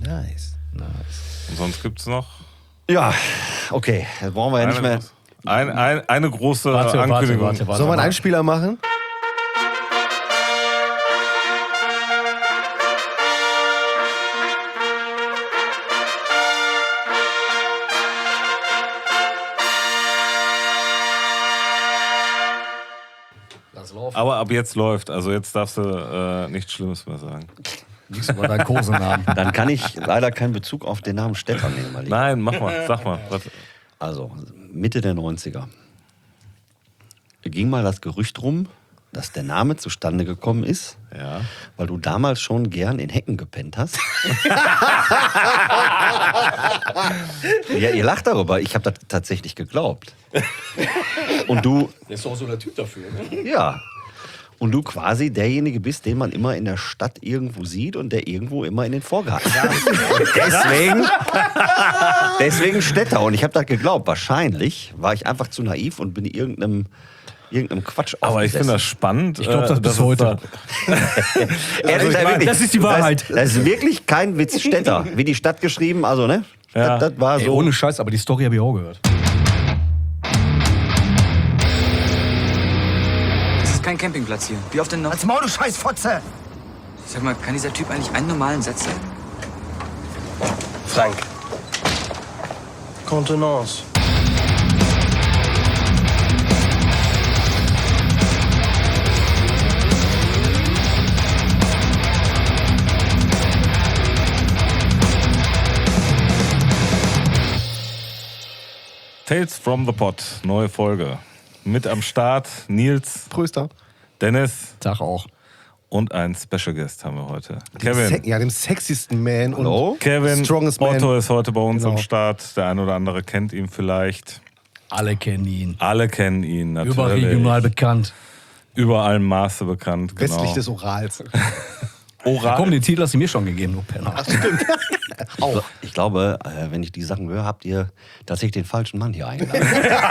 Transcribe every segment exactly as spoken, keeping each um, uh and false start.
Nice. nice. Und sonst gibt es noch? Ja, okay. Jetzt brauchen wir ja Eine, nicht mehr. ein, ein, eine große Warte, warte, Ankündigung. warte, warte. Sollen wir einen Einspieler machen? Lass laufen. Aber ab jetzt läuft. Also jetzt darfst du äh, nichts Schlimmes mehr sagen. Nichts über deinen Kosenamen. Dann kann ich leider keinen Bezug auf den Namen Stetter nehmen. Mein Lieber. Nein, mach mal, sag mal. Was? Also, Mitte der neunziger ging mal das Gerücht rum, dass der Name zustande gekommen ist, Ja. weil du damals schon gern in Hecken gepennt hast. Ja, ihr lacht darüber. Ich habe das tatsächlich geglaubt. Und du, Der ist doch so der Typ dafür, ne? ja. Und du quasi derjenige bist, den man immer in der Stadt irgendwo sieht und der irgendwo immer in den Vorgarten ist. deswegen, deswegen Städter. Und ich habe das geglaubt. Wahrscheinlich war ich einfach zu naiv und bin irgendeinem, irgendeinem Quatsch Aber ich finde das aufgesessen. spannend. Ich glaube, das äh, bis dass heute. es Ehrlich, Also ich da mein, wirklich, das ist die Wahrheit. Das, das ist wirklich kein Witz. Städter. Wie die Stadt geschrieben, also ne? Ja. Das, das war Ey, so. ohne Scheiß, aber die Story habe ich auch gehört. Das ist kein Campingplatz hier. Wie oft denn noch? Als Maul, du Scheißfotze! Sag mal, kann dieser Typ eigentlich einen normalen Satz sagen? Frank. Contenance. Tales from the Pod, neue Folge. Mit am Start Nils, Pröster. Dennis Tag auch. und ein Special Guest haben wir heute. Dem Kevin. Se- ja, dem sexiesten Man Hallo? und Kevin strongest Man. Otto ist heute bei uns Genau. am Start. Der ein oder andere kennt ihn vielleicht. Alle kennen ihn. Alle kennen ihn natürlich. Überregional bekannt. Überall im Maße bekannt. Genau. Westlich des Orals. Oral. Komm, den Titel hast du mir schon gegeben, du Penner. Auch. Ich glaube, äh, wenn ich die Sachen höre, habt ihr tatsächlich den falschen Mann hier eingeladen.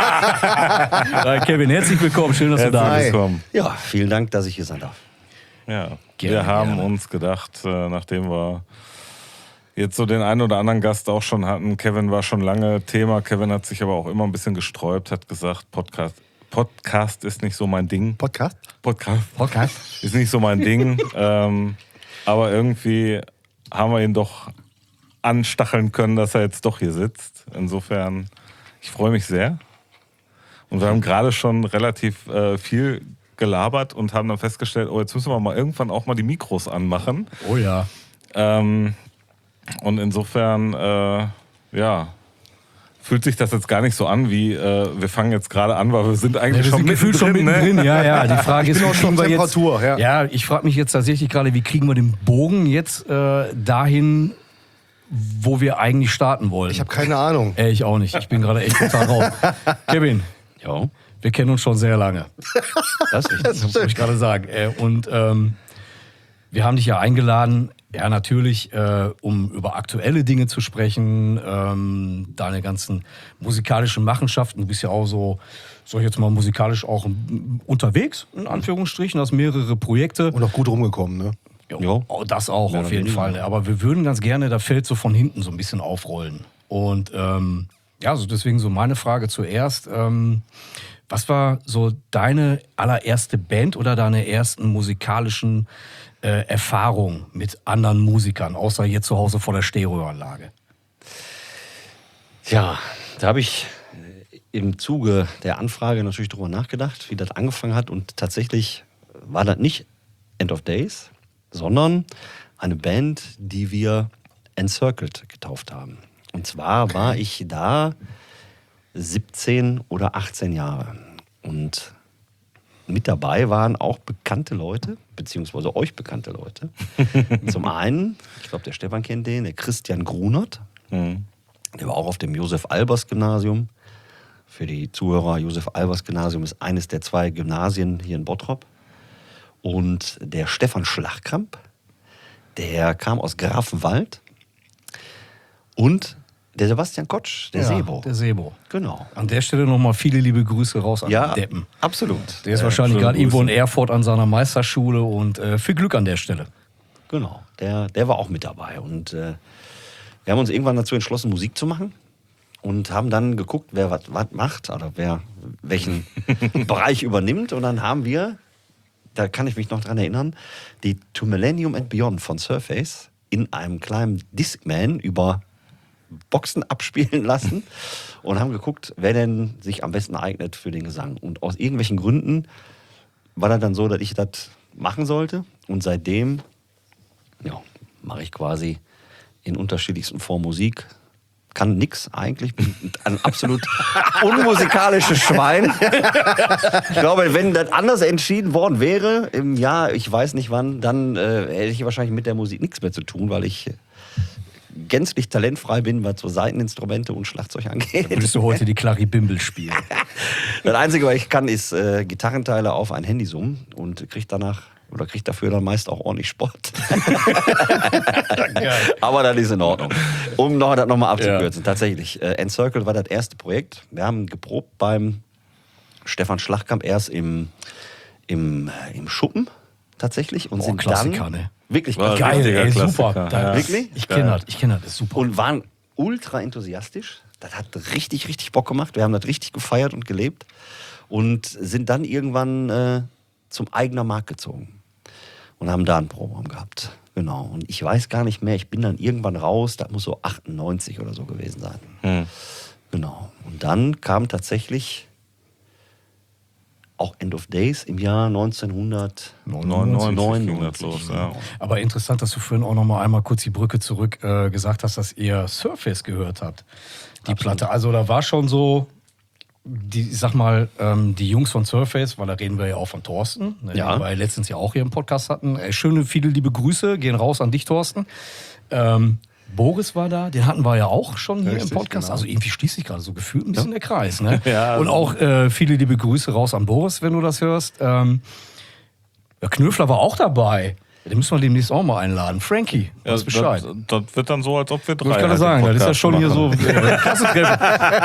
Ja, Kevin, herzlich willkommen. Schön, dass du da Herzlich bist. willkommen. Ja, vielen Dank, dass ich hier sein darf. Ja, Gerne, wir haben gerne. uns gedacht, äh, nachdem wir jetzt so den einen oder anderen Gast auch schon hatten, Kevin war schon lange Thema, Kevin hat sich aber auch immer ein bisschen gesträubt, hat gesagt, Podcast, Podcast ist nicht so mein Ding. Podcast? Podcast Podcast. ist nicht so mein Ding, ähm, aber irgendwie haben wir ihn doch anstacheln können, dass er jetzt doch hier sitzt. Insofern, ich freue mich sehr. Und wir haben gerade schon relativ äh, viel gelabert und haben dann festgestellt, oh, jetzt müssen wir mal irgendwann auch mal die Mikros anmachen. Oh ja. Ähm, und insofern, äh, ja, fühlt sich das jetzt gar nicht so an, wie äh, wir fangen jetzt gerade an, weil wir sind eigentlich Ja, wir schon sind gefühlt schon mittendrin, mittendrin. ne? Ja, ja. Die Frage ist, bin wie auch schon kriegen wir Temperatur, jetzt, ja. ja, ich frage mich jetzt tatsächlich gerade, wie kriegen wir den Bogen jetzt äh, dahin, wo wir eigentlich starten wollen? Ich habe keine Ahnung. Äh, ich auch nicht. Ich bin gerade echt total raus. Kevin, Ja, wir kennen uns schon sehr lange. das ist richtig. Das muss ich gerade sagen. Äh, Und ähm, wir haben dich ja eingeladen, ja natürlich, äh, um über aktuelle Dinge zu sprechen, ähm, deine ganzen musikalischen Machenschaften. Du bist ja auch so, sag ich jetzt mal, musikalisch auch ähm, unterwegs, in Anführungsstrichen, hast mehrere Projekte. Und auch gut rumgekommen, ne? Ja. Oh, das auch Mehr auf oder jeden weniger. Fall. Aber wir würden ganz gerne das Feld so von hinten so ein bisschen aufrollen. Und ähm, ja, so deswegen so meine Frage zuerst. Ähm, was war so deine allererste Band oder deine ersten musikalischen äh, Erfahrungen mit anderen Musikern, außer hier zu Hause vor der Stereoanlage? Tja, da habe ich äh, im Zuge der Anfrage natürlich drüber nachgedacht, wie das angefangen hat. Und tatsächlich war das nicht End of Days, sondern eine Band, die wir Encircled getauft haben. Und zwar war ich da siebzehn oder achtzehn Jahre. Und mit dabei waren auch bekannte Leute, beziehungsweise euch bekannte Leute. Zum einen, ich glaube, der Stefan kennt den, der Christian Grunert. Mhm. Der war auch auf dem Josef-Albers-Gymnasium. Für die Zuhörer, Josef-Albers-Gymnasium ist eines der zwei Gymnasien hier in Bottrop. Und der Stefan Schlachkramp, der kam aus Grafenwald. Und der Sebastian Kotsch, der Ja, Sebo. Der Sebo. Genau. An der Stelle nochmal viele liebe Grüße raus an Ja, den Deppen. absolut. Der ist Äh, wahrscheinlich schöne gerade irgendwo in Grüße. Erfurt an seiner Meisterschule und äh, viel Glück an der Stelle. Genau, der, der war auch mit dabei. Und äh, Wir haben uns irgendwann dazu entschlossen, Musik zu machen und haben dann geguckt, wer was macht oder wer welchen Bereich übernimmt. Und dann haben wir, da kann ich mich noch dran erinnern, die To Millennium and Beyond von Surface in einem kleinen Discman über Boxen abspielen lassen und haben geguckt, wer denn sich am besten eignet für den Gesang. Und aus irgendwelchen Gründen war das dann so, dass ich das machen sollte. Und seitdem ja, mache ich quasi in unterschiedlichsten Formen Musik. Kann nix eigentlich, bin ein absolut unmusikalisches Schwein. Ich glaube, wenn das anders entschieden worden wäre, im Jahr, ich weiß nicht wann, dann äh, hätte ich wahrscheinlich mit der Musik nichts mehr zu tun, weil ich gänzlich talentfrei bin, was so Saiteninstrumente und Schlagzeug angeht. Würdest du heute die Claribimbel spielen? Das Einzige, was ich kann, ist äh, Gitarrenteile auf ein Handy summen und krieg danach oder kriegt dafür dann meist auch ordentlich Sport. Aber das ist in Ordnung. Um noch, das nochmal abzukürzen, ja. Tatsächlich. Äh, Encircle war das erste Projekt. Wir haben geprobt beim Stefan Schlachkamp erst im, im, im Schuppen tatsächlich. Und Boah, sind Klassiker, dann ne? Wirklich War Geil, ey, Klassiker, super. ja. Wirklich? Ich kenne das, ich kenne das, ist super. Und waren ultra enthusiastisch. Das hat richtig, richtig Bock gemacht. Wir haben das richtig gefeiert und gelebt. Und sind dann irgendwann äh, zum eigener Markt gezogen. Und haben da ein Programm gehabt. Genau. Und ich weiß gar nicht mehr, ich bin dann irgendwann raus, das muss so achtundneunzig oder so gewesen sein. Hm. Genau. Und dann kam tatsächlich auch End of Days im Jahr neunzehnhundertneunundneunzig. ging das los, ja. Aber interessant, dass du vorhin auch noch mal einmal kurz die Brücke zurück äh, gesagt hast, dass ihr Surface gehört habt. Die Absolut. Platte. Also da war schon so, die, ich sag mal, ähm, die Jungs von Surface, weil da reden wir ja auch von Thorsten, ne, Ja. den wir letztens ja auch hier im Podcast hatten. Äh, schöne, viele liebe Grüße, gehen raus an dich, Thorsten. Ähm, Boris war da, den hatten wir ja auch schon hier Richtig, im Podcast. genau. Also irgendwie schließt sich gerade so gefühlt ein bisschen der Kreis. Ne? Ja, Und auch äh, viele liebe Grüße raus an Boris, wenn du das hörst. Ähm, der Knöfler war auch dabei. Den müssen wir demnächst auch mal einladen. Frankie, Ja, weiß Bescheid. Das, das wird dann so, als ob wir drei Ich kann halt sagen, den das ist ja Podcast schon hier so machen. äh, Klassentreffen.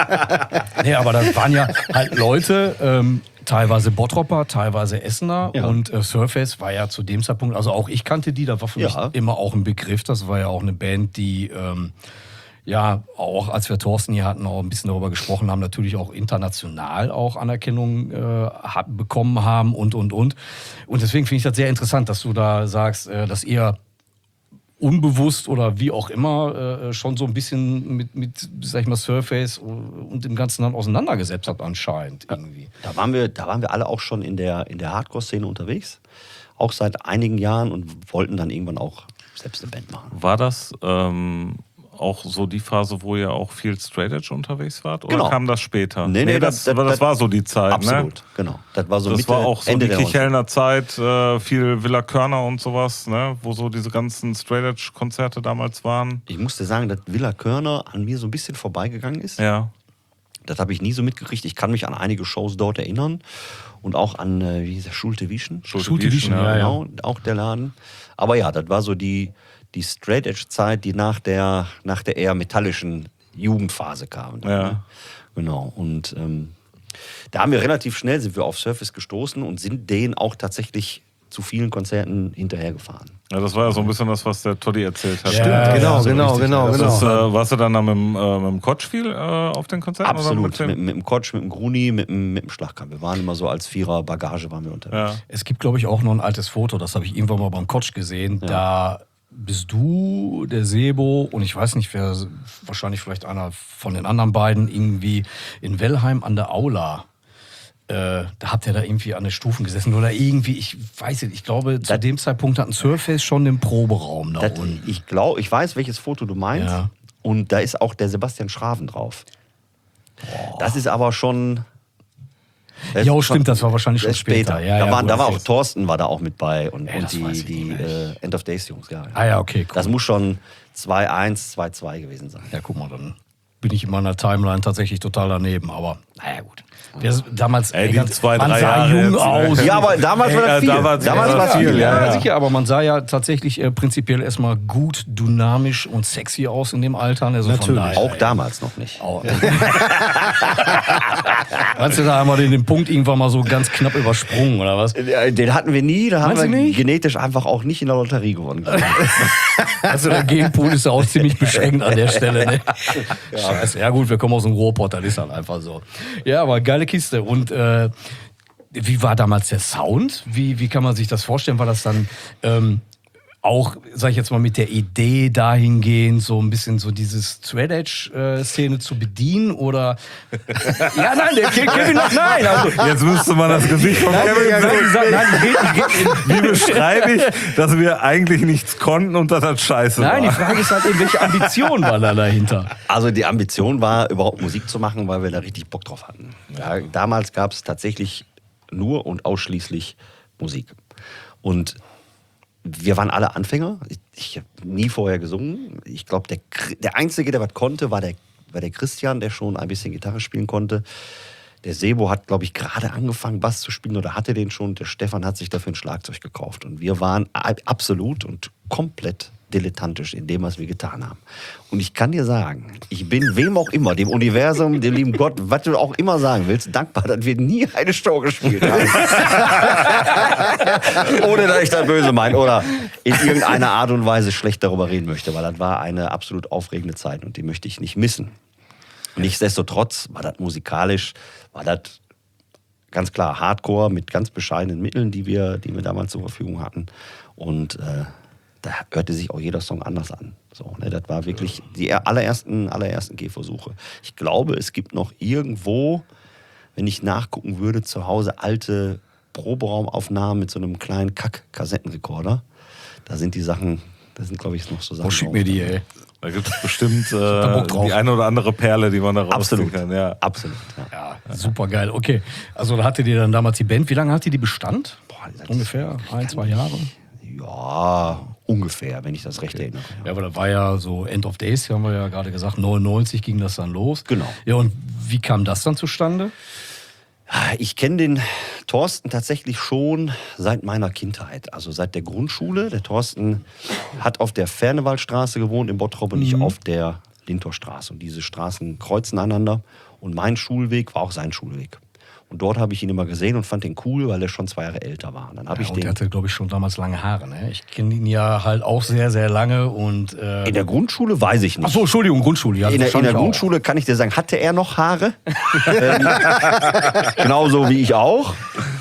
Nee, aber das waren ja halt Leute, ähm, teilweise Bottropper, teilweise Essener. Ja. Und äh, Surface war ja zu dem Zeitpunkt, also auch ich kannte die, da war für mich Ja. immer auch ein Begriff. Das war ja auch eine Band, die ähm, ja auch, als wir Thorsten hier hatten, auch ein bisschen darüber gesprochen haben, natürlich auch international auch Anerkennung äh, hat, bekommen haben und, und, und. Und deswegen finde ich das sehr interessant, dass du da sagst, äh, dass ihr unbewusst oder wie auch immer äh, schon so ein bisschen mit, mit, sag ich mal, Surface und dem ganzen Land auseinandergesetzt habt anscheinend irgendwie. Da waren wir, da waren wir alle auch schon in der, in der Hardcore-Szene unterwegs. Auch seit einigen Jahren und wollten dann irgendwann auch selbst eine Band machen. War das ähm, auch so die Phase, wo ihr auch viel Straight Edge unterwegs wart? Oder Genau. kam das später? Nee, nee, das, das- das, das- war so die Zeit, Absolut, ne? genau. Das war so Das Mitte, war auch so Ende die der Kichelner Zeit, äh, viel Villa Körner und sowas, ne? Wo so diese ganzen Straight Edge Konzerte damals waren. Ich musste sagen, dass Villa Körner an mir so ein bisschen vorbeigegangen ist. Ja. Das habe ich nie so mitgekriegt. Ich kann mich an einige Shows dort erinnern. Und auch an, äh, wie hieß der, Schulte Wieschen. Schulte Wieschen, ja, genau, auch der Laden. Aber ja, das war so die, die Straight-Edge-Zeit, die nach der, nach der eher metallischen Jugendphase kam. Ja. Ne? Genau. Und ähm, da haben wir relativ schnell, sind wir auf Surface gestoßen und sind denen auch tatsächlich zu vielen Konzerten hinterhergefahren. Ja, das war ja so ein bisschen das, was der Toddy erzählt hat. Ja, Genau, ja, so genau, richtig. genau, Das genau. ist, äh, warst du dann da mit, dem, äh, mit dem Kotsch viel äh, auf den Konzerten? Absolut. Oder Mit, mit mit dem Kotsch, mit dem Gruni, mit dem, mit dem Schlagkamp. Wir waren immer so als Vierer Bagage waren wir dem, unterwegs. ja. Es gibt, glaube ich, auch noch ein altes Foto, das habe ich irgendwann mal beim Kotsch gesehen. Da bist du, der Sebo und ich weiß nicht, wer, wahrscheinlich vielleicht einer von den anderen beiden, irgendwie in Wellheim an der Aula. Äh, da habt ihr da irgendwie an den Stufen gesessen oder irgendwie, ich weiß nicht, ich glaube, zu Das- dem Zeitpunkt hatten Surface schon den Proberaum da Das, unten. ich glaube, ich weiß, welches Foto du meinst. Ja. Und da ist auch der Sebastian Schraven drauf. Das ist aber schon. das Jo, ist stimmt, das war wahrscheinlich schon das ist später. später. Ja, da ja, waren, wo da das war auch jetzt- Thorsten war da auch mit bei und, Ja, und das die, weiß ich die nicht. äh, End of Days Jungs. Ja, ja. Ah ja, okay, cool. Das muss schon zwei eins, zwei zwei gewesen sein. Ja, guck mal, dann bin ich in meiner Timeline tatsächlich total daneben. Aber naja, gut. Der ist damals Ey, die ganz- zwei, man drei sah Jahre jung jetzt, aus. Ja, aber damals war Ja, das viel. damals- damals war es ja, viel, Ja, ja. sicher, aber man sah ja tatsächlich äh, prinzipiell erstmal gut, dynamisch und sexy aus in dem Alter. Also von Natürlich. daher, Auch damals noch nicht. Auch. Meinst du, da haben wir den, den Punkt irgendwann mal so ganz knapp übersprungen, oder was? Den hatten wir nie, da haben Meinst wir du nicht? genetisch einfach auch nicht in der Lotterie gewonnen. Also der Genpool ist ja auch ziemlich beschränkt an der Stelle. Ne? Scheiße. Ja gut, wir kommen aus dem Ruhrpott, das ist halt einfach so. Ja, aber geile Kiste. Und äh, wie war damals der Sound? Wie, wie kann man sich das vorstellen? War das dann ähm, auch, sag ich jetzt mal, mit der Idee dahingehend, so ein bisschen so dieses Thread-Edge-Szene zu bedienen? Oder ja, nein, der Kevin noch nein. Also, Jetzt müsste man das Gesicht von nein, Kevin nein, sehen. ich sag, nein, ich rede, ich rede, Wie beschreibe ich, dass wir eigentlich nichts konnten und dass das scheiße nein, die war? Frage ist halt eben, welche Ambition war da dahinter? Also die Ambition war, überhaupt Musik zu machen, weil wir da richtig Bock drauf hatten. Ja, damals gab es tatsächlich nur und ausschließlich Musik. Und wir waren alle Anfänger. Ich, ich habe nie vorher gesungen. Ich glaube, der, der Einzige, der was konnte, war der, war der Christian, der schon ein bisschen Gitarre spielen konnte. Der Sebo hat, glaube ich, gerade angefangen, Bass zu spielen oder hatte den schon. Der Stefan hat sich dafür ein Schlagzeug gekauft. Und wir waren absolut und komplett dilettantisch in dem, was wir getan haben. Und ich kann dir sagen, ich bin wem auch immer, dem Universum, dem lieben Gott, was du auch immer sagen willst, dankbar, dass wir nie eine Show gespielt haben. Ohne, dass ich das böse meine oder in irgendeiner Art und Weise schlecht darüber reden möchte, weil das war eine absolut aufregende Zeit und die möchte ich nicht missen. Nichtsdestotrotz war das musikalisch, war das ganz klar Hardcore mit ganz bescheidenen Mitteln, die wir, die wir damals zur Verfügung hatten. Und äh, da hörte sich auch jeder Song anders an. So, ne, das war wirklich die allerersten, allerersten Gehversuche. Ich glaube, es gibt noch irgendwo, wenn ich nachgucken würde, zu Hause alte Proberaumaufnahmen mit so einem kleinen Kack-Kassettenrekorder. Da sind die Sachen, da sind, glaube ich, noch so Sachen. Oh, schick mir die, ey. Da gibt es bestimmt da äh, Bock drauf. die eine oder andere Perle, die man da rausziehen Absolut, kann. Ja. absolut. Ja. Ja, super geil. Okay, also da hattet ihr dann damals die Band. Wie lange hat die die Bestand? Boah, das- Ungefähr ein, zwei Jahre. Ja, ungefähr, wenn ich das recht erinnere. Ja, aber da war ja so End of Days, haben wir ja gerade gesagt, neunundneunzig ging das dann los. Genau. Ja, und wie kam das dann zustande? Ich kenne den Thorsten tatsächlich schon seit meiner Kindheit, also seit der Grundschule. Der Thorsten hat auf der Fernewaldstraße gewohnt in Bottrop und ich auf der Lintorstraße. Und diese Straßen kreuzen einander. Und mein Schulweg war auch sein Schulweg. Und dort habe ich ihn immer gesehen und fand ihn cool, weil er schon zwei Jahre älter war. Und dann habe Ja, ich und den der hatte, glaube ich, schon damals lange Haare. Ne? Ich kenne ihn ja halt auch sehr, sehr lange. Und, äh, in der Grundschule weiß ich nicht. Ach so, Entschuldigung, Grundschule. Ja, In der, in der wahrscheinlich auch. Grundschule kann ich dir sagen, hatte er noch Haare. ähm, genauso wie ich auch.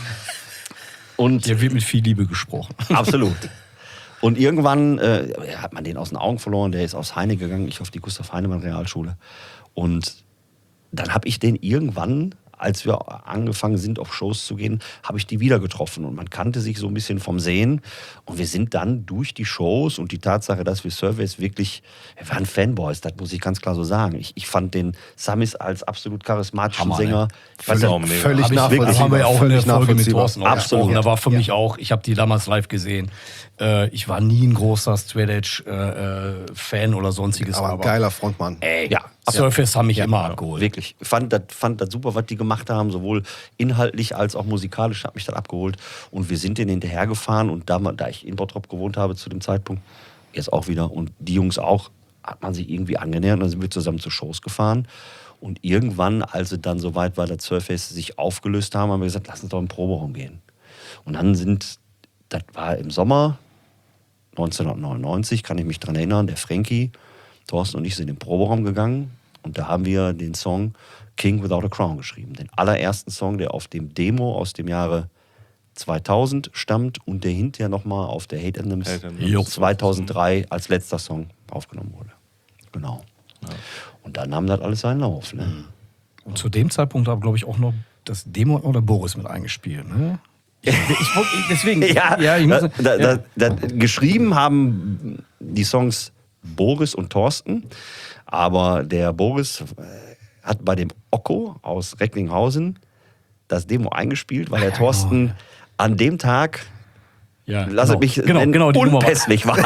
Und Der wird mit viel Liebe gesprochen. absolut. Und irgendwann äh, hat man den aus den Augen verloren. Der ist aus Heine gegangen, ich auf die Gustav Heinemann Realschule. Und dann habe ich den irgendwann, als wir angefangen sind, auf Shows zu gehen, habe ich die wieder getroffen. Und man kannte sich so ein bisschen vom Sehen. Und wir sind dann durch die Shows und die Tatsache, dass wir Surveys wirklich, wir waren Fanboys, das muss ich ganz klar so sagen. Ich, ich fand den Samis als absolut charismatischen Hammer, ne? Sänger. Ich fand Völlig- den- Völlig Hab ich, nachvollziehbar. haben wir ja auch in der Völlig Folge mit nachvollziehbar. Thorsten auch Absolut. gesprochen. Da war für mich auch, ich habe die damals live gesehen. Äh, ich war nie ein großer Straight Edge äh, äh, Fan oder sonstiges. Aber ein geiler Frontmann. Ey, Ja, Surface haben mich immer abgeholt. Wirklich. Ich fand das, fand das super, was die gemacht haben, sowohl inhaltlich als auch musikalisch hat mich das abgeholt. Und wir sind denen hinterhergefahren und da, da ich in Bottrop gewohnt habe zu dem Zeitpunkt, jetzt auch wieder, und die Jungs auch, hat man sich irgendwie angenähert und dann sind wir zusammen zu Shows gefahren. Und irgendwann, als es dann soweit war, dass Surface sich aufgelöst haben, haben wir gesagt, lass uns doch in den Proberaum gehen. Und dann sind, das war im Sommer neunzehnhundertneunundneunzig, kann ich mich dran erinnern, der Frankie, Thorsten und ich sind in den Proberaum gegangen und da haben wir den Song King Without a Crown geschrieben. Den allerersten Song, der auf dem Demo aus dem Jahre zweitausend stammt und der hinterher nochmal auf der Hate Anthems Hate Anthems. Jo. zweitausenddrei als letzter Song aufgenommen wurde. Genau. Und dann nahm das alles seinen Lauf. Ne? Und zu dem Zeitpunkt habe, glaube ich, auch noch das Demo oder Boris mit eingespielt. Ne? Ich, ich, wollt- deswegen. Ja, ich muss, da, ja. da, da, geschrieben haben die Songs Boris und Thorsten, aber der Boris äh, hat bei dem Okko aus Recklinghausen das Demo eingespielt, weil der Ja, Thorsten genau. an dem Tag Ja, lass genau. mich Genau, nennen, genau, die Nummer war- unpässlich war.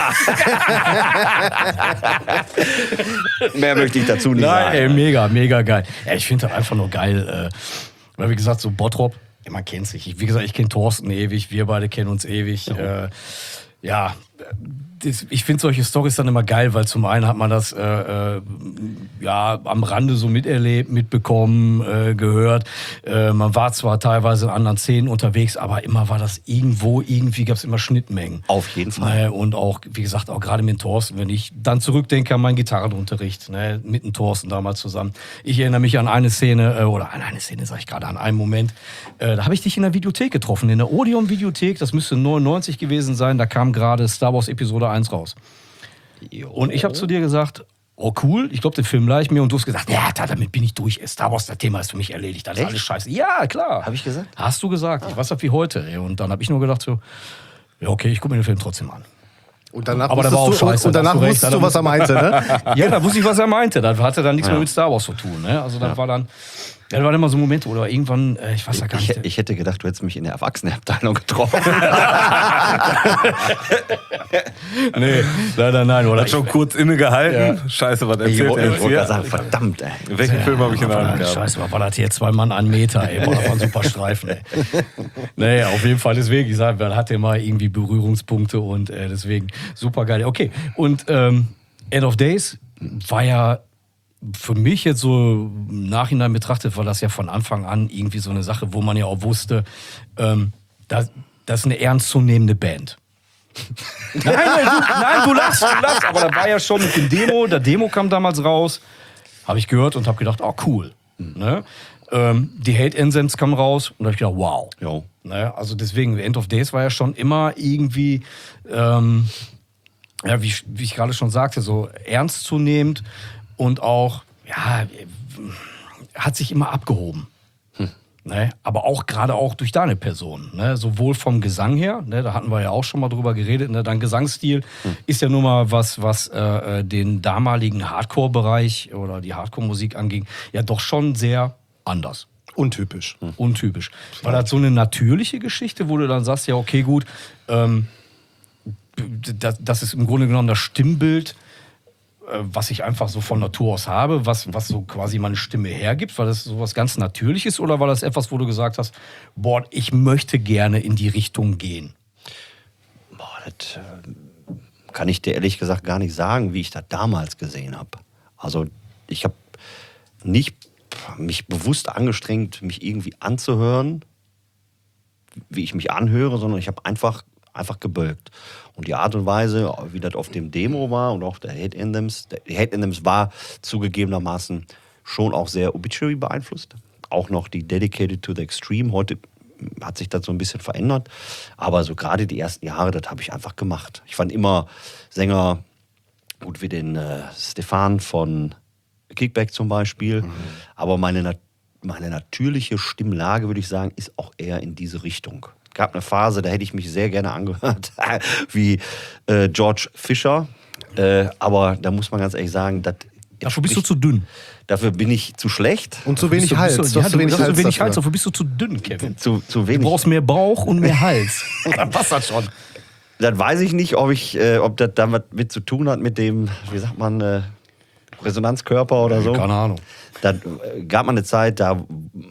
Mehr möchte ich dazu nicht Nein, sagen. ey, mega, mega geil. Ja, ich finde das einfach nur geil, äh, weil wie gesagt, so Bottrop, ja, man kennt sich. Ich, wie gesagt, ich kenne Thorsten ewig, wir beide kennen uns ewig. Äh, ja, das, ich finde solche Storys dann immer geil, weil zum einen hat man das äh, äh, ja, am Rande so miterlebt, mitbekommen, äh, gehört. Äh, man war zwar teilweise in anderen Szenen unterwegs, aber immer war das irgendwo, irgendwie gab es immer Schnittmengen. Auf jeden Fall. Ne, und auch, wie gesagt, auch gerade mit dem Thorsten, wenn ich dann zurückdenke an meinen Gitarrenunterricht, ne, mit dem Thorsten damals zusammen. Ich erinnere mich an eine Szene, äh, oder an eine Szene, sag ich gerade, an einen Moment, äh, da habe ich dich in der Videothek getroffen, in der Odeon-Videothek, das müsste neunundneunzig gewesen sein, da kam gerade Star Wars Episode eins raus. Und ich habe zu dir gesagt, oh cool, ich glaube, den Film leih ich mir. Und du hast gesagt, ja, da, damit bin ich durch. Star Wars, das Thema ist für mich erledigt. Das ist Echt? alles scheiße. Ja, klar. Hab ich gesagt? Hast du gesagt. Ich weiß das wie heute. Ey. Und dann habe ich nur gedacht so, ja okay, ich gucke mir den Film trotzdem an. Und danach Aber der war auch wusstest du, scheiße, und da danach hast du recht, wusstest da du, was er meinte, ne? Ja, da wusste ich, was er meinte. Das hatte dann nichts mehr mit Star Wars zu tun. Ne? Also das war dann, ja, das waren immer so Momente, oder irgendwann, äh, ich weiß ja gar Ich, nicht. ich hätte gedacht, du hättest mich in der Erwachsenenabteilung getroffen. nee, leider nein. Oder Hat schon kurz innegehalten. Scheiße, was Ich erzählt wollte er ich jetzt wollte hier? gerade sagen, verdammt, ey. Welchen Film habe ich in der Hand gehabt? Scheiße, was war das hier? Zwei Mann, ein Meter, ey. Boah, das waren super Streifen, ey. Nee, auf jeden Fall, deswegen, ich sage, man hatte mal irgendwie Berührungspunkte und äh, deswegen super geil. Okay, und ähm, End of Days war ja für mich jetzt so im Nachhinein betrachtet, war das ja von Anfang an irgendwie so eine Sache, wo man ja auch wusste, ähm, das, das ist eine ernstzunehmende Band. Nein, nein, du, nein, du lachst, du lachst. Aber da war ja schon mit dem Demo, der Demo kam damals raus, habe ich gehört und habe gedacht, oh cool. Ne? Ähm, die Hate Incense kam raus und da habe ich gedacht, wow. Jo. Ne? Also deswegen, End of Days war ja schon immer irgendwie, ähm, ja, wie, ich- wie ich gerade schon sagte, so ernstzunehmend und auch, ja, hat sich immer abgehoben. Ne? Aber auch gerade auch durch deine Person. Ne? Sowohl vom Gesang her, ne? Da hatten wir ja auch schon mal drüber geredet, ne? Dein Gesangsstil ist ja nun mal was, was äh, den damaligen Hardcore-Bereich oder die Hardcore-Musik anging, ja doch schon sehr anders. Untypisch. Untypisch. War das so eine natürliche Geschichte, wo du dann sagst, ja okay, gut, ähm, das, das ist im Grunde genommen das Stimmbild, äh, was ich einfach so von Natur aus habe, was, was so quasi meine Stimme hergibt? War das sowas ganz Natürliches oder war das etwas, wo du gesagt hast, boah, ich möchte gerne in die Richtung gehen? Boah, das äh, kann ich dir ehrlich gesagt gar nicht sagen, wie ich das damals gesehen habe. Also ich habe nicht mich bewusst angestrengt, mich irgendwie anzuhören, wie ich mich anhöre, sondern ich habe einfach, einfach gebölkt. Und die Art und Weise, wie das auf dem Demo war und auch der Hate Anthems, der Hate Anthems war zugegebenermaßen schon auch sehr Obituary beeinflusst. Auch noch die Dedicated to the Extreme. Heute hat sich das so ein bisschen verändert. Aber so gerade die ersten Jahre, das habe ich einfach gemacht. Ich fand immer Sänger, gut wie den äh, Stefan von Kickback zum Beispiel. Mhm. Aber meine, nat meine natürliche Stimmlage, würde ich sagen, ist auch eher in diese Richtung. Es gab eine Phase, da hätte ich mich sehr gerne angehört, wie äh, George Fisher. Äh, aber da muss man ganz ehrlich sagen, das Dafür bist du zu dünn. Dafür bin ich zu schlecht. Und zu Dafür wenig bist du- Hals. bist Du Du, hast ja, zu du hast zu wenig dafür. Hals, dafür bist du zu dünn, Kevin. Zu, zu Du wenig. brauchst mehr Bauch und mehr Hals. Dann passt das schon. Das weiß ich nicht, ob, ich, äh, ob das damit mit zu tun hat mit dem, wie sagt man, äh, Resonanzkörper oder so. Keine Ahnung. Da äh, gab man eine Zeit, da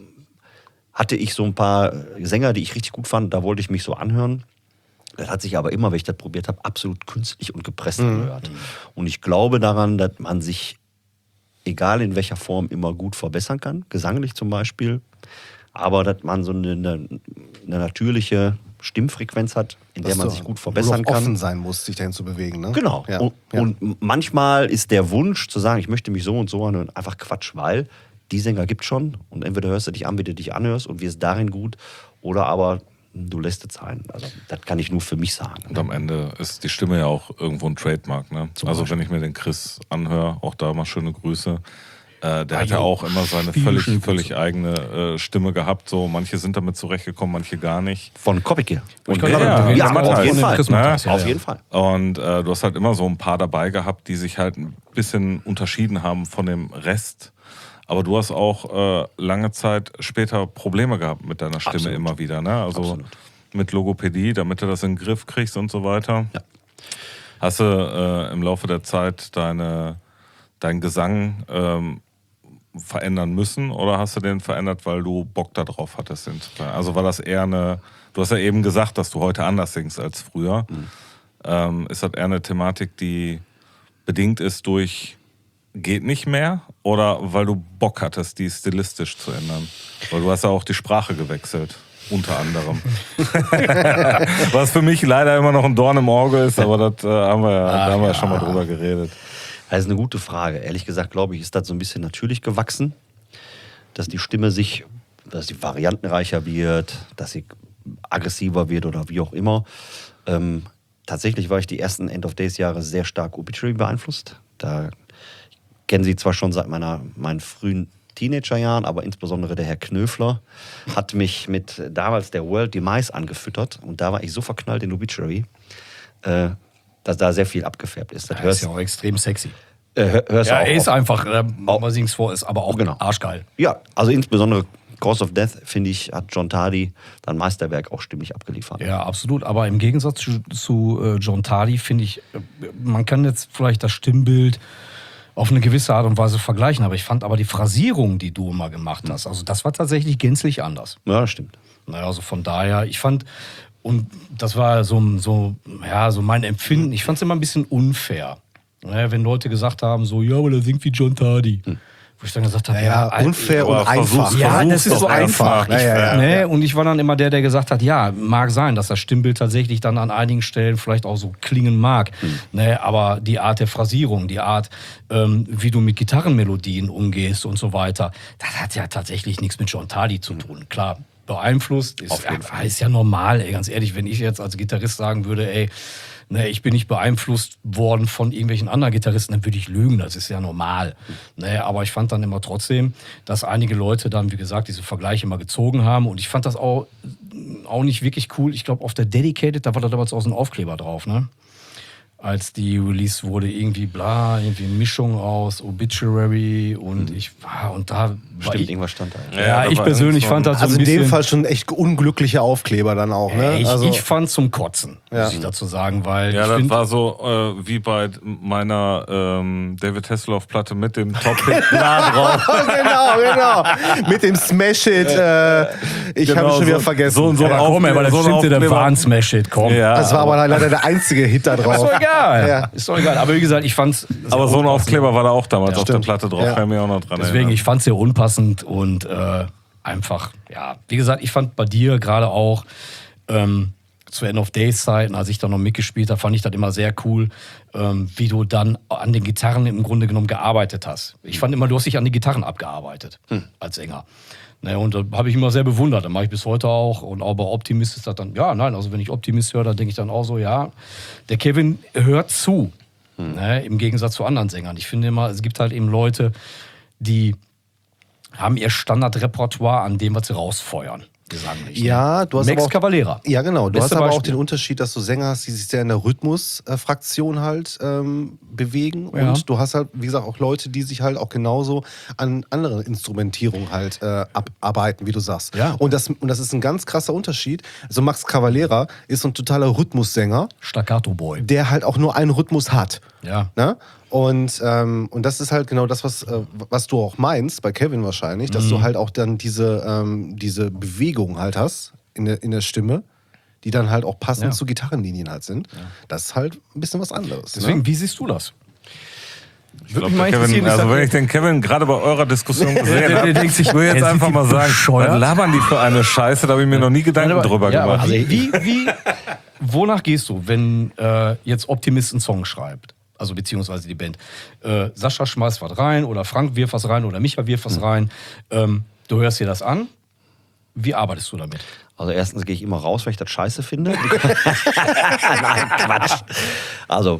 hatte ich so ein paar Sänger, die ich richtig gut fand, da wollte ich mich so anhören. Das hat sich aber immer, wenn ich das probiert habe, absolut künstlich und gepresst angehört. Und ich glaube daran, dass man sich, egal in welcher Form, immer gut verbessern kann, gesanglich zum Beispiel, aber dass man so eine, eine, eine natürliche Stimmfrequenz hat, in der Dass man du sich gut verbessern auch offen kann. sein musst, dich dahin zu bewegen. Ne? Genau. Ja. Und, ja. und manchmal ist der Wunsch zu sagen, ich möchte mich so und so anhören, einfach Quatsch, weil die Sänger gibt schon und entweder hörst du dich an, wie du dich anhörst und wirst darin gut oder aber du lässt es sein. Also das kann ich nur für mich sagen. Und am Ende ist die Stimme ja auch irgendwo ein Trademark. Ne? Also wenn ich mir den Chris anhöre, auch da mal schöne Grüße. Äh, der Ah, hat ja jo. auch immer seine Viele völlig, schöne völlig eigene äh, Stimme gehabt. So, manche sind damit zurechtgekommen, manche gar nicht. Von Kopicke. Ich Und kann Ja, sagen, ja, du redest ja, gerade auf von jeden dem Fall. Chris Ne? Matthias, ja, Auf ja. jeden Fall. Und äh, du hast halt immer so ein paar dabei gehabt, die sich halt ein bisschen unterschieden haben von dem Rest. Aber du hast auch äh, lange Zeit später Probleme gehabt mit deiner Stimme Absolut. immer wieder. Ne? Also Absolut. mit Logopädie, damit du das in den Griff kriegst und so weiter. Ja. Hast du äh, im Laufe der Zeit deine, deinen Gesang ähm, verändern müssen oder hast du den verändert, weil du Bock darauf hattest? Also war das eher eine, du hast ja eben gesagt, dass du heute anders singst als früher. Mhm. Ähm, ist das eher eine Thematik, die bedingt ist durch geht nicht mehr oder weil du Bock hattest, die stilistisch zu ändern? Weil du hast ja auch die Sprache gewechselt, unter anderem. Was für mich leider immer noch ein Dorn im Auge ist, aber das äh, haben wir, Ach, da haben wir ja schon mal drüber geredet. Das ist eine gute Frage. Ehrlich gesagt, glaube ich, ist das so ein bisschen natürlich gewachsen, dass die Stimme sich, dass sie variantenreicher wird, dass sie aggressiver wird oder wie auch immer. Ähm, tatsächlich war ich die ersten End-of-Days-Jahre sehr stark Obituary beeinflusst. Da kennen Sie zwar schon seit meiner, meinen frühen Teenagerjahren, aber insbesondere der Herr Knöfler hat mich mit damals der World Demise angefüttert und da war ich so verknallt in Obituary, äh, dass da sehr viel abgefärbt ist. Das ja, ist ja auch extrem sexy. Äh, hörst ja, auch er ist auf, einfach, äh, man singt's vor, ist aber auch genau. arschgeil. Ja, also insbesondere Cause of Death, finde ich, hat John Tardy dann Meisterwerk auch stimmig abgeliefert. Ja, absolut. Aber im Gegensatz zu, zu äh, John Tardy finde ich, äh, man kann jetzt vielleicht das Stimmbild auf eine gewisse Art und Weise vergleichen, aber ich fand aber die Phrasierung, die du immer gemacht hast, also das war tatsächlich gänzlich anders. Ja, das stimmt. Naja, also von daher, ich fand, und das war so, so, ja, so mein Empfinden, ich fand es immer ein bisschen unfair. Naja, wenn Leute gesagt haben, so, ja, aber der singt wie John Tardy. Hm. Wo ich dann gesagt habe, ja, ja, unfair und einfach. Ja, das ist so einfach. Ja, ja, ja. Ne? Und ich war dann immer der, der gesagt hat, ja, mag sein, dass das Stimmbild tatsächlich dann an einigen Stellen vielleicht auch so klingen mag. Mhm. Ne? Aber die Art der Phrasierung, die Art, ähm, wie du mit Gitarrenmelodien umgehst und so weiter, das hat ja tatsächlich nichts mit John Tardy zu tun. Klar, beeinflusst ist, ja, ist ja normal, ey, ganz ehrlich, wenn ich jetzt als Gitarrist sagen würde, ey, ne, ich bin nicht beeinflusst worden von irgendwelchen anderen Gitarristen, dann würde ich lügen, das ist ja normal. Ne, aber ich fand dann immer trotzdem, dass einige Leute dann, wie gesagt, diese Vergleiche mal gezogen haben und ich fand das auch, auch nicht wirklich cool. Ich glaube, auf der Dedicated, da war da damals auch so ein Aufkleber drauf, ne? Als die released wurde, irgendwie bla, irgendwie eine Mischung aus Obituary und ich war, und da Stimmt, ich, irgendwas stand da. Ja, ja ich persönlich fand das so also ein bisschen... in dem Fall schon echt unglückliche Aufkleber dann auch, ne? Ich, also, ich fand zum Kotzen, ja. muss ich dazu sagen, weil ja, ich das find, war so äh, wie bei meiner ähm, David Hasselhoff-Platte mit dem Top-Hit nah drauf. genau, genau. Mit dem Smash-It, äh, ich Genau, habe schon wieder so- vergessen. so und so ja, komm, ey, weil das so ein stimmte, der Aufkleber. war ein Smash-Hit, komm. Ja, das war aber leider der einzige Hit da Ist drauf. doch egal. Ja. Ist doch egal. Aber wie gesagt, ich fand's. aber so ein Aufkleber war da auch damals auf der stimmt. Platte drauf, Ja. kann ich mich auch noch dran Deswegen, erinnern. ich fand's sehr unpassend und äh, einfach, ja, wie gesagt, ich fand bei dir gerade auch ähm, zu End of Days Zeiten, als ich da noch mitgespielt habe, fand ich das immer sehr cool, ähm, wie du dann an den Gitarren im Grunde genommen gearbeitet hast. Ich fand immer, du hast dich an die Gitarren abgearbeitet hm. als Sänger. Naja, und da habe ich immer sehr bewundert. Das mache ich bis heute auch. Und auch bei Optimist ist das dann, ja, nein, also wenn ich Optimist höre, dann denke ich dann auch so, ja, der Kevin hört zu. Hm. Ne, im Gegensatz zu anderen Sängern. Ich finde immer, es gibt halt eben Leute, die haben ihr Standardrepertoire an dem, was sie rausfeuern. Gesanglich. Ja, du hast Max aber auch, Cavalera. Ja, genau. Du Beste hast aber auch Beispiel. den Unterschied, dass du Sänger hast, die sich sehr in der Rhythmusfraktion halt ähm, bewegen. Ja. Und du hast halt, wie gesagt, auch Leute, die sich halt auch genauso an anderen Instrumentierungen halt äh, abarbeiten, wie du sagst. Ja. Und das, und das ist ein ganz krasser Unterschied. Also Max Cavalera ist so ein totaler Rhythmussänger, Staccato-Boy. der halt auch nur einen Rhythmus hat. Ja. Ne? Und, ähm, und das ist halt genau das, was, äh, was du auch meinst, bei Kevin wahrscheinlich, dass Mhm. du halt auch dann diese, ähm, diese Bewegung halt hast in der, in der Stimme, die dann halt auch passend Ja. zu Gitarrenlinien halt sind. Das ist halt ein bisschen was anderes. Deswegen, ne? wie siehst du das? Ich glaub, der Kevin, also wenn ich den Kevin gerade bei eurer Diskussion gesehen habe, denkt sich, ich will jetzt er einfach sieht mal die sagen, bescheuert. was labern die für eine Scheiße, da habe ich mir noch nie Gedanken aber, drüber ja, gemacht. aber wie, wie, wie, wonach gehst du, wenn äh, jetzt Optimist einen Song schreibt? Also beziehungsweise die Band. Äh, Sascha schmeißt was rein oder Frank wirft was rein oder Micha wirft was rein. Ähm, du hörst dir das an. Wie arbeitest du damit? Also erstens gehe ich immer raus, weil ich das scheiße finde. Nein, Quatsch. Also,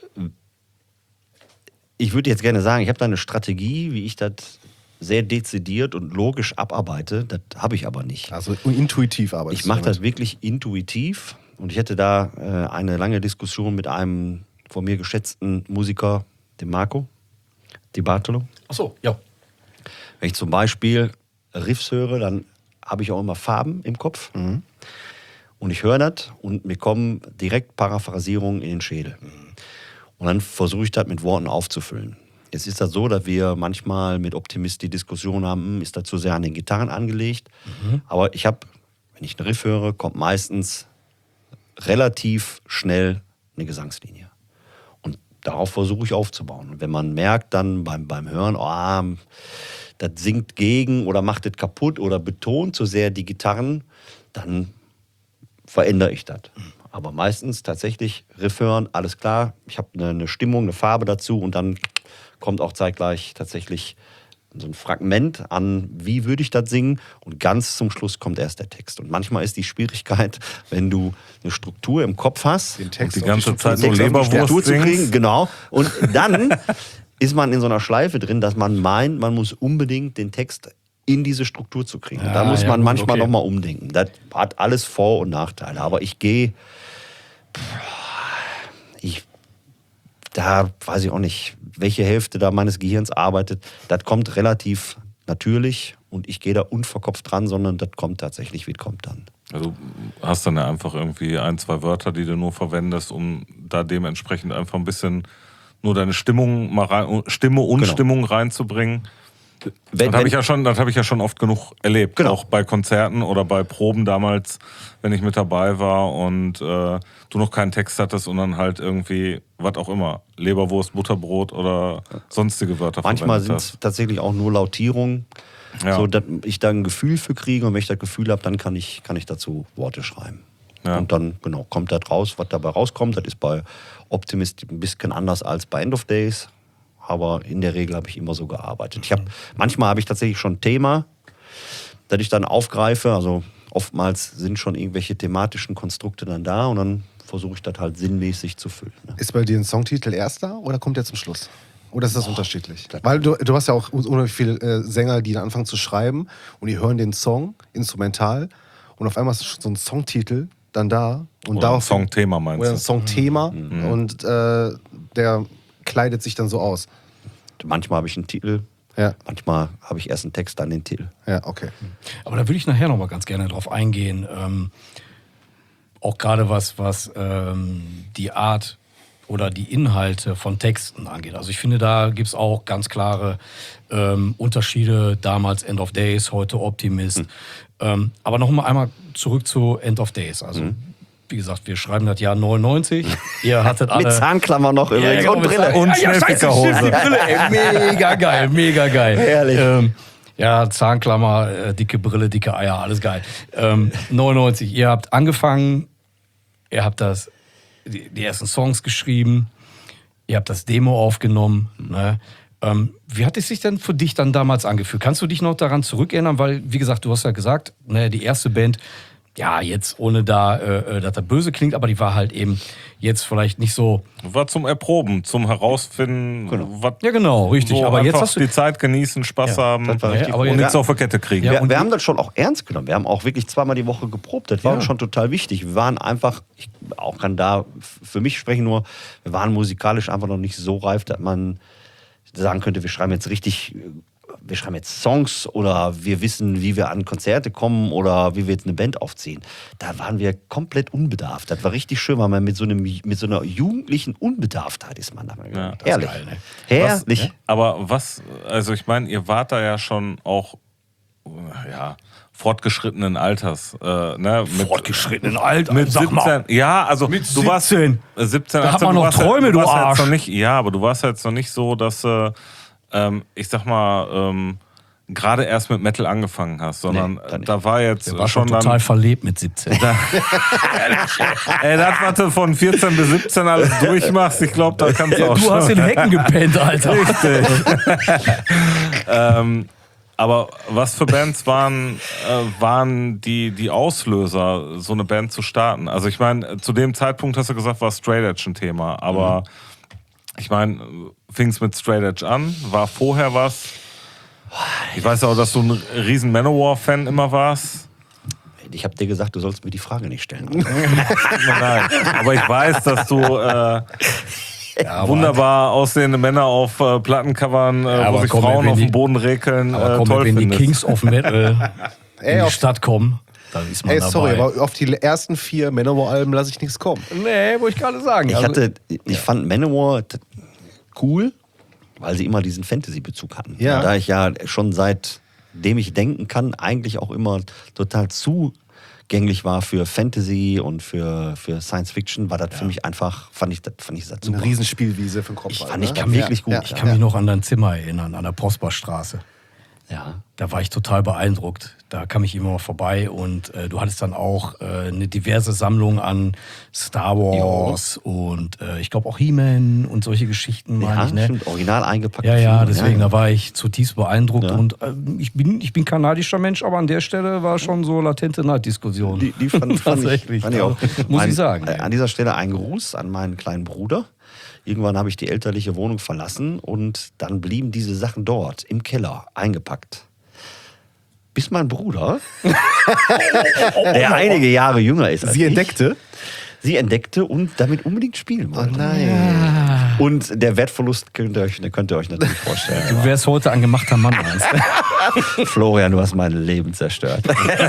ich würde jetzt gerne sagen, ich habe da eine Strategie, wie ich das sehr dezidiert und logisch abarbeite. Das habe ich aber nicht. Also intuitiv arbeitest Ich mache du damit. das wirklich intuitiv. Und ich hatte da äh, eine lange Diskussion mit einem von mir geschätzten Musiker, dem Marco Di Bartolo. Ach so, ja. Wenn ich zum Beispiel Riffs höre, dann habe ich auch immer Farben im Kopf. Und und ich höre das und mir kommen direkt Paraphrasierungen in den Schädel. Und dann versuche ich das mit Worten aufzufüllen. Jetzt ist das so, dass wir manchmal mit Optimist die Diskussion haben, ist das zu sehr an den Gitarren angelegt. Mhm. Aber ich habe, wenn ich einen Riff höre, kommt meistens relativ schnell eine Gesangslinie. Und darauf versuche ich aufzubauen. Und wenn man merkt dann beim, beim Hören, oh, das singt gegen oder macht das kaputt oder betont zu sehr die Gitarren, dann verändere ich das. Aber meistens tatsächlich Riff hören, alles klar, ich habe eine, eine Stimmung, eine Farbe dazu und dann kommt auch zeitgleich tatsächlich so ein Fragment an, wie würde ich das singen, und ganz zum Schluss kommt erst der Text. Und manchmal ist die Schwierigkeit, wenn du eine Struktur im Kopf hast, Den Text und die ganze auf Zeit Text nur auf die Struktur Leberwurst zu kriegen, singst. genau. Und dann ist man in so einer Schleife drin, dass man meint, man muss unbedingt den Text in diese Struktur zu kriegen. Ja, da muss ja, man gut, manchmal okay. noch mal umdenken. Das hat alles Vor- und Nachteile. Aber ich gehe, ich, da weiß ich auch nicht, welche Hälfte da meines Gehirns arbeitet. Das kommt relativ natürlich und ich gehe da unverkopft dran, sondern das kommt tatsächlich, wie es kommt dann. Also du hast dann ja einfach irgendwie ein, zwei Wörter, die du nur verwendest, um da dementsprechend einfach ein bisschen nur deine Stimmung mal rein, Stimme und Genau. Stimmung reinzubringen. Wenn, Das habe wenn- ich ja schon, das habe ich ja schon oft genug erlebt, Genau. auch bei Konzerten oder bei Proben damals, wenn ich mit dabei war und äh, du noch keinen Text hattest und dann halt irgendwie, was auch immer, Leberwurst, Butterbrot oder sonstige Wörter Manchmal verwendet sind es hast. tatsächlich auch nur Lautierungen, Ja. so dass ich da ein Gefühl für kriege, und wenn ich das Gefühl habe, dann kann ich, kann ich dazu Worte schreiben. Ja. Und dann genau kommt das raus, was dabei rauskommt. Das ist bei Optimist ein bisschen anders als bei End of Days, aber in der Regel habe ich immer so gearbeitet. Ich hab, manchmal habe ich tatsächlich schon ein Thema, das ich dann aufgreife. Also oftmals sind schon irgendwelche thematischen Konstrukte dann da und dann versuche ich das halt sinnmäßig zu füllen. Ne? Ist bei dir ein Songtitel erst da oder kommt der zum Schluss? Oder ist das unterschiedlich? Weil du, du hast ja auch unheimlich viele äh, Sänger, die dann anfangen zu schreiben und die hören den Song instrumental und auf einmal ist so ein Songtitel dann da. Und Oder ein darauf Songthema meinst Oder ein du? Songthema und äh, der kleidet sich dann so aus. Manchmal habe ich einen Titel, Ja, manchmal habe ich erst einen Text, dann den Titel. ja, okay. Aber da würde ich nachher noch mal ganz gerne drauf eingehen. Ähm, auch gerade was, was ähm, die Art oder die Inhalte von Texten angeht. Also ich finde, da gibt es auch ganz klare ähm, Unterschiede. Damals End of Days, heute Optimist. Mhm. Ähm, aber noch mal einmal zurück zu End of Days. Also Mhm. wie gesagt, wir schreiben das Jahr neunundneunzig. Ihr hattet alle... Mit Zahnklammer noch übrigens und mit Brille. Zahn- Und ja, ja, scheiße, Schnellfickerhose. stimmt, die Brille, ey, mega geil, mega geil. Herrlich. Ähm, ja, Zahnklammer, äh, dicke Brille, dicke Eier, alles geil. Ähm, neunundneunzig, ihr habt angefangen, ihr habt das, die, die ersten Songs geschrieben, ihr habt das Demo aufgenommen. Ne? Ähm, wie hat es sich denn für dich dann damals angefühlt? Kannst du dich noch daran zurückerinnern? Weil, wie gesagt, du hast ja gesagt, ne, die erste Band, ja, jetzt ohne da, äh, dass das böse klingt, aber die war halt eben jetzt vielleicht nicht so. War zum Erproben, zum Herausfinden, was Ja, genau, richtig. so aber jetzt einfach hast du. die Zeit genießen, Spaß Ja, haben das war und richtig aber gut. nichts Ja. auf der Kette kriegen. Ja, Wir, und wir die- haben das schon auch ernst genommen. Wir haben auch wirklich zweimal die Woche geprobt. Das war Ja. schon total wichtig. Wir waren einfach, ich auch kann da für mich sprechen nur, wir waren musikalisch einfach noch nicht so reif, dass man sagen könnte, wir schreiben jetzt richtig, wir schreiben jetzt Songs oder wir wissen, wie wir an Konzerte kommen oder wie wir jetzt eine Band aufziehen. Da waren wir komplett unbedarft. Das war richtig schön, weil man mit so, einem, mit so einer jugendlichen Unbedarftheit ist man da. Ja, das Herrlich. geil, ne? Herrlich. Aber was, also ich meine, ihr wart da ja schon auch, ja, fortgeschrittenen Alters. Äh, ne, mit, Fortgeschrittenen Alter, mit sag mal. siebzehn, ja, also Mit du warst siebzehn. äh, siebzehn, Da hat achtzehn, man du noch warst Träume, ja, du warst ja Arsch. jetzt noch nicht, ja, aber du warst ja jetzt noch nicht so, dass äh, ähm, ich sag mal, ähm, gerade erst mit Metal angefangen hast, sondern Nee, da nicht. da war jetzt Der war schon schon total dann, verlebt mit siebzehn. ey, das, was du von vierzehn bis siebzehn alles durchmachst, ich glaube, da kannst du auch Du hast schon. in Hecken gepennt, Alter. Richtig. ähm, aber was für Bands waren, äh, waren die, die Auslöser, so eine Band zu starten? Also ich meine, zu dem Zeitpunkt hast du gesagt, war Straight Edge ein Thema, aber mhm. ich meine, fing es mit Straight Edge an? War vorher was? Ich weiß auch, dass du ein riesen Manowar-Fan immer warst. Ich habe dir gesagt, du sollst mir die Frage nicht stellen. Nein, aber ich weiß, dass du äh, Ja, wunderbar aussehende Männer auf äh, Plattencovern, äh, Ja, wo aber sich komm, Frauen wenn auf die- dem Boden rekeln, Aber äh, komm, toll wenn die findest. Kings of Metal Ey, in die auf- Stadt kommen, dann ist man Ey, dabei. sorry, aber auf die ersten vier Manowar-Alben lasse ich nichts kommen. Nee, wollte ich gerade sagen. Ich Also, hatte, ich fand Manowar t- cool, weil sie immer diesen Fantasy-Bezug hatten. Ja. Und da ich ja schon seitdem ich denken kann, eigentlich auch immer total zugänglich war für Fantasy und für, für Science Fiction, war das für mich einfach, fand ich das, fand ich das So eine super. Riesenspielwiese für den Kopf. Ich halt, fand, ich ne? kann wirklich gut. Ja, ich ja. kann mich noch an dein Zimmer erinnern, an der Prosperstraße. Ja. Da war ich total beeindruckt. Da kam ich immer mal vorbei und äh, du hattest dann auch äh, eine diverse Sammlung an Star Wars und äh, ich glaube auch He-Man und solche Geschichten, meine Ja, ich. Ne? stimmt, original eingepackt. Ja, ja, deswegen, ja. da war ich zutiefst beeindruckt Ja. und äh, ich, bin, ich bin kanadischer Mensch, aber an der Stelle war schon so latente Neiddiskussion. Die, die fand, fand ich, Tatsächlich. fand ich auch. Also, muss Mein- ich sagen. äh, An dieser Stelle ein Gruß an meinen kleinen Bruder. Irgendwann habe ich die elterliche Wohnung verlassen und dann blieben diese Sachen dort im Keller eingepackt. Bis mein Bruder, der einige Jahre jünger ist als Sie ich, entdeckte. sie entdeckte und damit unbedingt spielen Oh wollte. nein. Und der Wertverlust könnt ihr euch, könnt ihr euch natürlich vorstellen. Du wärst heute ein gemachter Mann, meinst du? Florian, du hast mein Leben zerstört.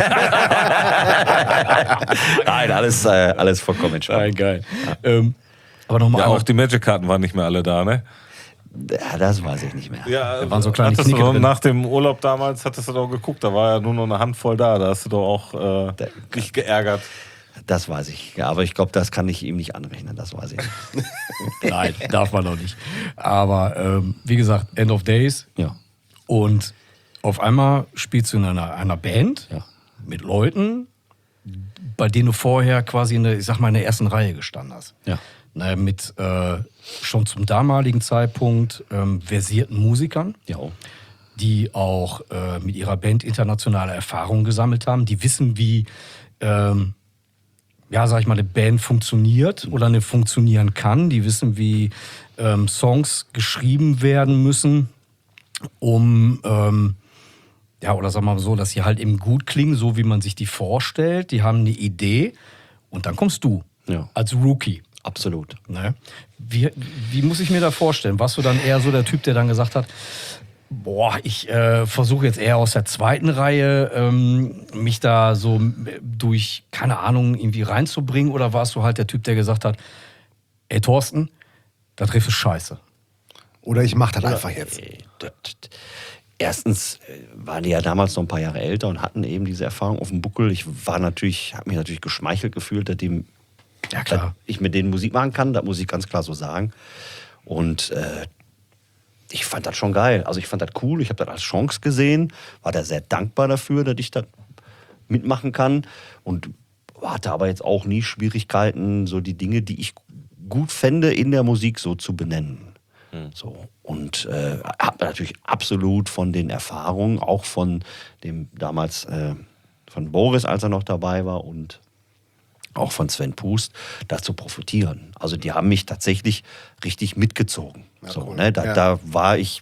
Nein, alles, äh, alles vollkommen entspannt. geil. Ähm, aber nochmal Ja, einmal. auch die Magic-Karten waren nicht mehr alle da, ne? Ja, das weiß ich nicht mehr. Ja, Da waren so kleine hattest du Knicke doch, drin. nach dem Urlaub damals hattest du doch geguckt, da war ja nur noch eine Handvoll da, da hast du doch auch äh, dich geärgert. Das weiß ich. Ja, aber ich glaube, das kann ich ihm nicht anrechnen. Das weiß ich nicht. Nein, darf man noch nicht. Aber ähm, wie gesagt, End of Days. Ja. Und auf einmal spielst du in einer, einer Band Ja. mit Leuten, bei denen du vorher quasi in der, ich sag mal, in der ersten Reihe gestanden hast. Ja. Ne, mit äh, schon zum damaligen Zeitpunkt ähm, versierten Musikern, Ja. die auch äh, mit ihrer Band internationale Erfahrungen gesammelt haben, die wissen, wie, ähm, ja, sag ich mal, eine Band funktioniert oder eine funktionieren kann, die wissen, wie ähm, Songs geschrieben werden müssen, um, ähm, ja, oder sagen wir mal so, dass sie halt eben gut klingen, so wie man sich die vorstellt. Die haben eine Idee und dann kommst du Ja. als Rookie. Absolut. Ne? Wie, wie muss ich mir da vorstellen? Warst du dann eher so der Typ, der dann gesagt hat, boah, ich äh, versuche jetzt eher aus der zweiten Reihe ähm, mich da so durch, keine Ahnung, irgendwie reinzubringen? Oder warst du halt der Typ, der gesagt hat, ey Thorsten, da trifft es scheiße? Oder ich mach das einfach jetzt. Äh, das- das- Erstens äh, waren die ja damals noch ein paar Jahre älter und hatten eben diese Erfahrung auf dem Buckel. Ich war natürlich, habe mich natürlich geschmeichelt gefühlt, dass, die, Ja, dass klar. ich mit denen Musik machen kann. Das muss ich ganz klar so sagen. Und äh, ich fand das schon geil. Also ich fand das cool. Ich habe das als Chance gesehen. War da sehr dankbar dafür, dass ich das mitmachen kann. Und hatte aber jetzt auch nie Schwierigkeiten, so die Dinge, die ich gut fände, in der Musik so zu benennen. So. Und äh, habe natürlich absolut von den Erfahrungen, auch von dem damals äh, von Boris, als er noch dabei war, und auch von Sven Pust, dazu profitieren. Also die haben mich tatsächlich richtig mitgezogen. so, cool. ne? da, Ja. da war ich,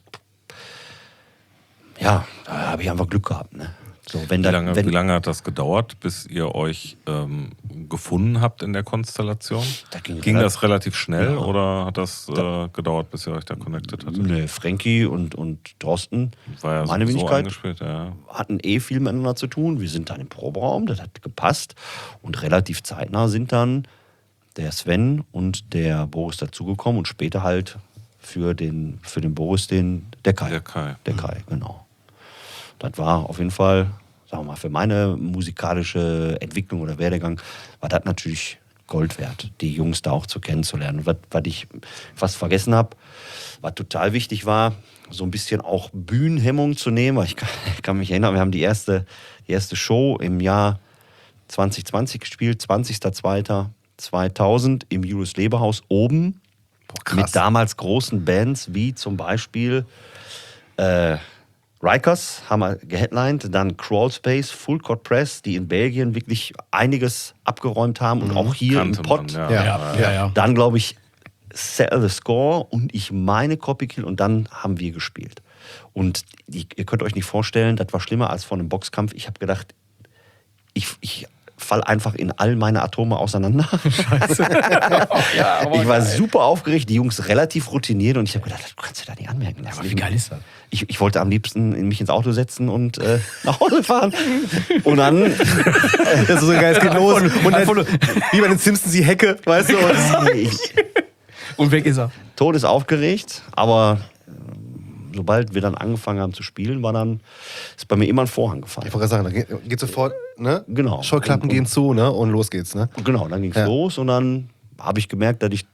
ja, da habe ich einfach Glück gehabt. Ne? So, wenn Wie da, lange, wenn, wie lange hat das gedauert, bis ihr euch ähm, gefunden habt in der Konstellation? Das ging ging relativ- das relativ schnell Ja. oder hat das äh, gedauert, bis ihr euch da connected hattet? Ne, Frankie und, und Drosten, War ja meine sowieso Wenigkeit, angespielt, ja. hatten eh viel miteinander zu tun. Wir sind dann im Proberaum, das hat gepasst. Und relativ zeitnah sind dann der Sven und der Boris dazugekommen und später halt für den, für den Boris den, der Kai. Der Kai. Der Kai, genau. Das war auf jeden Fall, sagen wir mal, für meine musikalische Entwicklung oder Werdegang, war das natürlich Gold wert, die Jungs da auch zu kennenzulernen. Und was, was ich fast vergessen habe, was total wichtig war, so ein bisschen auch Bühnenhemmung zu nehmen. Weil Ich kann, ich kann mich erinnern, wir haben die erste, die erste Show im Jahr zwanzig zwanzig gespielt, zwanzigster zweiter zweitausend im Julius Leberhaus oben. krass. Mit damals großen Bands wie zum Beispiel äh, Rikers haben wir geheadlined, dann Crawlspace, Full Court Press, die in Belgien wirklich einiges abgeräumt haben und auch hier Kannte im Pott. man, Ja. Ja, ja, ja. Dann glaube ich Sell the Score und ich meine Copykill und dann haben wir gespielt. Und die, ihr könnt euch nicht vorstellen, das war schlimmer als vor einem Boxkampf. Ich habe gedacht, ich, ich fall einfach in all meine Atome auseinander. Scheiße. Ja, aber Ich war geil. super aufgeregt, die Jungs relativ routiniert und ich habe gedacht, du kannst dir da nicht anmerken lassen. Aber wie geil ist das? Ich, ich wollte am liebsten in mich ins Auto setzen und äh, nach Hause fahren. Und dann... Das ist so geil, es geht los. Und dann, wie bei den Simpsons, die Hecke, weißt du? Und ich, Und weg ist er. Todes aufgeregt, aber äh, sobald wir dann angefangen haben zu spielen, war dann, ist bei mir immer ein Vorhang gefallen. ich wollte gerade sagen, da geht, geht sofort, ne? Genau. Scheuklappen Und- gehen zu, ne? Und los geht's, ne? Genau, dann ging es Ja. los und dann habe ich gemerkt, dass ich,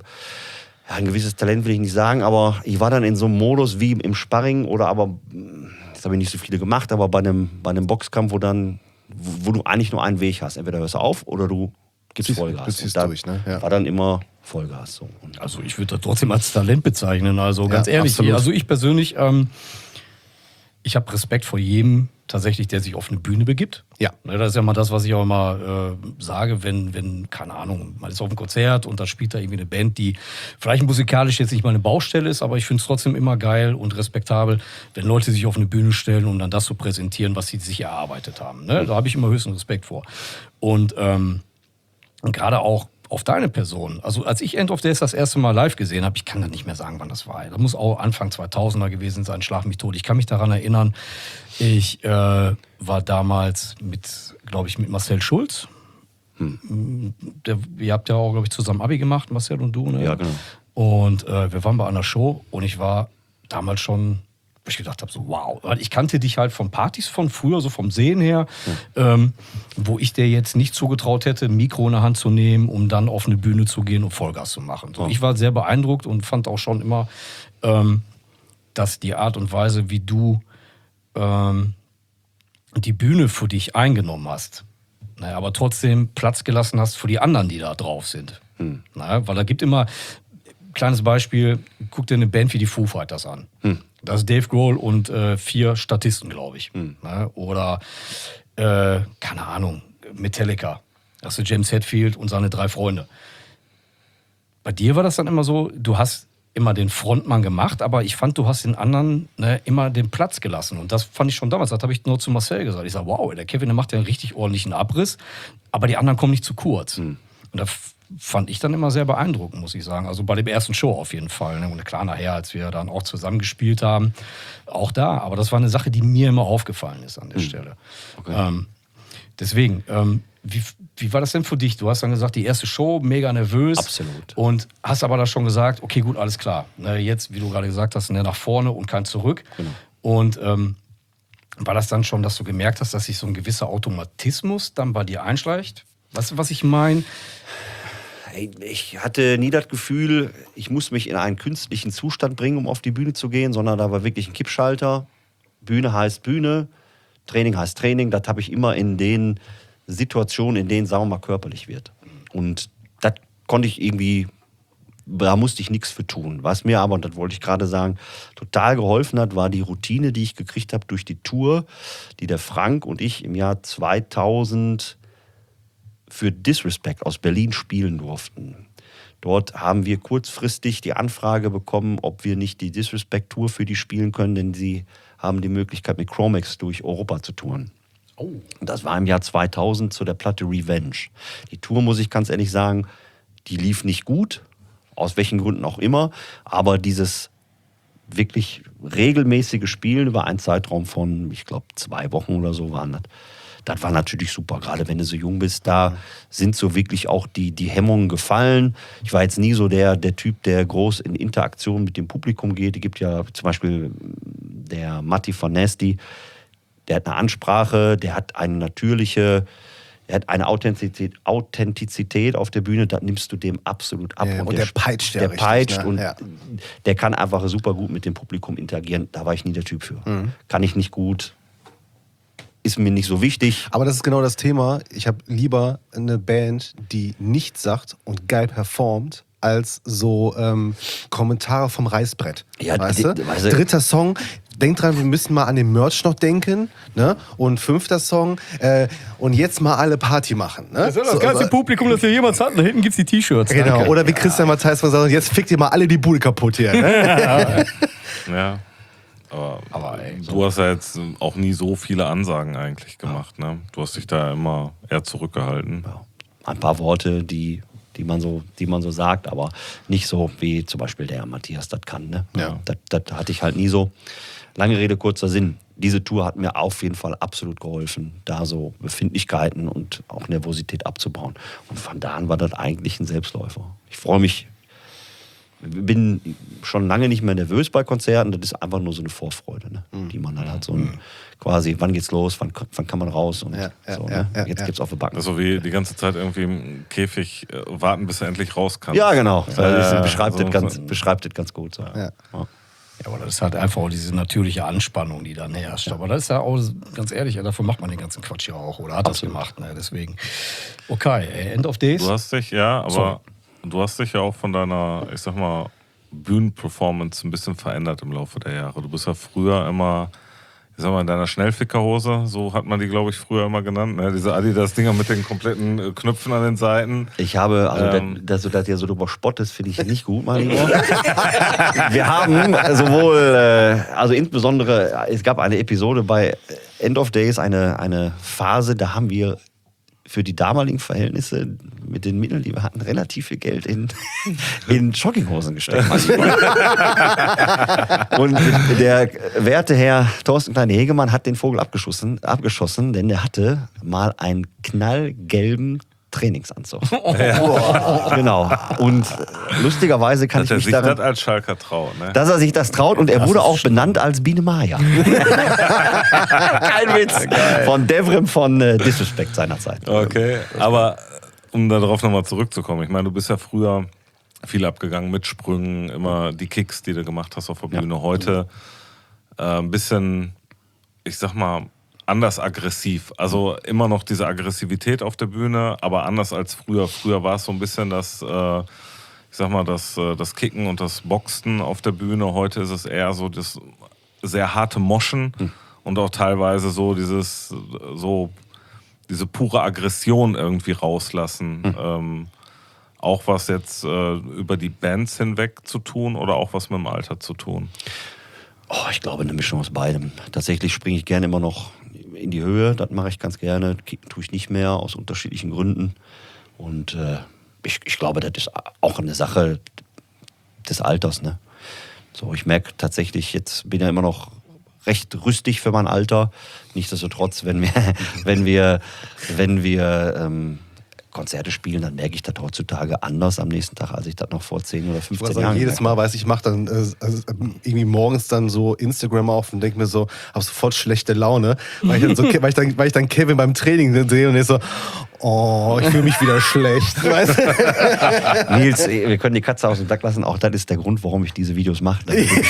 ja, ein gewisses Talent will ich nicht sagen, aber ich war dann in so einem Modus wie im Sparring oder aber, das habe ich nicht so viele gemacht, aber bei einem, bei einem Boxkampf, wo dann, wo, wo du eigentlich nur einen Weg hast. Entweder hörst du auf oder du gibst Ziehst- Vollgas. du ziehst Und da durch, ne? Ja. war dann immer Vollgas. So. Und Also ich würde das trotzdem als Talent bezeichnen. Also ganz Ja, ehrlich, absolut. also ich persönlich, ähm, ich habe Respekt vor jedem tatsächlich, der sich auf eine Bühne begibt. Ja. Ne, das ist ja mal das, was ich auch immer äh, sage, wenn, wenn, keine Ahnung, man ist auf einem Konzert und da spielt da irgendwie eine Band, die vielleicht musikalisch jetzt nicht mal eine Baustelle ist, aber ich finde es trotzdem immer geil und respektabel, wenn Leute sich auf eine Bühne stellen, um dann das zu präsentieren, was sie sich erarbeitet haben. Ne? Da habe ich immer höchsten Respekt vor. Und, ähm, und gerade auch auf deine Person. Also als ich End of Days das erste Mal live gesehen habe, ich kann das nicht mehr sagen, wann das war. Das muss auch Anfang zweitausender gewesen sein, schlag mich tot. Ich kann mich daran erinnern, ich äh, war damals mit, glaube ich, mit Marcel Schulz. Hm. Der, ihr habt ja auch, glaube ich, zusammen Abi gemacht, Marcel und du. Ne? Ja, genau. Und äh, wir waren bei einer Show und ich war damals schon, wo ich gedacht habe, so wow. Weil ich kannte dich halt von Partys von früher, so vom Sehen her, ähm, wo ich dir jetzt nicht zugetraut hätte, ein Mikro in der Hand zu nehmen, um dann auf eine Bühne zu gehen und Vollgas zu machen. So, Ja. ich war sehr beeindruckt und fand auch schon immer, ähm, dass die Art und Weise, wie du ähm, die Bühne für dich eingenommen hast, naja, aber trotzdem Platz gelassen hast für die anderen, die da drauf sind. Hm. Naja, weil da gibt immer, kleines Beispiel, guck dir eine Band wie die Foo Fighters an. Hm. Da ist Dave Grohl und äh, vier Statisten, glaube ich. Hm. Ne? Oder, äh, keine Ahnung, Metallica. Da hast du James Hetfield und seine drei Freunde. Bei dir war das dann immer so, du hast immer den Frontmann gemacht, aber ich fand, du hast den anderen ne, immer den Platz gelassen. Und das fand ich schon damals, das habe ich nur zu Marcel gesagt. Ich sage, wow, der Kevin, der macht ja einen richtig ordentlichen Abriss, aber die anderen kommen nicht zu kurz. Hm. Und da f- fand ich dann immer sehr beeindruckend, muss ich sagen. Also bei dem ersten Show auf jeden Fall. Ne? Und klar, nachher, als wir dann auch zusammen gespielt haben, auch da. Aber das war eine Sache, die mir immer aufgefallen ist an der Stelle. Okay. Ähm, deswegen, ähm, wie, wie war das denn für dich? Du hast dann gesagt, die erste Show, mega nervös. Absolut. Und hast aber da schon gesagt, okay, gut, alles klar. Ne, jetzt, wie du gerade gesagt hast, ne, nach vorne und kein zurück. Genau. Und ähm, war das dann schon, dass du gemerkt hast, dass sich so ein gewisser Automatismus dann bei dir einschleicht? Weißt du, was ich meine? Ey, ich hatte nie das Gefühl, ich muss mich in einen künstlichen Zustand bringen, um auf die Bühne zu gehen, sondern da war wirklich ein Kippschalter. Bühne heißt Bühne, Training heißt Training. Das habe ich immer in den Situationen, in denen, sagen wir mal, körperlich wird. Und das konnte ich irgendwie, da musste ich nichts für tun. Was mir aber, und das wollte ich gerade sagen, total geholfen hat, war die Routine, die ich gekriegt habe durch die Tour, die der Frank und ich im Jahr zweitausend für Disrespect aus Berlin spielen durften. Dort haben wir kurzfristig die Anfrage bekommen, ob wir nicht die Disrespect-Tour für die spielen können, denn sie haben die Möglichkeit, mit Chromex durch Europa zu touren. Oh. Und das war im Jahr zweitausend zu der Platte Revenge. Die Tour, muss ich ganz ehrlich sagen, die lief nicht gut, aus welchen Gründen auch immer, aber dieses wirklich regelmäßige Spielen über einen Zeitraum von, ich glaube, zwei Wochen oder so waren das. Das war natürlich super, gerade wenn du so jung bist. Da sind so wirklich auch die, die Hemmungen gefallen. Ich war jetzt nie so der, der Typ, der groß in Interaktion mit dem Publikum geht. Es gibt ja zum Beispiel der Matti von Nasty, der hat eine Ansprache, der hat eine natürliche, er hat eine Authentizität, Authentizität auf der Bühne, das nimmst du dem absolut ab. Ja, und der peitscht ja Der richtig, peitscht ne? und Ja. der kann einfach super gut mit dem Publikum interagieren. Da war ich nie der Typ für. Mhm. Kann ich nicht gut, ist mir nicht so wichtig. Aber das ist genau das Thema. Ich habe lieber eine Band, die nichts sagt und geil performt, als so ähm, Kommentare vom Reißbrett. Ja, weißt die- du? weißt du- Dritter Song, denkt dran, wir müssen mal an den Merch noch denken. Ne? Und fünfter Song, äh, und jetzt mal alle Party machen. Ne? Das ist das So, ganze so, Publikum, das wir jemals hatten. Da hinten gibt es die T-Shirts. Genau. Danke. Oder wie Christian Matthijs mal sagt, jetzt fickt ihr mal alle die Bude kaputt hier. Ne? Ja. Aber, Aber, ey, du hast ja jetzt auch nie so viele Ansagen eigentlich gemacht, ne? Du hast dich da immer eher zurückgehalten. Ja. Ein paar Worte, die, die, man so, die man so sagt, aber nicht so wie zum Beispiel der Matthias das kann. Ne? Ja. Das, das hatte ich halt nie so. Lange Rede, kurzer Sinn. Diese Tour hat mir auf jeden Fall absolut geholfen, da so Befindlichkeiten und auch Nervosität abzubauen. Und von da an war das eigentlich ein Selbstläufer. Ich freue mich, bin schon lange nicht mehr nervös bei Konzerten. Das ist einfach nur so eine Vorfreude, ne? Mhm. Die man dann hat. So ein, quasi, wann geht's los, wann, wann kann man raus und Ja, ja, so. ja, Ne? ja, Jetzt ja. gibt's auf die Backen. Also wie die ganze Zeit irgendwie im Käfig äh, warten, bis er endlich raus kann. Ja, genau. Das Ja, beschreibt, so- das ganz, so- beschreibt das ganz gut. So. Ja. Ja. Ja, aber das ist halt einfach auch diese natürliche Anspannung, die dann herrscht. Aber das ist ja auch, ganz ehrlich, ja, dafür macht man den ganzen Quatsch ja auch. Oder hat das gemacht, ne? Deswegen. Okay, äh, End of Days. Du hast dich, ja, aber Sorry. du hast dich ja auch von deiner, ich sag mal, Bühnenperformance ein bisschen verändert im Laufe der Jahre. Du bist ja früher immer, ich sag mal, in deiner Schnellfickerhose, so hat man die, glaube ich, früher immer genannt, ne? Diese Adidas-Dinger mit den kompletten äh, Knöpfen an den Seiten. Ich habe, also, Ähm. dass du das ja so drüber spottest, finde ich nicht gut, mein Lieber. Wir haben sowohl, äh, also insbesondere, es gab eine Episode bei End of Days, eine, eine Phase, da haben wir für die damaligen Verhältnisse mit den Mitteln, die wir hatten, relativ viel Geld in, in Jogginghosen gesteckt. mein Lieber. Und der werte Herr Thorsten Kleine-Hegemann hat den Vogel abgeschossen, abgeschossen, denn er hatte mal einen knallgelben Trainingsanzug. Genau. Und lustigerweise kann Dass ich er mich sich daran... das als Schalker traut, ne? Dass er sich das traut und er wurde auch benannt als Biene Maya. Kein Witz. Von Devrim von äh, Disrespect seinerzeit. Okay, aber um darauf nochmal zurückzukommen, ich meine, du bist ja früher viel abgegangen mit Sprüngen, immer die Kicks, die du gemacht hast auf der Bühne. Heute äh, ein bisschen, ich sag mal, anders aggressiv. Also immer noch diese Aggressivität auf der Bühne, aber anders als früher. Früher war es so ein bisschen das, äh, ich sag mal, das, äh, das Kicken und das Boxen auf der Bühne. Heute ist es eher so das sehr harte Moschen Hm. und auch teilweise so dieses, so diese pure Aggression irgendwie rauslassen. Hm. Ähm, auch was jetzt äh, über die Bands hinweg zu tun oder auch was mit dem Alter zu tun? Oh, ich glaube, eine Mischung aus beidem. Tatsächlich springe ich gerne immer noch in die Höhe. Das mache ich ganz gerne. Kicken tue ich nicht mehr, aus unterschiedlichen Gründen. Und äh, ich, ich glaube, das ist auch eine Sache des Alters. Ne? So, ich merke tatsächlich, jetzt bin ja immer noch recht rüstig für mein Alter. Nichtsdestotrotz, wenn wir, wenn wir, wenn wir ähm, Konzerte spielen, dann merke ich das heutzutage anders am nächsten Tag, als ich das noch vor zehn oder Ich fünfzehn muss sagen, Jahren jedes gemerkt Mal, weiß ich, mache dann äh, also, äh, irgendwie morgens dann so Instagram auf und denke mir so, habe sofort schlechte Laune, weil ich dann, so, weil ich dann, weil ich dann Kevin beim Training sehe und ich so, oh, ich fühle mich wieder schlecht. Weißt du? habe. Nils, wir können die Katze aus dem Sack lassen. Auch das ist der Grund, warum ich diese Videos mache. Damit ich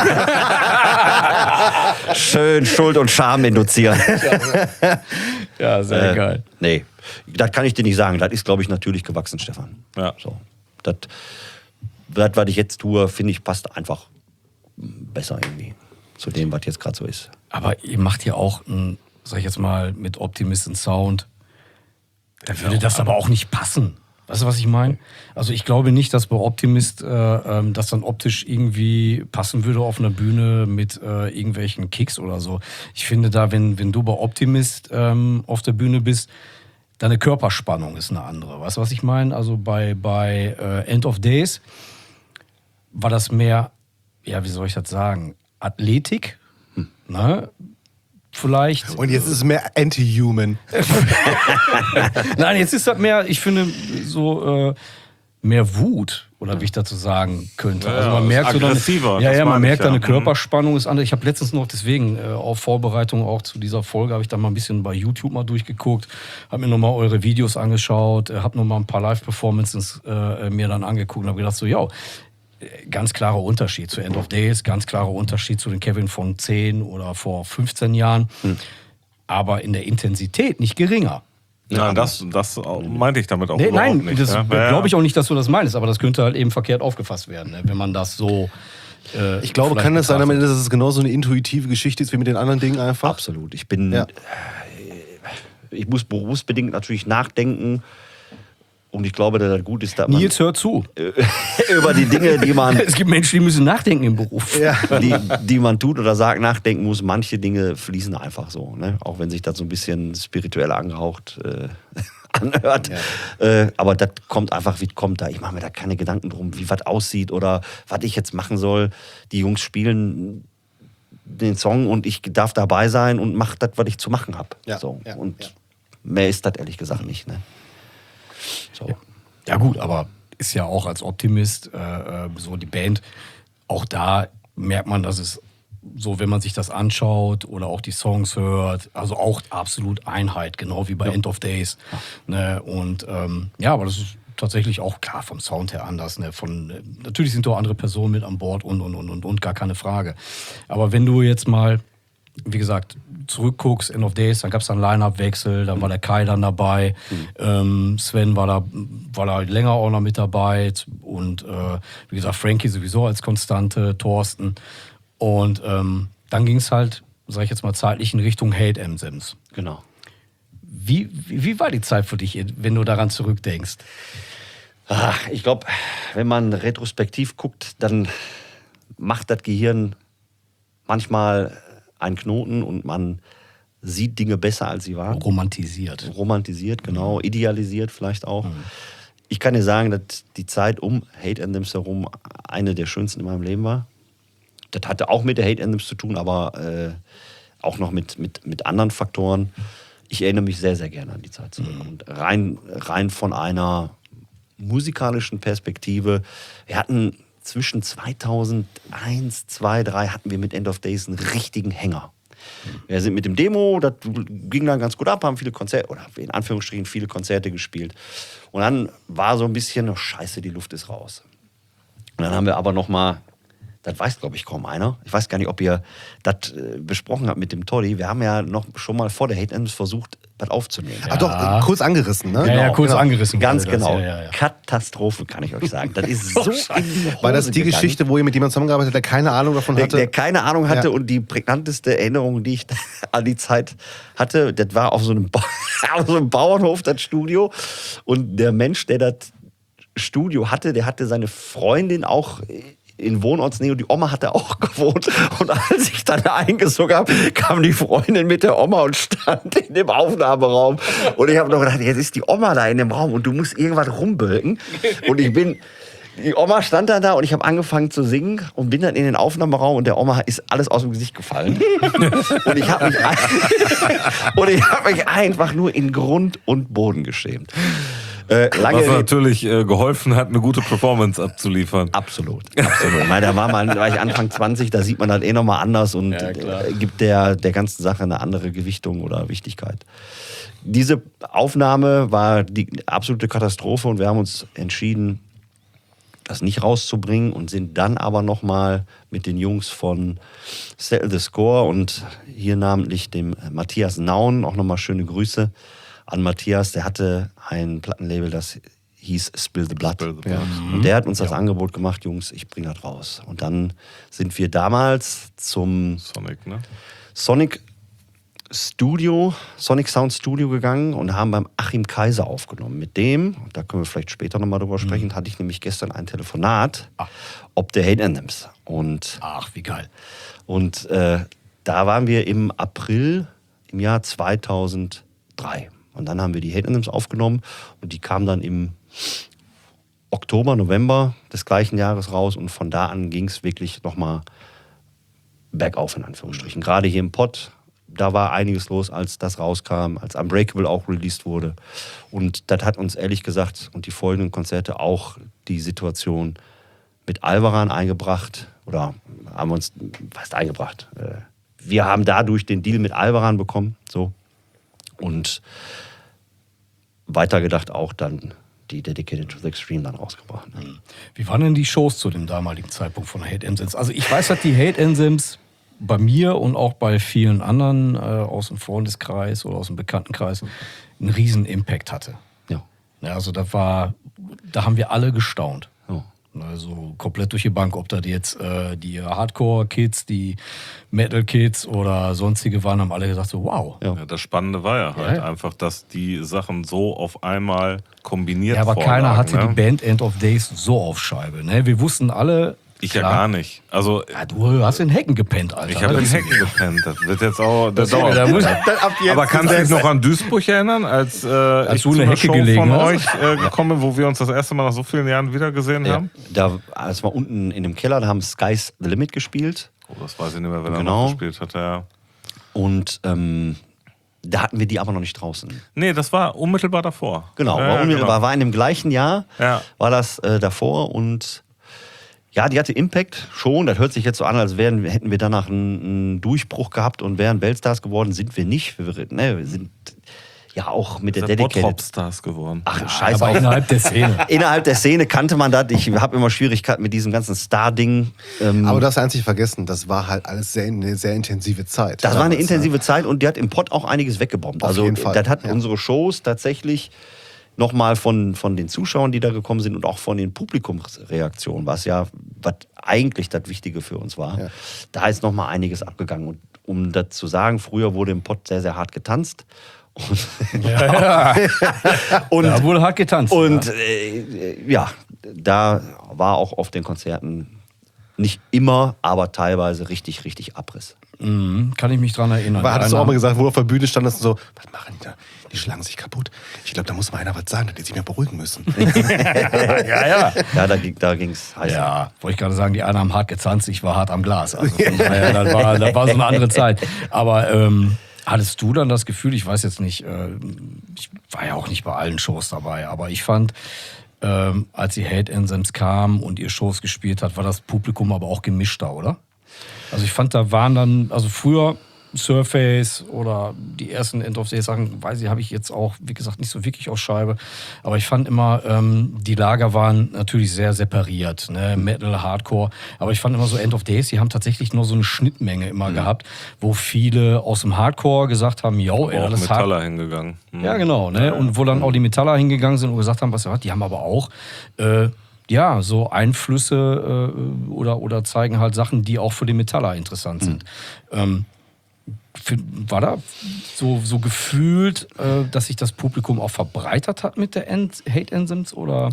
schön Schuld und Scham induzieren. Ja, sehr Äh, geil. Nee, das kann ich dir nicht sagen. Das ist, glaube ich, natürlich gewachsen, Stefan. Ja. So. Das, das, was ich jetzt tue, finde ich, passt einfach besser irgendwie zu dem, was jetzt gerade so ist. Aber ihr macht ja auch, ein, sag ich jetzt mal, mit Optimist und Sound. Da würde das aber auch nicht passen. Weißt du, was ich meine? Also ich glaube nicht, dass bei Optimist äh, ähm, das dann optisch irgendwie passen würde auf einer Bühne mit äh, irgendwelchen Kicks oder so. Ich finde da, wenn, wenn du bei Optimist ähm, auf der Bühne bist, deine Körperspannung ist eine andere. Weißt du, was ich meine? Also bei, bei äh, End of Days war das mehr, ja, wie soll ich das sagen, Athletik, hm. ne? Vielleicht. Und jetzt ist es mehr anti-human. Nein, jetzt ist das mehr, ich finde, so äh, mehr Wut, oder wie ich dazu sagen könnte. Ja, also man ist merkt so aggressiver, dann, ja, das ja, man meine ich merkt, ja. deine Mhm. Körperspannung ist anders. Ich habe letztens noch deswegen äh, auf Vorbereitung auch zu dieser Folge habe ich dann mal ein bisschen bei YouTube mal durchgeguckt, habe mir nochmal eure Videos angeschaut, äh, habe nochmal ein paar Live-Performances äh, mir dann angeguckt und habe gedacht so, ja, ganz klarer Unterschied zu End of Days, ganz klarer Unterschied zu den Kevin von zehn oder vor fünfzehn Jahren, Hm. aber in der Intensität nicht geringer. Ja, das, das meinte ich damit auch Nee, überhaupt nein, nicht. das ja. glaube ich auch nicht, dass du das meinst, aber das könnte halt eben verkehrt aufgefasst werden, ne, wenn man das so. Äh, Ich glaube, vielleicht kann das sein, am betrachtet. Ende, dass es genauso eine intuitive Geschichte ist wie mit den anderen Dingen einfach? Absolut. Ich bin. Ja. Ich muss berufsbedingt natürlich nachdenken Und ich glaube, dass das gut ist, dass man Nils, hör zu. über die Dinge, die man, Es gibt Menschen, die müssen nachdenken im Beruf. Ja. die, die man tut oder sagt, nachdenken muss. Manche Dinge fließen einfach so. Ne? Auch wenn sich das so ein bisschen spirituell angehaucht äh, anhört. Ja. Äh, aber das kommt einfach, wie es kommt da. Ich mache mir da keine Gedanken drum, wie was aussieht oder was ich jetzt machen soll. Die Jungs spielen den Song und ich darf dabei sein und mache das, was ich zu machen habe. Ja. So. Ja. Und Ja. mehr ist das ehrlich gesagt nicht. Ne? So. Ja gut, aber ist ja auch als Optimist äh, so die Band, auch da merkt man, dass es so, wenn man sich das anschaut oder auch die Songs hört, also auch absolut Einheit, genau wie bei ja. End of Days. Ja. Ne? Und ähm, ja, aber das ist tatsächlich auch klar vom Sound her anders. Ne? Von, natürlich sind da andere Personen mit an Bord und, und, und, und, und, gar keine Frage. Aber wenn du jetzt mal, wie gesagt, zurückguckst, End of Days, dann gab es dann Line-Up-Wechsel, dann war der Kai dann dabei, mhm. ähm, Sven war da, war da länger auch noch mit dabei und äh, wie gesagt, Frankie sowieso als Konstante, Thorsten. Und ähm, dann ging es halt, sag ich jetzt mal, zeitlich in Richtung Hate Anthems. Genau. Wie, wie, wie war die Zeit für dich, wenn du daran zurückdenkst? Ach, ich glaube, wenn man retrospektiv guckt, dann macht das Gehirn manchmal einen Knoten und man sieht Dinge besser, als sie waren. Romantisiert. Romantisiert, genau. Mhm. Idealisiert vielleicht auch. Mhm. Ich kann dir sagen, dass die Zeit um Hate Anthems herum eine der schönsten in meinem Leben war. Das hatte auch mit der Hate Anthems zu tun, aber äh, auch noch mit, mit, mit anderen Faktoren. Ich erinnere mich sehr, sehr gerne an die Zeit zurück. Mhm. Und rein, rein von einer musikalischen Perspektive. Wir hatten zwischen zweitausendeins, zwei, drei hatten wir mit End of Days einen richtigen Hänger. Mhm. Wir sind mit dem Demo, das ging dann ganz gut ab, haben viele Konzerte, oder in Anführungsstrichen viele Konzerte gespielt. Und dann war so ein bisschen, oh Scheiße, die Luft ist raus. Und dann haben wir aber noch mal, das weiß, glaube ich, kaum einer. Ich weiß gar nicht, ob ihr das äh, besprochen habt mit dem Toddy. Wir haben ja noch schon mal vor der Hate Anthems versucht, das aufzunehmen. Ja. Ah, doch, äh, kurz angerissen, ne? Ja, ja, kurz genau. angerissen. Ganz genau. Ja, ja, ja. Katastrophe, kann ich euch sagen. Das ist so in die Hose War das die gegangen. Geschichte, wo ihr mit jemandem zusammengearbeitet habt, der keine Ahnung davon der, hatte? der keine Ahnung hatte Ja. und die prägnanteste Erinnerung, die ich an die Zeit hatte, das war auf so einem, ba- auf so einem Bauernhof, das Studio. Und der Mensch, der das Studio hatte, der hatte seine Freundin auch in Wohnortsnähe, die Oma hatte auch gewohnt. Und als ich dann eingezogen habe, kam die Freundin mit der Oma und stand in dem Aufnahmeraum. Und ich habe noch gedacht, jetzt ist die Oma da in dem Raum und du musst irgendwas rumbölken. Und ich bin, die Oma stand dann da und ich habe angefangen zu singen und bin dann in den Aufnahmeraum und der Oma ist alles aus dem Gesicht gefallen. Und ich habe mich, ein, und ich hab mich einfach nur in Grund und Boden geschämt. Äh, lange Was natürlich äh, geholfen hat, eine gute Performance abzuliefern. Absolut, absolut. Ich meine, da war, man, war ich Anfang zwanzig, da sieht man das eh nochmal anders und Ja, äh, gibt der, der ganzen Sache eine andere Gewichtung oder Wichtigkeit. Diese Aufnahme war die absolute Katastrophe und wir haben uns entschieden, das nicht rauszubringen und sind dann aber nochmal mit den Jungs von Settle the Score und hier namentlich dem Matthias Naun, auch nochmal schöne Grüße an Matthias, der hatte ein Plattenlabel, das hieß Spill the Blood. Spill the Blood. Ja. Und der hat uns das ja. Angebot gemacht, Jungs, ich bring das raus. Und dann sind wir damals zum Sonic, ne? Sonic Studio, Sonic Sound Studio gegangen und haben beim Achim Kaiser aufgenommen. Mit dem, da können wir vielleicht später nochmal drüber sprechen, mhm. hatte ich nämlich gestern ein Telefonat, Ach. ob der Hate Anthems. Und, Ach, wie geil. Und äh, da waren wir im April im Jahr zweitausenddrei. Und dann haben wir die Hate Anthems aufgenommen und die kamen dann im Oktober, November des gleichen Jahres raus und von da an ging es wirklich nochmal bergauf in Anführungsstrichen. Gerade hier im Pott, da war einiges los, als das rauskam, als Unbreakable auch released wurde. Und das hat uns ehrlich gesagt und die folgenden Konzerte auch die Situation mit Alvaran eingebracht oder haben uns, was heißt eingebracht? Wir haben dadurch den Deal mit Alvaran bekommen, so. Und weitergedacht auch dann die Dedicated to the Extreme dann rausgebracht. Wie waren denn die Shows zu dem damaligen Zeitpunkt von Hate Anthems? Also ich weiß, dass die Hate Anthems bei mir und auch bei vielen anderen äh, aus dem Freundeskreis oder aus dem Bekanntenkreis einen riesen Impact hatte. Ja. Ja, also da war, da haben wir alle gestaunt. Ja. Also komplett durch die Bank, ob das jetzt äh, die Hardcore-Kids, die Metal-Kids oder sonstige waren, haben alle gesagt so, wow. Ja, das Spannende war ja halt Ja, ja. einfach, dass die Sachen so auf einmal kombiniert Ja, aber vorlagen, keiner hatte ne? die Band End of Days so auf Scheibe. Ne? Wir wussten alle. Ich ja klar, gar nicht. Also Ja, du hast in Hecken gepennt, Alter. ich habe Das in ist- Hecken gepennt. Das wird jetzt auch. Das Ja, dauert. da muss- Aber kannst du dich noch an Duisburg erinnern, als, äh, als ich du zu eine einer Hecke Show gelegen von hast? euch äh, gekommen bin, wo wir uns das erste Mal nach so vielen Jahren wiedergesehen Ja, haben? da, als wir unten in dem Keller, da haben Sky's the Limit gespielt. Oh, das weiß ich nicht mehr, wer da Genau. noch gespielt hat. Ja. Und ähm, da hatten wir die aber noch nicht draußen. Nee, das war unmittelbar davor. Genau, ja, war, ja, unmittelbar, war in dem gleichen Jahr, Ja. war das äh, davor. Und ja, die hatte Impact schon. Das hört sich jetzt so an, als wären, hätten wir danach einen, einen Durchbruch gehabt und wären Weltstars geworden. Sind wir nicht. Wir, ne, wir sind ja auch mit der Der Dedicated. Bottrop-Stars geworden. Ach, scheiß Aber auf. innerhalb der Szene. Innerhalb der Szene kannte man das. Ich habe immer Schwierigkeiten mit diesem ganzen Star-Ding. Ähm, Aber das einzig vergessen, das war halt alles sehr, eine sehr intensive Zeit. Das war eine damals, intensive ne? Zeit und die hat im Pott auch einiges weggebombt. Auf also jeden Fall, das hat ja. unsere Shows tatsächlich nochmal von, von den Zuschauern, die da gekommen sind und auch von den Publikumsreaktionen, was ja was eigentlich das Wichtige für uns war. Ja. Da ist nochmal einiges abgegangen. Und um das zu sagen, früher wurde im Pott sehr, sehr hart getanzt. Und, Ja, ja. und, Da wurde hart getanzt. und ja. äh, ja, da war auch auf den Konzerten nicht immer, aber teilweise richtig, richtig Abriss. Mhm, kann ich mich dran erinnern. Aber hattest du Einer- auch mal gesagt, wo du auf der Bühne standest, so, was machen die da? Die schlagen sich kaputt. Ich glaube, da muss mal einer was sagen, dass die sich mehr beruhigen müssen. Ja, ja. Ja, da, ging- da ging es heiß. Ja, wollte ich gerade sagen, die einen haben hart getanzt, ich war hart am Glas. Also von daher, das, war, das war so eine andere Zeit. Aber ähm, hattest du dann das Gefühl, ich weiß jetzt nicht, äh, ich war ja auch nicht bei allen Shows dabei, aber ich fand, ähm, als die Hate Anthems kamen und ihr Shows gespielt hat, war das Publikum aber auch gemischter, oder? Also ich fand, da waren dann, also früher Surface oder die ersten End of Day Sachen, weiß ich, habe ich jetzt auch, wie gesagt, nicht so wirklich auf Scheibe. Aber ich fand immer, ähm, die Lager waren natürlich sehr separiert, ne? Metal, Hardcore. Aber ich fand immer so End of Days, die haben tatsächlich nur so eine Schnittmenge immer Mhm. gehabt, wo viele aus dem Hardcore gesagt haben, yo, ey, Auch das ist Hard- Metaller hingegangen. Mhm. ja, genau. Ne? Und wo dann auch die Metaller hingegangen sind und gesagt haben, was ja, die haben aber auch äh, ja, so Einflüsse äh, oder, oder zeigen halt Sachen, die auch für die Metaller interessant sind. Ähm, f- war da so, so gefühlt, äh, dass sich das Publikum auch verbreitert hat mit der End Hate Anthems oder?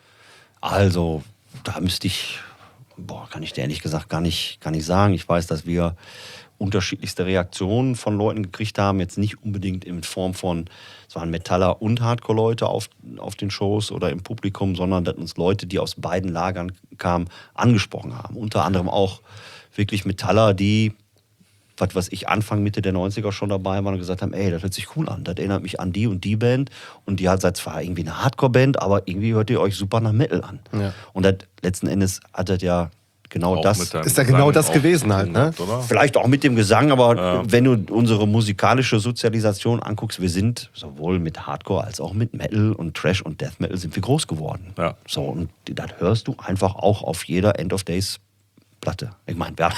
Also, da müsste ich, boah, kann ich dir ehrlich gesagt gar nicht, gar nicht sagen. Ich weiß, dass wir unterschiedlichste Reaktionen von Leuten gekriegt haben. Jetzt nicht unbedingt in Form von, es waren Metaller und Hardcore-Leute auf, auf den Shows oder im Publikum, sondern dass uns Leute, die aus beiden Lagern kamen, angesprochen haben. Unter anderem auch wirklich Metaller, die, was weiß ich, Anfang, Mitte der neunziger schon dabei waren und gesagt haben, ey, das hört sich cool an. Das erinnert mich an die und die Band. Und die hat seit zwar irgendwie eine Hardcore-Band, aber irgendwie hört ihr euch super nach Metal an. Ja. Und das, letzten Endes hat das ja genau Auch das. mit deinem Ist ja genau Gesang das auch gewesen halt, ne? gemacht, oder? Vielleicht auch mit dem Gesang, aber Ja. wenn du unsere musikalische Sozialisation anguckst, wir sind sowohl mit Hardcore als auch mit Metal und Trash und Death Metal sind wir groß geworden. Ja. So, und das hörst du einfach auch auf jeder End of Days Platte. Ich meine, ja.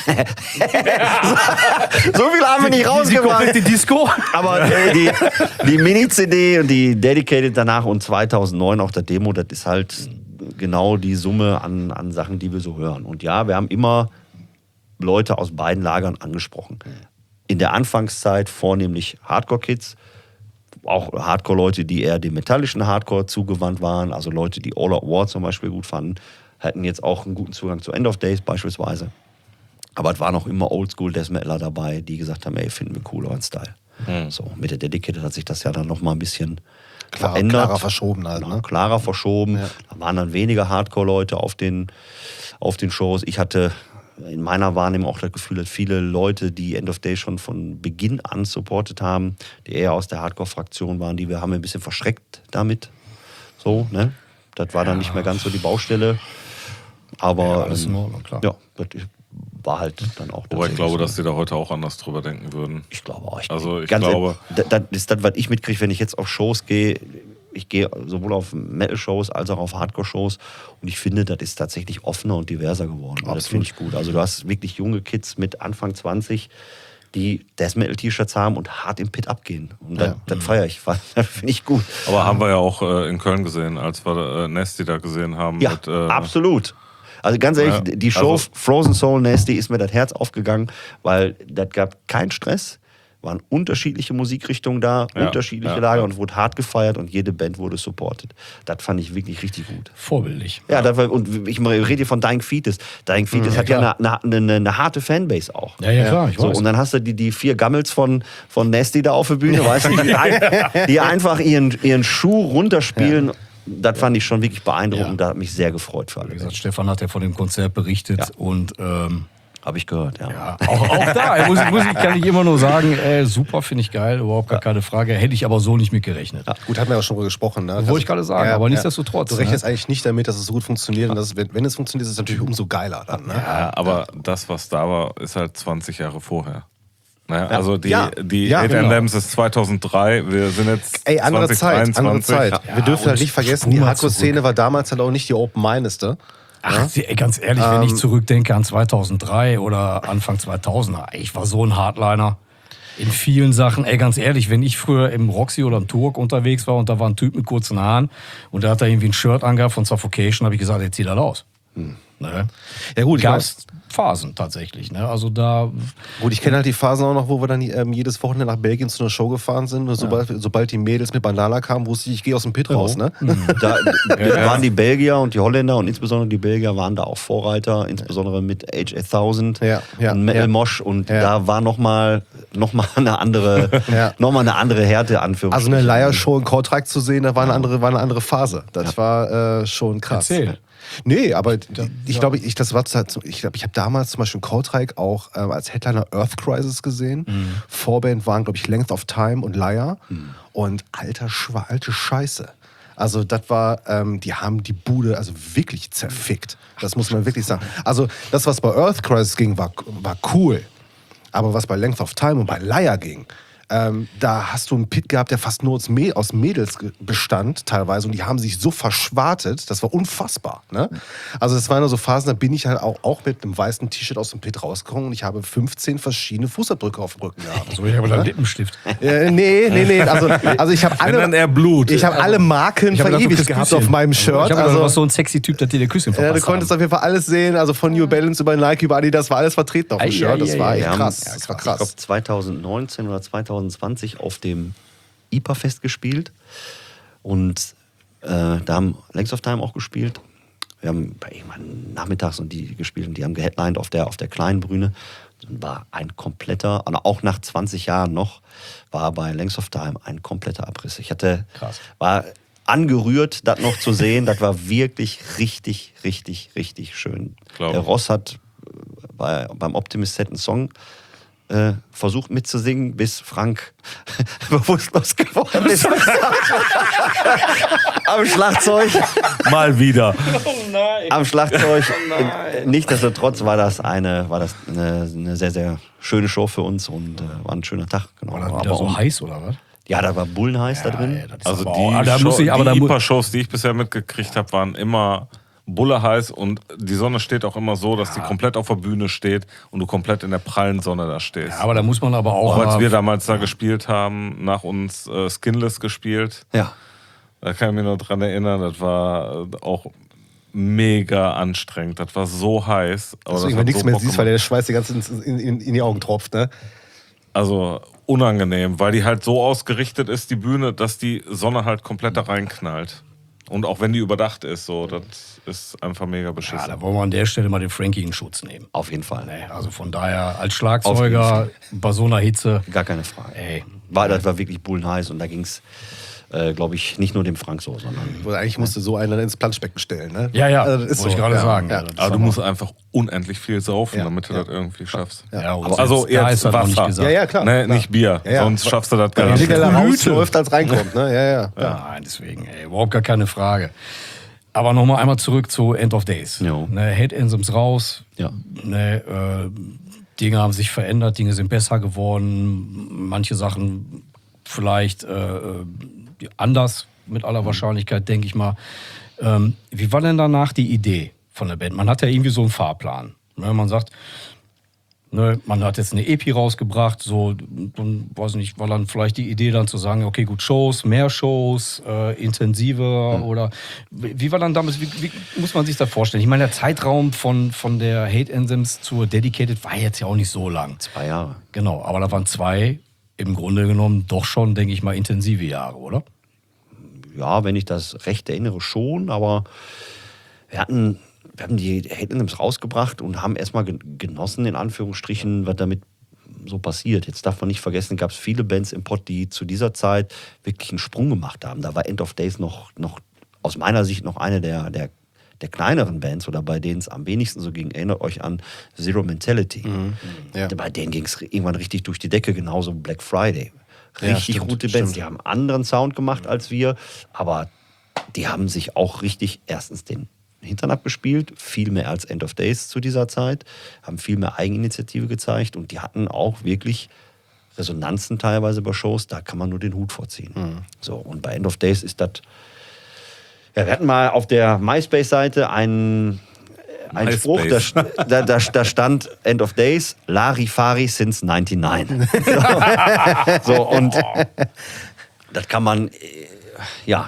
so viel haben wir nicht rausgebracht. Die Disco? Aber äh, die, die Mini-C D und die Dedicated danach und zweitausendneun auch der Demo, das ist halt genau die Summe an, an Sachen, die wir so hören. Und ja, wir haben immer Leute aus beiden Lagern angesprochen. In der Anfangszeit vornehmlich Hardcore-Kids, auch Hardcore-Leute, die eher dem metallischen Hardcore zugewandt waren, also Leute, die All Out War zum Beispiel gut fanden, hatten jetzt auch einen guten Zugang zu End of Days beispielsweise. Aber es waren auch immer Oldschool Death Metaler dabei, die gesagt haben, ey, finden wir cool, euren Style. Hm. So, mit der Dedicated hat sich das ja dann noch mal ein bisschen Klar, verändert. klarer verschoben halt, Genau, ne? klarer verschoben. Ja. Da waren dann weniger Hardcore-Leute auf den, auf den Shows. Ich hatte in meiner Wahrnehmung auch das Gefühl, dass viele Leute, die End of Day schon von Beginn an supportet haben, die eher aus der Hardcore-Fraktion waren, die wir haben ein bisschen verschreckt damit. So, ne? Das war dann nicht mehr ganz so die Baustelle. Aber Ja, alles in ähm, Ordnung, klar. ja, das war halt dann auch. Wobei ich tatsächlich glaube, so. dass die da heute auch anders drüber denken würden. Ich glaube auch. Ich, Also ich ganz glaube- ehrlich, das, das ist das, was ich mitkriege, wenn ich jetzt auf Shows gehe. Ich gehe sowohl auf Metal-Shows als auch auf Hardcore-Shows. Und ich finde, das ist tatsächlich offener und diverser geworden. Und das finde ich gut. Also du hast wirklich junge Kids mit Anfang zwanzig, die Death Metal-T-Shirts haben und hart im Pit abgehen. Und das, Ja. das feiere ich. Das finde ich gut. Aber haben wir ja auch äh, in Köln gesehen, als wir äh, Nasty da gesehen haben. Ja, mit, äh, absolut. Also ganz ehrlich, Ja, die Show also- Frozen Soul Nasty ist mir das Herz aufgegangen, weil das gab keinen Stress. Waren unterschiedliche Musikrichtungen da, Ja, unterschiedliche ja, Lager ja. und wurde hart gefeiert und jede Band wurde supported. Das fand ich wirklich richtig gut. Vorbildlich. Ja, das war, und ich rede hier von Dying Fetus. Dying Fetus Ja, hat ja klar. eine, eine, eine, eine harte Fanbase auch. Ja, ja, klar, ich So, weiß. und dann hast du die, die vier Gammels von, von Nasty da auf der Bühne, weißt du, die, ein, die einfach ihren, ihren Schuh runterspielen. Das fand ich schon wirklich beeindruckend. Ja. Da hat mich sehr gefreut für alle. Wie gesagt, Stefan hat ja von dem Konzert berichtet Ja. und ähm, Habe ich gehört, ja. ja, auch, auch da muss, ich- muss ich, kann ich immer nur sagen, äh, super, finde ich geil, überhaupt gar keine Frage. Hätte ich aber so nicht mit gerechnet. Gut, hatten wir ja schon drüber gesprochen. Ne? Wollte ich gerade sagen, aber nichtsdestotrotz, Du rechnest ne? eigentlich nicht damit, dass es so gut funktioniert. Und dass es, wenn, wenn es funktioniert, ist es natürlich umso geiler dann. Ne? Ja, aber das, was da war, ist halt zwanzig Jahre vorher. Naja, also die, Ja. die Ja, Hate genau. Anthems ist zweitauntausenddrei, wir sind jetzt Ey, andere Zeit, andere zweitausenddreiundzwanzig. Zeit. Wir dürfen und halt nicht vergessen, die spul mal Hardcore-Szene war damals halt auch nicht die open-mindeste. Ach, ey, ganz ehrlich, wenn ich zurückdenke an zweitausenddrei oder Anfang zweitausender, ich war so ein Hardliner in vielen Sachen. Ey, ganz ehrlich, wenn ich früher im Roxy oder im Turk unterwegs war und da war ein Typ mit kurzen Haaren und der hat da irgendwie ein Shirt angehabt von Suffocation, habe ich gesagt, jetzt zieh das aus. Ne? Ja gut, ich Gab's Phasen tatsächlich. Ne? Also da, Gut, ich kenne halt die Phasen auch noch, wo wir dann ähm, jedes Wochenende nach Belgien zu einer Show gefahren sind. Und sobald, sobald die Mädels mit Bandana kamen, wusste ich, ich gehe aus dem Pit raus. Ne? Da, da waren die Belgier und die Holländer und insbesondere die Belgier waren da auch Vorreiter, insbesondere mit H achttausend Ja, ja, und Metal ja. Mosh und Ja. da war nochmal noch mal eine andere, Ja. noch mal eine andere Härte Also Anführungsstrichen. eine Leier-Show in Kortrijk zu sehen, da war eine andere, war eine andere Phase. Das war äh, schon krass. Erzähl. Nee, aber ich glaube, ich, das war, ich glaube, ich habe damals zum Beispiel in Kortrijk auch ähm, als Headliner Earth Crisis gesehen. Vorband waren, glaube ich, Length of Time und Liar. Und alter, Schwa- alte Scheiße. Also das war, ähm, die haben die Bude also wirklich zerfickt. Das muss man wirklich sagen. Also das, was bei Earth Crisis ging, war, war cool. Aber was bei Length of Time und bei Liar ging, ähm, da hast du einen Pit gehabt, der fast nur aus, Mä- aus Mädels ge- bestand teilweise und die haben sich so verschwartet, das war unfassbar. Ne? Also das waren nur so Phasen, da bin ich halt auch, auch mit einem weißen T-Shirt aus dem Pit rausgekommen und ich habe fünfzehn verschiedene Fußabdrücke auf dem Rücken gehabt. so ich habe da einen Lippenstift. Äh, nee, nee, nee, also, also ich habe Wenn dann alle, eher Blut. ich habe alle Marken Ich habe gedacht, du verewigt kriegst gehabt Küsschen. auf meinem Shirt. Ich habe gedacht, du Also, warst so ein sexy Typ, der dir der Küsschen ja, du verpasst konntest haben. auf jeden Fall alles sehen, also von New Balance über Nike, über Adidas war alles vertreten auf dem Ei, Shirt. Das ei, war ei, echt Wir haben, krass. Das war Ich glaube krass. zweitausendneunzehn oder zweitausendzwanzig auf dem I P A-Fest gespielt und äh, da haben Length of Time auch gespielt. Wir haben bei irgendwann nachmittags und die gespielt und die haben geheadlined auf der, auf der kleinen Bühne. Dann war ein kompletter, also auch nach zwanzig Jahren noch, war bei Length of Time ein kompletter Abriss. Ich hatte, Krass. war angerührt, das noch zu sehen. Das war wirklich richtig, richtig, richtig schön. Glaub Der ich. Ross hat bei, beim Optimist Set einen Song äh, versucht mitzusingen, bis Frank bewusstlos geworden ist. Am Schlagzeug. Mal wieder. Am Schlagzeug. Nichtsdestotrotz war das eine, war das eine, eine sehr, sehr schöne Show für uns und äh, war ein schöner Tag. Genau. War das wieder Aber so um- heiß oder was? Ja, da war Bullenheiß da drin. Ja, das ist Also aber die, auch- ah, da Show, muss ich, aber da die mu- I P A-Shows, die ich bisher mitgekriegt habe, waren immer Bulle heiß und die Sonne steht auch immer so, dass die komplett auf der Bühne steht und du komplett in der prallen Sonne da stehst. Ja, aber da muss man aber auch, auch als mal- wir damals da gespielt haben, nach uns äh, Skinless gespielt, Ja. da kann ich mich noch dran erinnern, das war äh, auch mega anstrengend. Das war so heiß. Aber das Deswegen, hat wenn nichts so mehr Bock siehst, weil gemacht. der Schweiß die ganze Zeit in, in, in die Augen tropft. Ne? Also unangenehm, weil die halt so ausgerichtet ist, die Bühne, dass die Sonne halt komplett da reinknallt. Und auch wenn die überdacht ist, so, das ist einfach mega ja, beschissen. da wollen wir an der Stelle mal den Frankie in Schutz nehmen. Auf jeden Fall. Nee, also von daher, als Schlagzeuger bei so einer Hitze, Gar keine Frage. ey. War, das war wirklich bullenheiß und da ging es, äh, glaube ich, nicht nur dem Frank so, sondern Wo eigentlich musste so einer ins Planschbecken stellen. Ne? Ja, ja, Also das ist wollte so. ich gerade ja. sagen. Ja. Ja, das ist Aber du aber- musst einfach unendlich viel saufen, Ja, damit du ja. das irgendwie schaffst. Ja, und Also selbst da jetzt ist halt noch nicht Wasser. gesagt. Ja, ja, klar. Nee, klar. nicht Bier, Ja, ja. sonst schaffst du das Weil gar je nicht. schneller Blüte. rausläuft, als reinkommt. Ne? Ja, ja. Ja, nein, deswegen, ey, überhaupt gar keine Frage. Aber nochmal einmal zurück zu End of Days. Jo. Ne, Head Anthems raus. Ja. Ne, äh, Dinge haben sich verändert, Dinge sind besser geworden. Manche Sachen vielleicht äh, anders, mit aller Wahrscheinlichkeit, denke ich mal. Ähm, wie war denn danach die Idee von der Band? Man hat ja irgendwie so einen Fahrplan. Ne, man sagt, Ne, man hat jetzt eine E P rausgebracht, so, dann, weiß nicht, war dann vielleicht die Idee dann zu sagen, okay, gut, Shows, mehr Shows, äh, intensiver Mhm. oder wie, wie war dann damals, wie, wie muss man sich das vorstellen? Ich meine, der Zeitraum von, von der Hate Anthems zur Dedicated war jetzt ja auch nicht so lang. Zwei Jahre. Genau, aber da waren zwei im Grunde genommen doch schon, denke ich mal, intensive Jahre, oder? Ja, wenn ich das recht erinnere, schon, aber wir hatten, wir haben die Hate Anthems rausgebracht und haben erstmal genossen, in Anführungsstrichen, was damit so passiert. Jetzt darf man nicht vergessen, gab es viele Bands im Pott, die zu dieser Zeit wirklich einen Sprung gemacht haben. Da war End of Days noch, noch aus meiner Sicht noch eine der, der, der kleineren Bands oder bei denen es am wenigsten so ging. Erinnert euch an Zero Mentality. Mhm. Ja. Bei denen ging es irgendwann richtig durch die Decke, genauso Black Friday. Ja, Richtig stimmt, gute Bands, stimmt. die haben einen anderen Sound gemacht als wir, aber die haben sich auch richtig erstens den Hintern abgespielt, viel mehr als End of Days zu dieser Zeit, haben viel mehr Eigeninitiative gezeigt und die hatten auch wirklich Resonanzen teilweise bei Shows, da kann man nur den Hut vorziehen. Mhm. So, und bei End of Days ist das, ja, wir hatten mal auf der MySpace-Seite einen, einen MySpace. Spruch, da, st- da, da, da stand End of Days, Larifari since neunundneunzig. So, so und das kann man, äh, ja,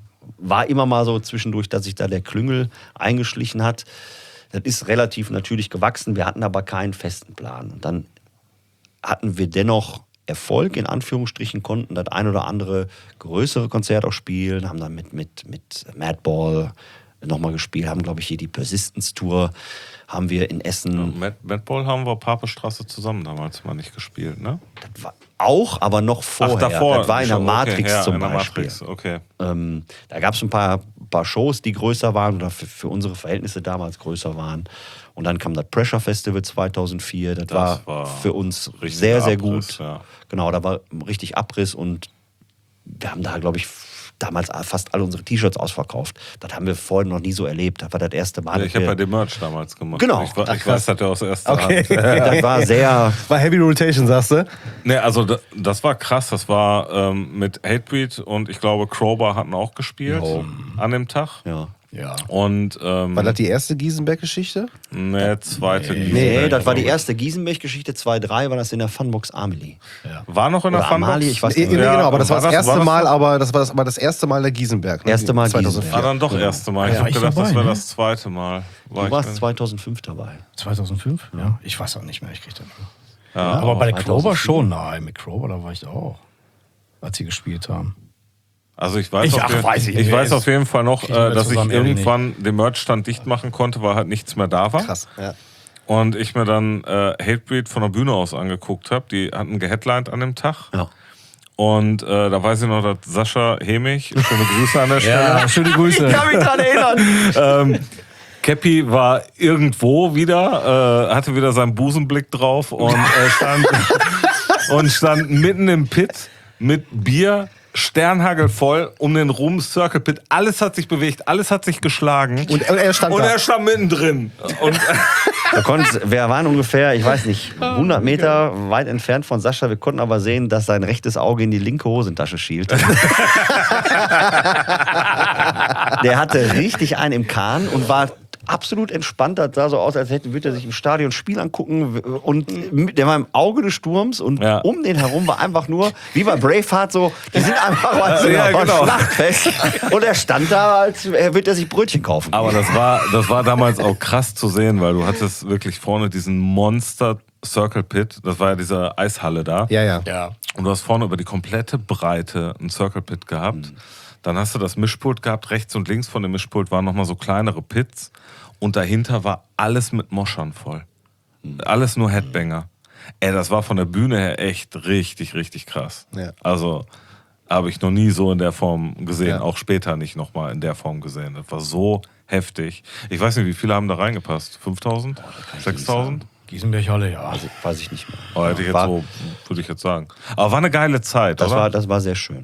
war immer mal so zwischendurch, dass sich da der Klüngel eingeschlichen hat. Das ist relativ natürlich gewachsen. Wir hatten aber keinen festen Plan. Und dann hatten wir dennoch Erfolg, in Anführungsstrichen, konnten das ein oder andere größere Konzert auch spielen, haben dann mit, mit, mit Madball nochmal gespielt, haben, glaube ich, hier die Persistence-Tour haben wir in Essen. Mad, Madball haben wir Papestraße zusammen damals mal nicht gespielt, ne? Das war auch, aber noch vorher. Ach, davor. Das war in der Okay, Matrix ja, zum in der Beispiel. Matrix, okay. Ähm, da gab es ein paar, paar Shows, die größer waren oder für, für unsere Verhältnisse damals größer waren. Und dann kam das Pressure Festival zweitausendvier. Das, Das war, war für uns richtiger sehr, sehr Abriss, gut. ja. Genau, da war richtig Abriss und wir haben da, glaube ich, damals fast alle unsere T-Shirts ausverkauft. Das haben wir vorhin noch nie so erlebt. Das war das erste Mal. Ja, dass ich habe wir- bei dem Merch damals gemacht. Genau. Ich, wa- Ach, ich krass. weiß, dass der aus erster Okay. Hand. das war sehr. War Heavy Rotation, sagst du? Ne, also das, das war krass. Das war ähm, mit Hatebreed und ich glaube Crowbar hatten auch gespielt Jo. an dem Tag. Ja. Ja. Und ähm, War das die erste Giesenberg-Geschichte? ne, zweite. Nee. Liga. Nee, das war die glaub ich. erste Giesenberg-Geschichte. zwei drei war das in der Funbox Amelie. War noch in der Oder Funbox? Amalie, ich weiß Nee, nicht. nee, Ja, genau, aber das war war das das- erste war das- Mal, aber das war das, aber das erste Mal der Giesenberg. Ne? Erste Mal zweitausendvier. Ah, dann doch erste Mal. Ich Ja, habe ich gedacht, das dabei, wäre ne? das zweite Mal. War Du ich warst dann- zweitausendfünf dabei. zweitausendfünf? Ja. Ich weiß auch nicht mehr, ich krieg das nicht. Ja, Aber bei der zweitausendvier. Clover schon, nein, mit Clover, da war ich da auch, als sie gespielt haben. Also ich weiß, Ich- auf, ach, jeden, weiß ich ich nicht. weiß auf jeden Fall noch, Krieg ich mehr äh, dass ich zusammen, ehrlich irgendwann den Merchstand dicht machen konnte, weil halt nichts mehr da war. Krass, ja. Und ich mir dann äh, Hatebreed von der Bühne aus angeguckt habe. Die hatten geheadlined an dem Tag. Ja. Und äh, da weiß ich noch, dass Sascha Hemich, schöne Grüße an der Stelle, Ja, schöne Grüße. kann mich dran erinnern. ähm, Cappy war irgendwo wieder, äh, hatte wieder seinen Busenblick drauf und äh, stand, und stand mitten im Pit mit Bier, Sternhagel voll, um den rum, Circle Pit. Alles hat sich bewegt, alles hat sich geschlagen. Und er stand und da. er stand mittendrin. Und Wir, konnten, wir waren ungefähr, ich weiß nicht, hundert Meter weit entfernt von Sascha. Wir konnten aber sehen, dass sein rechtes Auge in die linke Hosentasche schielt. Der hatte richtig einen im Kahn und war absolut entspannt. Das sah so aus, als hätte, würde er sich im Stadion ein Spiel angucken. Und der war im Auge des Sturms und Ja. um den herum war einfach nur, wie bei Braveheart so, die sind einfach mal so Ja, ja, genau. Schlachtfest. Und er stand da, als würde er sich Brötchen kaufen. Aber das war, das war damals auch krass zu sehen, weil du hattest wirklich vorne diesen Monster Circle Pit. Das war ja diese Eishalle da. Ja, ja. Ja. Und du hast vorne über die komplette Breite einen Circle Pit gehabt. Dann hast du das Mischpult gehabt. Rechts und links von dem Mischpult waren nochmal so kleinere Pits. Und dahinter war alles mit Moschern voll. Alles nur Headbanger. Ey, das war von der Bühne her echt richtig, richtig krass. Ja. Also habe ich noch nie so in der Form gesehen. Ja. Auch später nicht nochmal in der Form gesehen. Das war so heftig. Ich weiß nicht, wie viele haben da reingepasst? fünftausend? sechstausend? Gießenberg Halle, ja. Also, weiß ich nicht mehr. Oh, hätte ich jetzt War- so, würde ich jetzt sagen. Aber war eine geile Zeit, Das oder? war, das war sehr schön.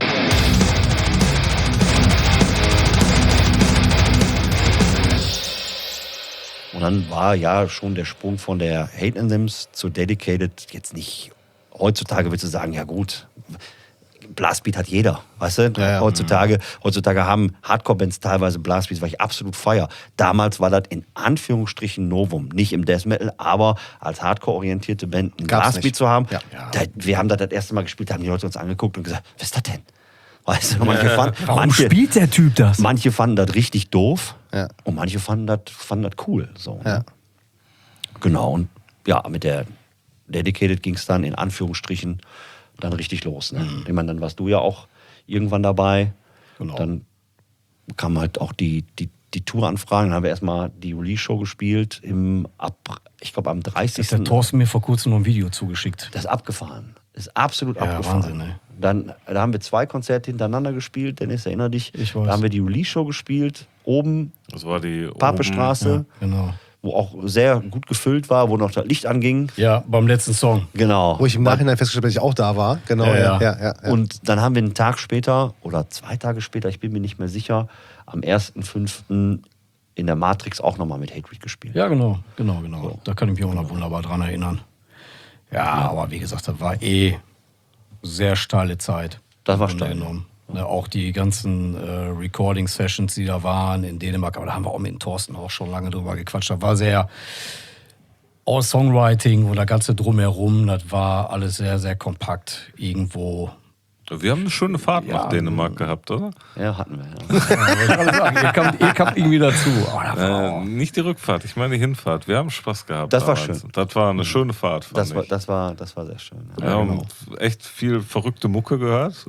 Und dann war ja schon der Sprung von der Hate Anthems zu Dedicated jetzt nicht. Heutzutage würdest du sagen, ja gut, Blastbeat hat jeder, weißt du? Ja, ja. Heutzutage, heutzutage haben Hardcore-Bands teilweise Blastbeats, was ich absolut feier. Damals war das in Anführungsstrichen Novum. Nicht im Death Metal, aber als Hardcore-orientierte Band einen Gab's Blastbeat nicht. zu haben. Ja. Da, wir haben das das erste Mal gespielt, da haben die Leute uns angeguckt und gesagt, was ist das denn? Weißt du, manche, fanden, Warum manche, spielt der Typ das? manche fanden das richtig doof Ja. und manche fanden das, fanden das cool. So, ne? Ja. Genau, und ja, mit der Dedicated ging es dann in Anführungsstrichen dann richtig los. Ne? Mhm. Ich meine, dann warst du ja auch irgendwann dabei. Genau. Dann kamen halt auch die, die, die Touranfragen. Dann haben wir erstmal die Release-Show gespielt im Ab, ich glaube am Das dreißigsten hat der Thorsten mir vor kurzem noch ein Video zugeschickt. Das ist abgefahren. Das ist absolut Ja, abgefahren. Wahnsinn, ey. Dann da haben wir zwei Konzerte hintereinander gespielt. Dennis, erinner dich. Ich weiß. Da haben wir die Release-Show gespielt. Oben, Das war die Papestraße, Genau. wo auch sehr gut gefüllt war, wo noch das Licht anging. Ja, beim letzten Song. Genau. Wo ich im Nachhinein festgestellt habe, dass ich auch da war. Genau, Ja, ja, ja. ja, ja, ja. Und dann haben wir einen Tag später oder zwei Tage später, ich bin mir nicht mehr sicher, am ersten fünften in der Matrix auch nochmal mit Hatebreed gespielt. Ja, genau, genau, genau. Da kann ich mich auch noch wunderbar dran erinnern. Ja, aber wie gesagt, das war eh sehr steile Zeit. Das war Im steil, Grunde genommen. Ne, auch die ganzen äh, Recording-Sessions, die da waren in Dänemark, aber da haben wir auch mit dem Thorsten auch schon lange drüber gequatscht. Das war sehr all Songwriting und das Ganze drumherum, das war alles sehr, sehr kompakt irgendwo. Wir haben eine schöne Fahrt Ja, nach Dänemark gehabt, oder? Ja, hatten wir. Ja. Ja, wollte ich gerade sagen, ihr kamt, ihr kamt irgendwie dazu. Oh, das war Äh, auch- nicht die Rückfahrt, ich meine die Hinfahrt. Wir haben Spaß gehabt. Das war damals. schön. Das war eine schöne Fahrt. Fand Das war, ich. das, war, das war sehr schön. Ja. Wir haben echt viel verrückte Mucke gehört.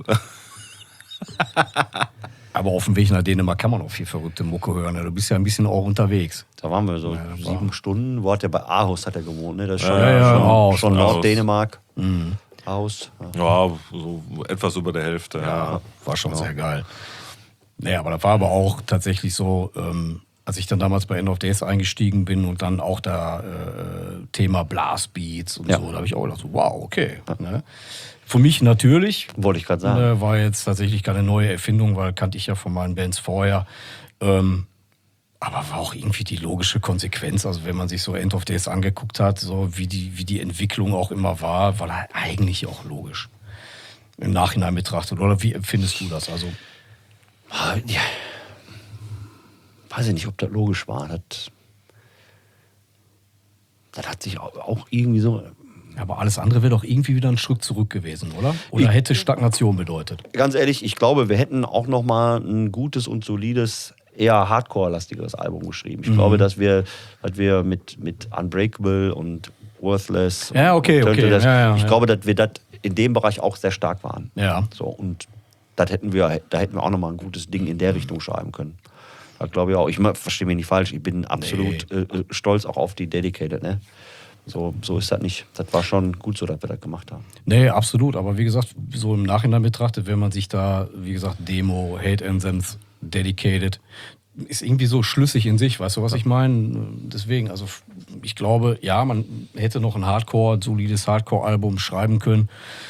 Aber auf dem Weg nach Dänemark kann man auch viel verrückte Mucke hören. Du bist ja ein bisschen auch unterwegs. Da waren wir so sieben Stunden. Wo hat der bei Aarhus hat er gewohnt, ne? Das ist schon, Ja, ja, schon, Aarhus, schon Aarhus. Nord-Dänemark. Aarhus. Ja. Ja, so etwas über der Hälfte. Ja, War schon sehr geil. Naja, aber das war aber auch tatsächlich so, ähm, als ich dann damals bei End of Days eingestiegen bin und dann auch da äh, Thema Blastbeats und Ja. so, da habe ich auch gedacht, so, wow, okay. Ne? Für mich natürlich, Wollte ich gerade sagen. äh, war jetzt tatsächlich keine neue Erfindung, weil kannte ich ja von meinen Bands vorher. Ähm, aber war auch irgendwie die logische Konsequenz. Also wenn man sich so End of Days angeguckt hat, so wie die, wie die Entwicklung auch immer war, war das eigentlich auch logisch. Im Nachhinein betrachtet. Oder wie empfindest du das? Also Ah, ja. Weiß ich nicht, ob das logisch war. Das, das hat sich auch auch irgendwie so. aber alles andere wäre doch irgendwie wieder ein Schritt zurück gewesen, oder? Oder Ich- hätte Stagnation bedeutet? Ganz ehrlich, ich glaube, wir hätten auch noch mal ein gutes und solides, eher Hardcore-lastigeres Album geschrieben. Ich Mhm. glaube, dass wir, dass wir mit, mit Unbreakable und Worthless. Ja, okay, und Turtle okay. Das, Ja, ja, ich ja. glaube, dass wir das in dem Bereich auch sehr stark waren. Ja. So, und das hätten wir, da hätten wir auch noch mal ein gutes Ding in der Richtung schreiben können. Da glaube ich auch. Ich verstehe mich nicht falsch. Ich bin absolut äh, äh, stolz auch auf die Dedicated. Ne? So, so ist das nicht. Das war schon gut so, dass wir das gemacht haben. Nee, absolut. Aber wie gesagt, so im Nachhinein betrachtet, wenn man sich da, wie gesagt, Demo, Hate Anthems, Dedicated, ist irgendwie so schlüssig in sich. Weißt du, was ich meine? Deswegen, also ich glaube, ja, man hätte noch ein Hardcore, solides Hardcore-Album schreiben können.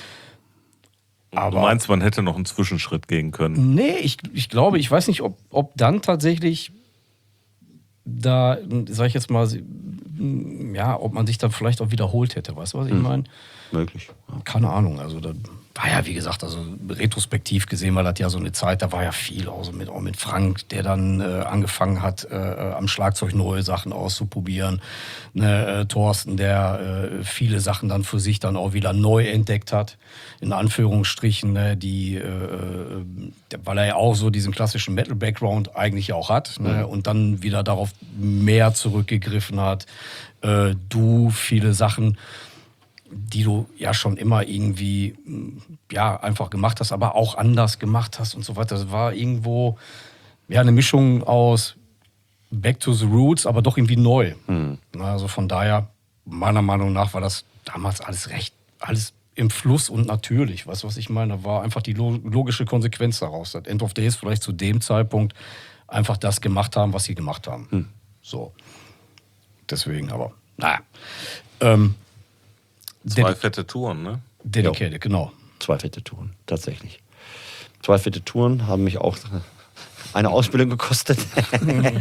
Du meinst, man hätte noch einen Zwischenschritt gehen können? Nee, ich, ich glaube, ich weiß nicht, ob, ob dann tatsächlich da, sag ich jetzt mal, ja, ob man sich dann vielleicht auch wiederholt hätte. Weißt du, was ich meine? Möglich. Ja. Keine Ahnung. Also da war ja, wie gesagt, also retrospektiv gesehen war das ja so eine Zeit, da war ja viel, also mit, auch mit Frank, der dann äh, angefangen hat, äh, am Schlagzeug neue Sachen auszuprobieren. Ne, äh, Thorsten, der äh, viele Sachen dann für sich dann auch wieder neu entdeckt hat, in Anführungsstrichen, ne, die, äh, weil er ja auch so diesen klassischen Metal-Background eigentlich auch hat, ne, und dann wieder darauf mehr zurückgegriffen hat. Äh, du, viele Sachen, die du ja schon immer irgendwie ja, einfach gemacht hast, aber auch anders gemacht hast und so weiter. Das war irgendwo ja, eine Mischung aus Back to the Roots, aber doch irgendwie neu. Mhm. Also von daher, meiner Meinung nach, war das damals alles recht, alles im Fluss und natürlich. Weißt du, was ich meine? Da war einfach die lo- logische Konsequenz daraus. Das End of Days vielleicht zu dem Zeitpunkt einfach das gemacht haben, was sie gemacht haben. Mhm. So. Deswegen, aber, naja. Ähm, Zwei fette Touren, ne? Dedicated, genau. Zwei fette Touren, tatsächlich. Zwei fette Touren haben mich auch eine Ausbildung gekostet.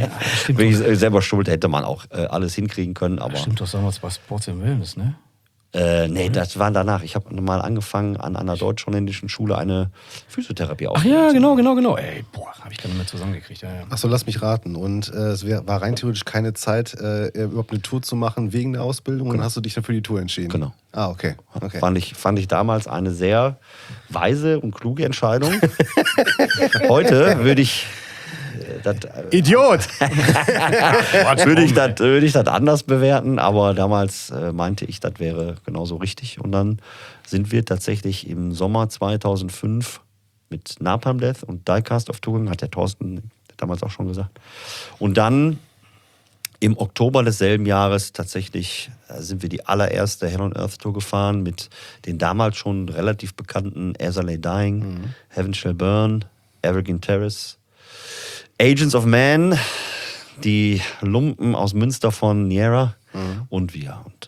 Bin ich selber schuld, hätte man auch äh, alles hinkriegen können. Aber Stimmt doch damals bei Sports and Wellness, ne? Äh, nee, das war danach. Ich habe mal angefangen, an einer deutsch-holländischen Schule eine Physiotherapie Ach auszubilden. ja, genau, genau, genau. Ey, boah, habe ich gar nicht mehr zusammengekriegt. Ja, ja. Achso, lass mich raten. Und äh, es wär, war rein theoretisch keine Zeit, äh, überhaupt eine Tour zu machen wegen der Ausbildung. Und dann hast du dich dann für die Tour entschieden. Genau. Ah, okay. okay. Fand, ich, fand ich damals eine sehr weise und kluge Entscheidung. Heute würde ich das, Idiot! würde ich das würde ich das anders bewerten, aber damals äh, meinte ich, das wäre genauso richtig. Und dann sind wir tatsächlich im Sommer zweitausendfünf mit Napalm Death und Diecast auf Tour gegangen, hat der Thorsten damals auch schon gesagt. Und dann im Oktober desselben Jahres tatsächlich äh, sind wir die allererste Hell on Earth Tour gefahren mit den damals schon relativ bekannten As I Lay Dying, mhm. Heaven Shall Burn, Evergreen Terrace, Agents of Man, die Lumpen aus Münster von Niera mhm. und wir. Und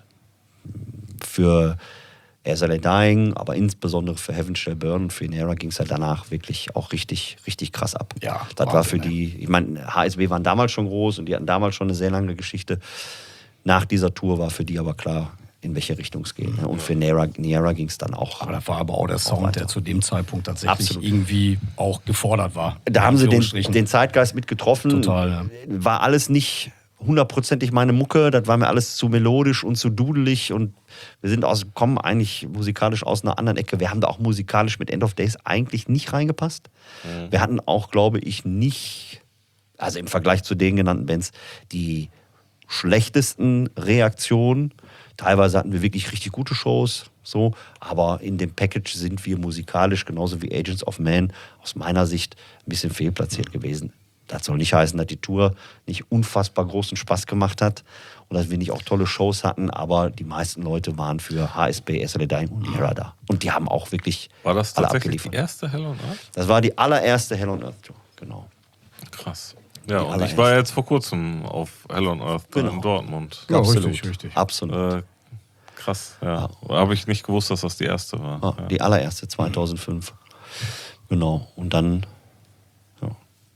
für As I Lay Dying, aber insbesondere für Heaven Shall Burn und für Niera ging es halt danach wirklich auch richtig, richtig krass ab. Ja, das war für die, ich meine, H S B waren damals schon groß und die hatten damals schon eine sehr lange Geschichte. Nach dieser Tour war für die aber klar, in welche Richtung es geht. Ne? Und für Niera, Niera ging es dann auch. Aber das war aber auch der Sound, weiter. der zu dem Zeitpunkt tatsächlich Absolut. irgendwie auch gefordert war. Da haben sie den, den Zeitgeist mit getroffen. Total, ja. War alles nicht hundertprozentig meine Mucke, das war mir alles zu melodisch und zu dudelig und wir sind aus, kommen eigentlich musikalisch aus einer anderen Ecke. Wir haben da auch musikalisch mit End of Days eigentlich nicht reingepasst. Mhm. Wir hatten auch, glaube ich, nicht, also im Vergleich zu den genannten Bands, die schlechtesten Reaktionen. Teilweise hatten wir wirklich richtig gute Shows, so, aber in dem Package sind wir musikalisch, genauso wie Agents of Man, aus meiner Sicht ein bisschen fehlplatziert gewesen. Das soll nicht heißen, dass die Tour nicht unfassbar großen Spaß gemacht hat und dass wir nicht auch tolle Shows hatten, aber die meisten Leute waren für H S B, As I Lay Dying und Niera da. Und die haben auch wirklich War das alle tatsächlich abgeliefert. die erste Hell on Earth? Das war die allererste Hell on Earth Tour, genau. Krass. Ja, und allererste. ich war jetzt vor kurzem auf Hell on Earth Genau. in Dortmund. Ja, Absolut. richtig, richtig. Absolut. Äh, krass, ja. Habe ich nicht gewusst, dass das die erste war. Ja, ja. Die allererste, zweitausendfünf. Genau. Und dann. Ja.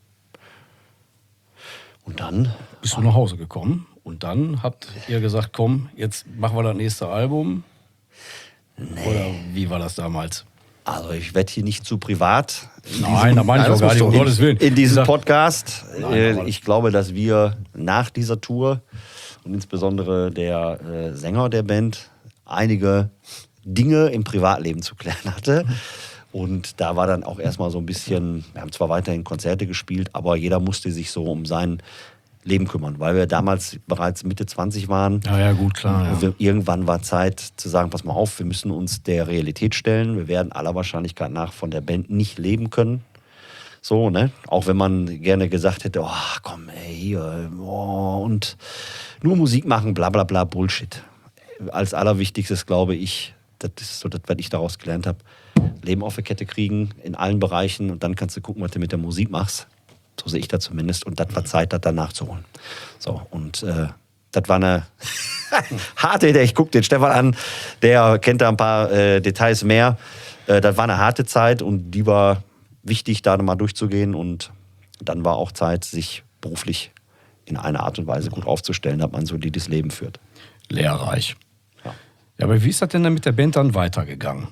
Und dann. Bist du nach Hause gekommen und dann habt ihr gesagt, komm, jetzt machen wir das nächste Album. Oder wie war das damals? Also, ich werde hier nicht zu privat. in Nein, da meine ich Nein, auch das gar nicht, um musst du Gottes Willen. In diesem Wie gesagt, Podcast. Nein, Äh, aber- ich glaube, dass wir nach dieser Tour und insbesondere der äh, Sänger der Band einige Dinge im Privatleben zu klären hatte. Und da war dann auch erstmal so ein bisschen, wir haben zwar weiterhin Konzerte gespielt, aber jeder musste sich so um sein Leben kümmern, weil wir damals bereits Mitte zwanzig waren. Ja, ja, gut, klar. Ja. Und wir, irgendwann war Zeit zu sagen, pass mal auf, wir müssen uns der Realität stellen. Wir werden aller Wahrscheinlichkeit nach von der Band nicht leben können. So, ne? Auch wenn man gerne gesagt hätte, oh, komm, ey, hier, oh, und nur Musik machen, bla bla bla, Bullshit. Als allerwichtigstes glaube ich, das ist so das, was ich daraus gelernt habe, Leben auf die Kette kriegen in allen Bereichen und dann kannst du gucken, was du mit der Musik machst. So sehe ich das zumindest. Und das war Zeit, das dann nachzuholen. So, und äh, das war eine harte Idee. Ich gucke den Stefan an, der kennt da ein paar äh, Details mehr. Äh, das war eine harte Zeit und die war wichtig, da nochmal durchzugehen. Und dann war auch Zeit, sich beruflich in einer Art und Weise gut aufzustellen, dass man so solides Leben führt. Lehrreich. Ja. Ja, aber wie ist das denn dann mit der Band dann weitergegangen?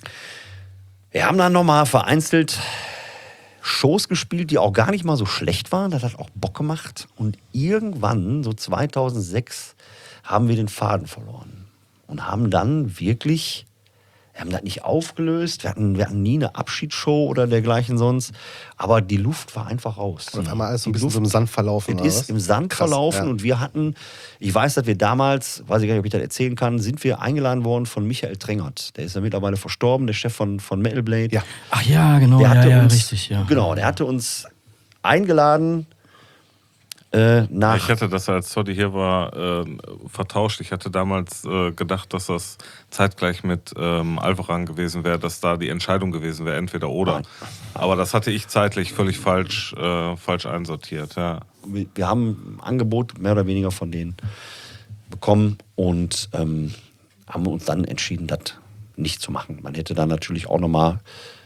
Wir haben dann nochmal vereinzelt Shows gespielt, die auch gar nicht mal so schlecht waren. Das hat auch Bock gemacht. Und irgendwann, so zweitausendsechs, haben wir den Faden verloren. Und haben dann wirklich, wir haben das nicht aufgelöst. Wir hatten, wir hatten nie eine Abschiedsshow oder dergleichen sonst. Aber die Luft war einfach raus. Und auf einmal alles so ein Die bisschen Luft so im Sand verlaufen. Es oder ist was? im Sand Krass, verlaufen ja. und wir hatten, ich weiß, dass wir damals, weiß ich gar nicht, ob ich das erzählen kann, sind wir eingeladen worden von Michael Trengert. Der ist ja mittlerweile verstorben, der Chef von, von Metal Blade. Ja. Ach ja, genau, Der ja, hatte ja, uns, richtig, ja. Genau, der hatte uns eingeladen äh, nach. Ich hatte das, als Toddy hier war, äh, vertauscht. Ich hatte damals äh, gedacht, dass das zeitgleich mit ähm, Alvaran gewesen wäre, dass da die Entscheidung gewesen wäre, entweder oder. Nein. Aber das hatte ich zeitlich völlig falsch, äh, falsch einsortiert. Ja. wir, wir haben ein Angebot mehr oder weniger von denen bekommen und ähm, haben uns dann entschieden, das nicht zu machen. Man hätte dann natürlich auch nochmal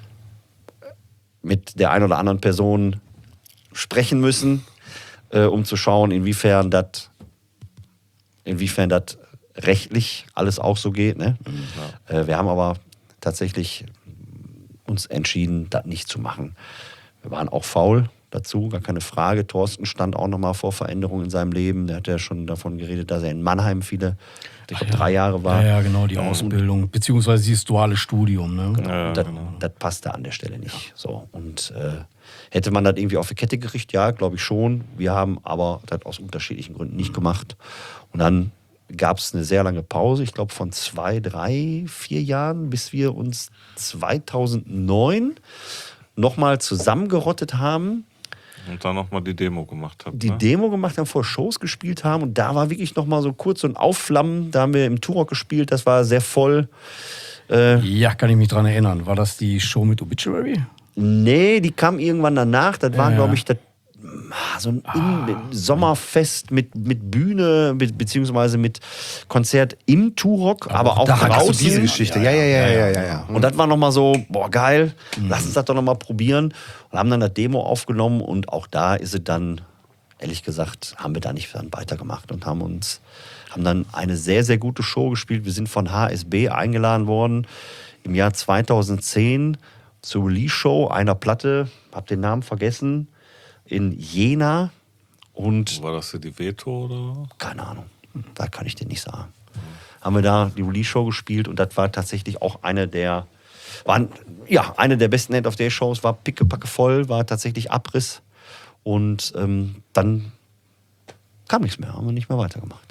mit der einen oder anderen Person sprechen müssen, äh, um zu schauen, inwiefern das inwiefern das rechtlich alles auch so geht. Ne? Ja. Äh, wir haben aber tatsächlich uns entschieden, das nicht zu machen. Wir waren auch faul dazu, gar keine Frage. Thorsten stand auch nochmal vor Veränderungen in seinem Leben. Der hat ja schon davon geredet, dass er in Mannheim viele, ich glaube, ja. drei Jahre war. Ja, ja, genau, die Ausbildung, beziehungsweise dieses duale Studium. Ne? Genau. Ja, und das, genau. das passte an der Stelle nicht. So. Und äh, hätte man das irgendwie auf die Kette gekriegt? Ja, glaube ich schon. Wir haben aber das aus unterschiedlichen Gründen nicht gemacht. Und dann gab es eine sehr lange Pause, ich glaube von zwei, drei, vier Jahren, bis wir uns zweitausendneun nochmal zusammengerottet haben. Und dann nochmal die Demo gemacht habt. Die ne? Demo gemacht haben, vor Shows gespielt haben. Und da war wirklich nochmal so kurz so ein Aufflammen. Da haben wir im Turok gespielt, das war sehr voll. Äh, Ja, kann ich mich dran erinnern. War das die Show mit Obituary? Nee, die kam irgendwann danach. Das Ja, war, ja. glaube ich, das, so ein In Sommerfest mit, mit Bühne, mit, beziehungsweise mit Konzert im Turok, aber auch da hattest du draußen. Diese Geschichte, ja, ja, ja, ja, ja. ja. Und das war nochmal so, boah, geil, lass uns das doch nochmal probieren. Und haben dann das Demo aufgenommen und auch da ist es dann, ehrlich gesagt, haben wir da nicht dann weitergemacht und haben uns, haben dann eine sehr, sehr gute Show gespielt. Wir sind von H S B eingeladen worden im Jahr zweitausendzehn zur Release-Show einer Platte, hab den Namen vergessen, in Jena und War das für die Veto oder? keine Ahnung, da kann ich dir nicht sagen. Haben wir da die Release-Show gespielt und das war tatsächlich auch eine der, waren, ja, eine der besten End of Day Shows, war pickepacke voll, war tatsächlich Abriss und ähm, dann kam nichts mehr, haben wir nicht mehr weitergemacht.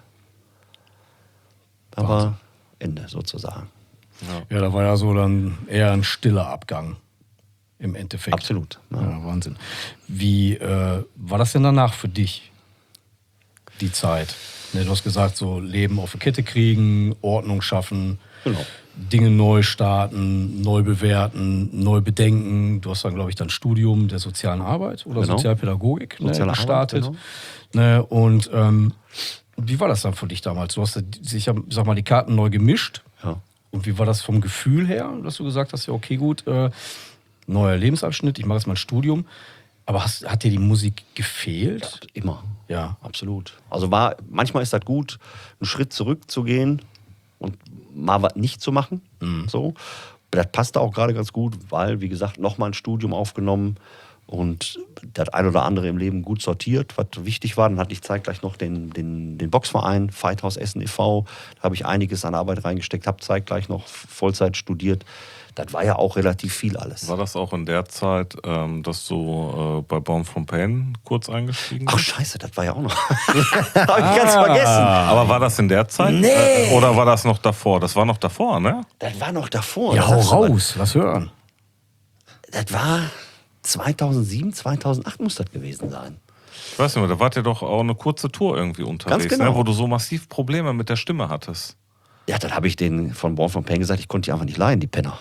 Da war Ende sozusagen. Ja, da war ja so dann eher ein stiller Abgang im Endeffekt. Absolut. Ja. Ja, Wahnsinn. Wie äh, war das denn danach für dich, die Zeit? Ne, du hast gesagt, so Leben auf die Kette kriegen, Ordnung schaffen, Genau. Dinge neu starten, neu bewerten, neu bedenken. Du hast dann, glaube ich, dann Studium der sozialen Arbeit oder Genau. Sozialpädagogik ne, Soziale gestartet. Arbeit, Ne, und ähm, wie war das dann für dich damals? Du hast sicher, sag mal, die Karten neu gemischt. Ja. Und wie war das vom Gefühl her, dass du gesagt hast, ja, okay, gut, äh, neuer Lebensabschnitt, ich mache jetzt mal ein Studium. Aber hast, hat dir die Musik gefehlt? Immer. Ja. Absolut. Also war, manchmal ist das gut, einen Schritt zurückzugehen und mal was nicht zu machen. So. Das passte auch gerade ganz gut, weil, wie gesagt, nochmal ein Studium aufgenommen und das ein oder andere im Leben gut sortiert, was wichtig war. Dann hatte ich zeitgleich noch den, den, den Boxverein, Fighthouse Essen e V. Da habe ich einiges an Arbeit reingesteckt, habe zeitgleich noch Vollzeit studiert. Das war ja auch relativ viel alles. War das auch in der Zeit, ähm, dass du äh, bei Born from Pain kurz eingestiegen Ach bist? scheiße, das war ja auch noch. Habe ich ganz vergessen. Aber war das in der Zeit? Nee. Äh, Oder war das noch davor? Das war noch davor, ne? Das war noch davor. Ja, Das hau sagst du aber. raus, lass hören. Das war zweitausendsieben, zweitausendacht muss das gewesen sein. Ich weiß nicht mehr, da wart ihr doch auch eine kurze Tour irgendwie unterwegs, genau. ne? Wo du so massiv Probleme mit der Stimme hattest. Ja, dann habe ich den von Born from Pain gesagt, ich konnte die einfach nicht leihen, die Penner.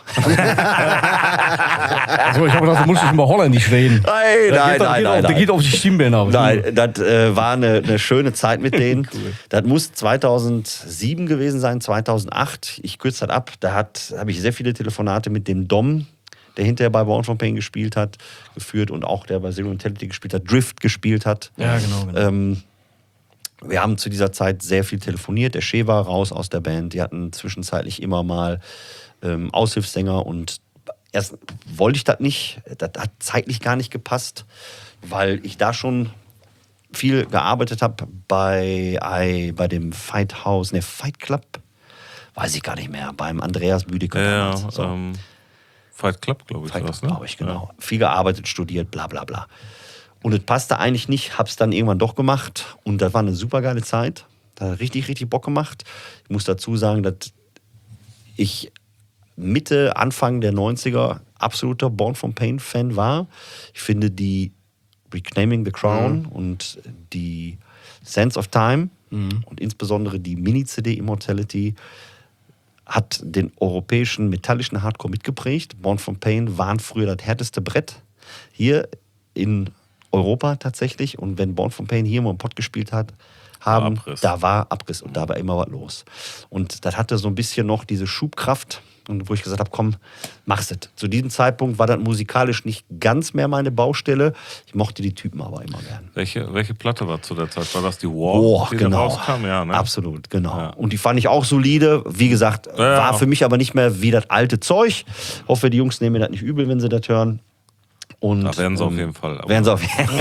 Also ich habe gedacht, du musst nicht mal holländisch reden. Nein, Der nein, geht, nein, geht, nein, auf, der nein. geht auf die Stimmbänder. Nein, das äh, war eine, eine schöne Zeit mit denen. Das muss zweitausendsieben gewesen sein, zweitausendacht. Ich kürze das ab. Da habe ich sehr viele Telefonate mit dem Dom, der hinterher bei Born from Pain gespielt hat, geführt und auch der bei Zero Intelligence gespielt hat, Drift gespielt hat. Ja, genau. genau. Ähm, wir haben zu dieser Zeit sehr viel telefoniert. Der Shea war raus aus der Band. Die hatten zwischenzeitlich immer mal ähm, Aushilfssänger und erst wollte ich das nicht. Das hat zeitlich gar nicht gepasst, weil ich da schon viel gearbeitet habe bei, I, bei dem Fight House, ne, Fight Club, weiß ich gar nicht mehr, beim Andreas Büdiker Ja, damals. So. ähm, Fight Club, glaube ich, Fight war Club, das, ne? glaube ich, genau. Viel gearbeitet, studiert, bla bla bla. Und es passte eigentlich nicht, hab's dann irgendwann doch gemacht und das war eine super geile Zeit. Da hat richtig, richtig Bock gemacht. Ich muss dazu sagen, dass ich Mitte, Anfang der neunziger absoluter Born from Pain Fan war. Ich finde die Reclaiming the Crown mhm. und die Sense of Time mhm. und insbesondere die Mini-C D Immortality hat den europäischen metallischen Hardcore mitgeprägt. Born from Pain waren früher das härteste Brett. Hier in Europa tatsächlich. Und wenn Born from Pain hier mal im Pott gespielt hat, haben, Abriss. da war Abriss und da war immer was los. Und das hatte so ein bisschen noch diese Schubkraft, und wo ich gesagt habe, komm, mach's es. Zu diesem Zeitpunkt war das musikalisch nicht ganz mehr meine Baustelle. Ich mochte die Typen aber immer gern. Welche, welche Platte war zu der Zeit? War das die War, Oh, die genau. da rauskam? Ja, ne? Absolut, genau. Ja. Und die fand ich auch solide. Wie gesagt, ja. war für mich aber nicht mehr wie das alte Zeug. Hoffe, die Jungs nehmen mir das nicht übel, wenn sie das hören. Und, Da werden sie auf ähm, jeden Fall. aber- Werden sie auf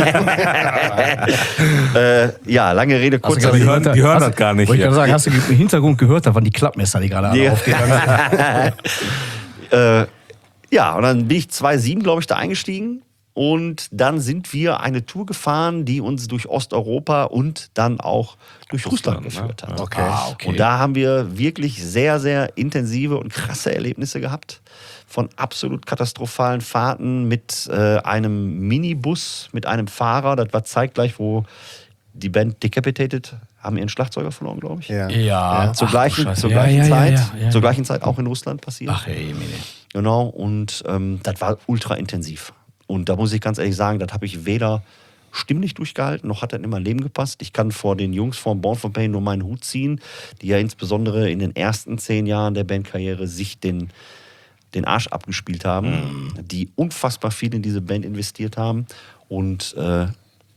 äh, Ja, lange Rede, Hast du kurzer gerade die hören- gehört, die hören hast- das gar nicht Wollte ich hier. gerade sagen, hast du im Hintergrund gehört, da waren die Klappmesser, die gerade alle Ja. aufgegangen sind. äh, Ja, und dann bin ich zweitausendsieben, glaube ich, da eingestiegen. Und dann sind wir eine Tour gefahren, die uns durch Osteuropa und dann auch durch Russland, Russland, geführt ne? hat. Okay. Ah, okay. Und da haben wir wirklich sehr, sehr intensive und krasse Erlebnisse gehabt. Von absolut katastrophalen Fahrten mit äh, einem Minibus, mit einem Fahrer. Das war zeitgleich, wo die Band Decapitated haben ihren Schlagzeuger verloren, glaube ich. Ja. Ja, Zur ach, gleichen, du Scheiße. zur Ja, gleichen ja, ja, Zeit, ja, ja, zur ja. gleichen Zeit auch in Russland passiert. Ach, ey, Mine. Genau, und ähm, das war ultra intensiv. Und da muss ich ganz ehrlich sagen, das habe ich weder stimmlich durchgehalten, noch hat das in mein Leben gepasst. Ich kann vor den Jungs von Born for Pain nur meinen Hut ziehen, die ja insbesondere in den ersten zehn Jahren der Bandkarriere sich den, den Arsch abgespielt haben, Mhm. die unfassbar viel in diese Band investiert haben. Und äh,